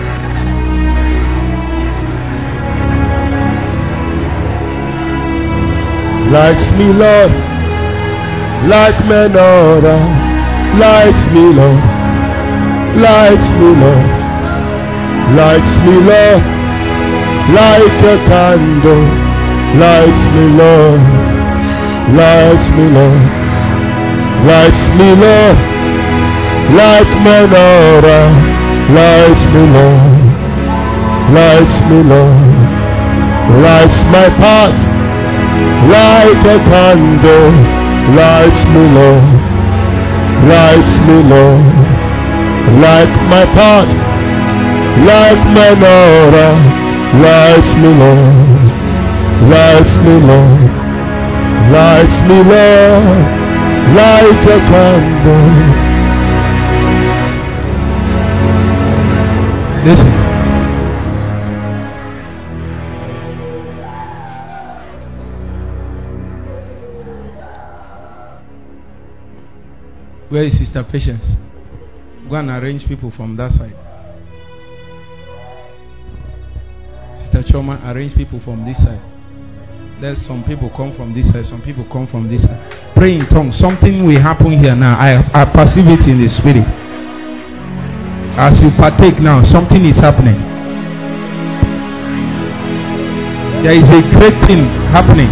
Speaker 6: Light me, Lord, like menorah. Light me, Lord, light me, Lord, light me, Lord, like a candle. Light me, Lord, light me, Lord, light me, Lord, like menorah. Light me, Lord, light me, Lord, light my path. Like a candle, light me, Lord, light me, Lord, like my path, like menorah, light me, Lord, light me, Lord, light me, Lord, like a candle.
Speaker 1: Listen. Where is Sister Patience? Go and arrange people from that side. Sister Choma, arrange people from this side. Let some people come from this side, some people come from this side. Pray in tongues. Something will happen here now. I, I perceive it in the spirit. As you partake now, something is happening. There is a great thing happening.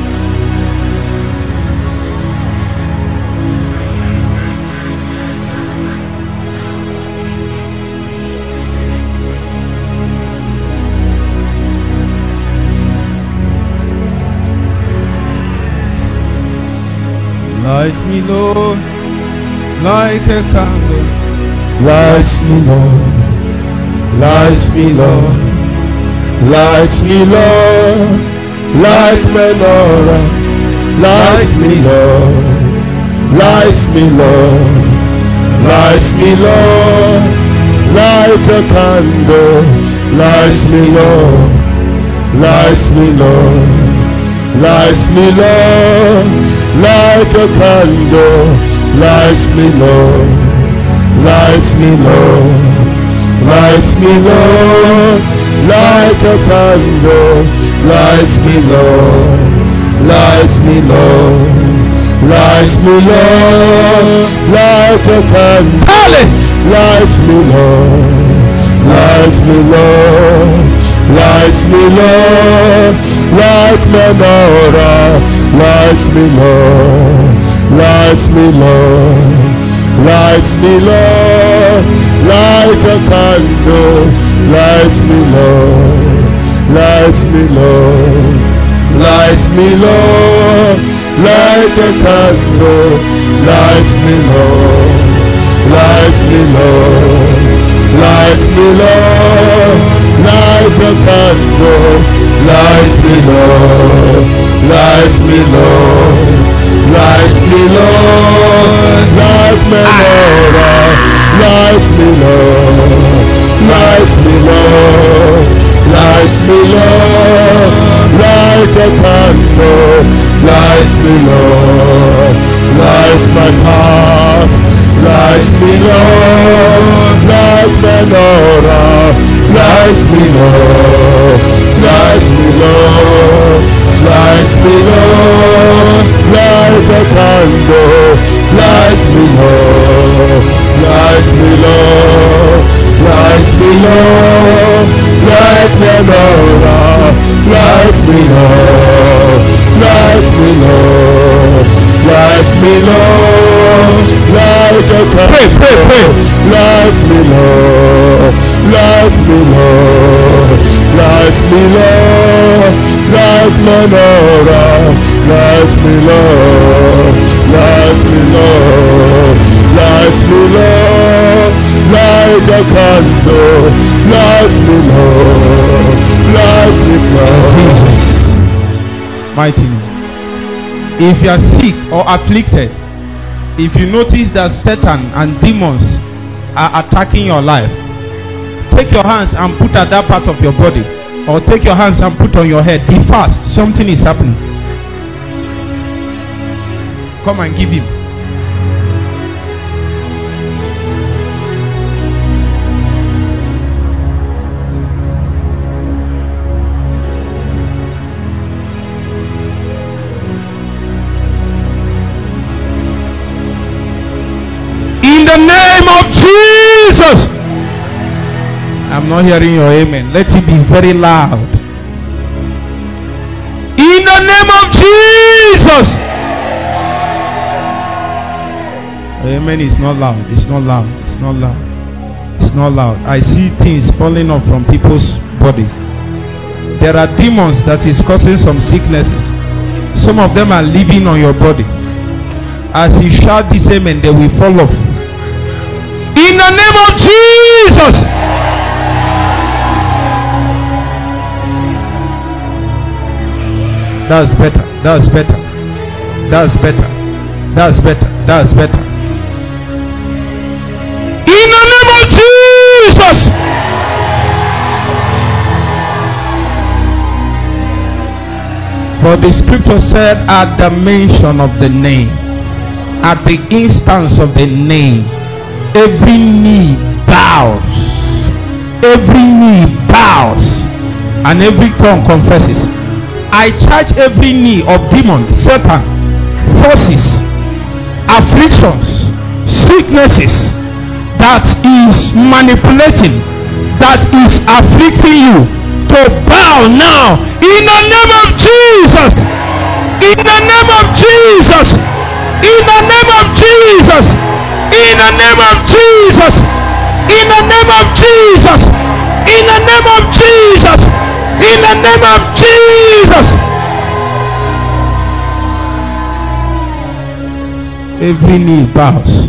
Speaker 1: Light me, Lord, like a candle.
Speaker 6: Light me, Lord, light me, Lord, light me, Lord, like menorah. Light me, Lord, light me, Lord, light me, Lord, like a candle. Light me, Lord, light me, Lord, light me, Lord, like a candle. Light me, Lord, light me, Lord, light me, Lord, like a candle. Light me, Lord, light me, Lord, light me, Lord, like a candle. Light me, Lord, light me, Lord, light me, Lord, like menorah. Light me, Lord, light me, Lord, light me, Lord, like a candle. Light me, Lord, light me, Lord, light me, Lord, like a candle. Light me, Lord, light me, Lord, light me, Lord, like a candle. light me, Lord, light me, Lord, light me, Lord, light menorah, light me, Lord, light me, Lord, light me, Lord, light a candle, light me, Lord, light my path, light me, Lord, light menorah, light me, Lord, light me, Lord, light me, Lord, light a candle, light me, Lord, light me, Lord, light me, Lord, light menorah, light me, Lord, light me, Lord, light me, Lord, light a candle, pray, pray, pray, light me, Lord, light me, Lord, light me, Lord, light menorah, light me, Lord, light me, Lord, light me, Lord, light a candle, light me, Lord, light me, Lord.
Speaker 1: Jesus, mighty name. If you are sick or afflicted, if you notice that Satan and demons are attacking your life, take your hands and put at that part of your body, or take your hands and put on your head. Be fast. Something is happening. Come and give him. In the name of Jesus. I'm not hearing your amen. Let it be very loud. In the name of Jesus. Amen is not loud. It's not loud. It's not loud. It's not loud. I see things falling off from people's bodies. There are demons that is causing some sicknesses. Some of them are living on your body. As you shout this amen, they will fall off. In the name of Jesus. That's better. That's better. That's better. That's better. That's better. In the name of Jesus. For the scripture said, at the mention of the name, at the instance of the name, every knee bows. Every knee bows. And every tongue confesses. I charge every knee of demon, Satan, forces, afflictions, sicknesses that is manipulating, that is afflicting you, to bow now in the name of Jesus. In the name of Jesus. In the name of Jesus. In the name of Jesus. In the name of Jesus. In the name of Jesus. In the name of Jesus. Every knee bows.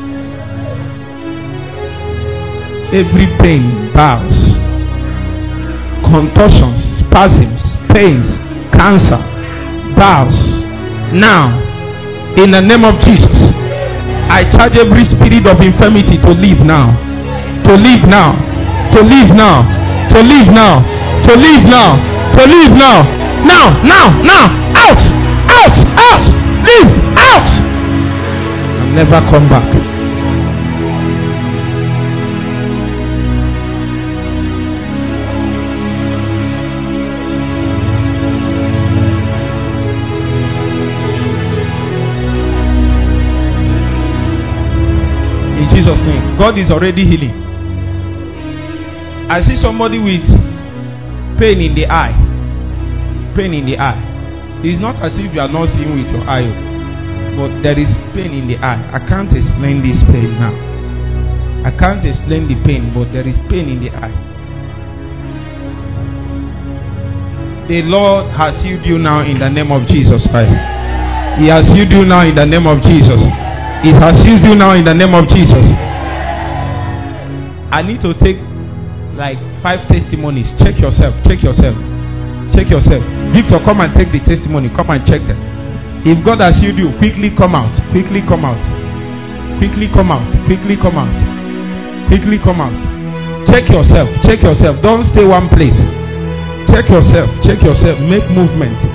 Speaker 1: Every pain bows. Contortions, spasms, pains, cancer bows. Now, in the name of Jesus, I charge every spirit of infirmity to leave now. To leave now. To leave now. To leave now. To leave now. To leave now. Now, now, now. Out. Out. Out. Leave. Out. And never come back. In Jesus' name. God is already healing. I see somebody with pain in the eye. Pain in the eye. It's not as if you are not seeing with your eye, but there is pain in the eye. I can't explain this pain now. I can't explain the pain, but there is pain in the eye. The Lord has healed you now in the name of Jesus Christ. He has healed you now in the name of Jesus. He has healed you now in the name of Jesus. I need to take like five testimonies. Check yourself. Check yourself. Check yourself. Victor, come and take the testimony. Come and check them. If God has healed you, quickly come out. Quickly come out. Quickly come out. Quickly come out. Quickly come out. Check yourself. Check yourself. Don't stay one place. Check yourself. Check yourself. Make movement.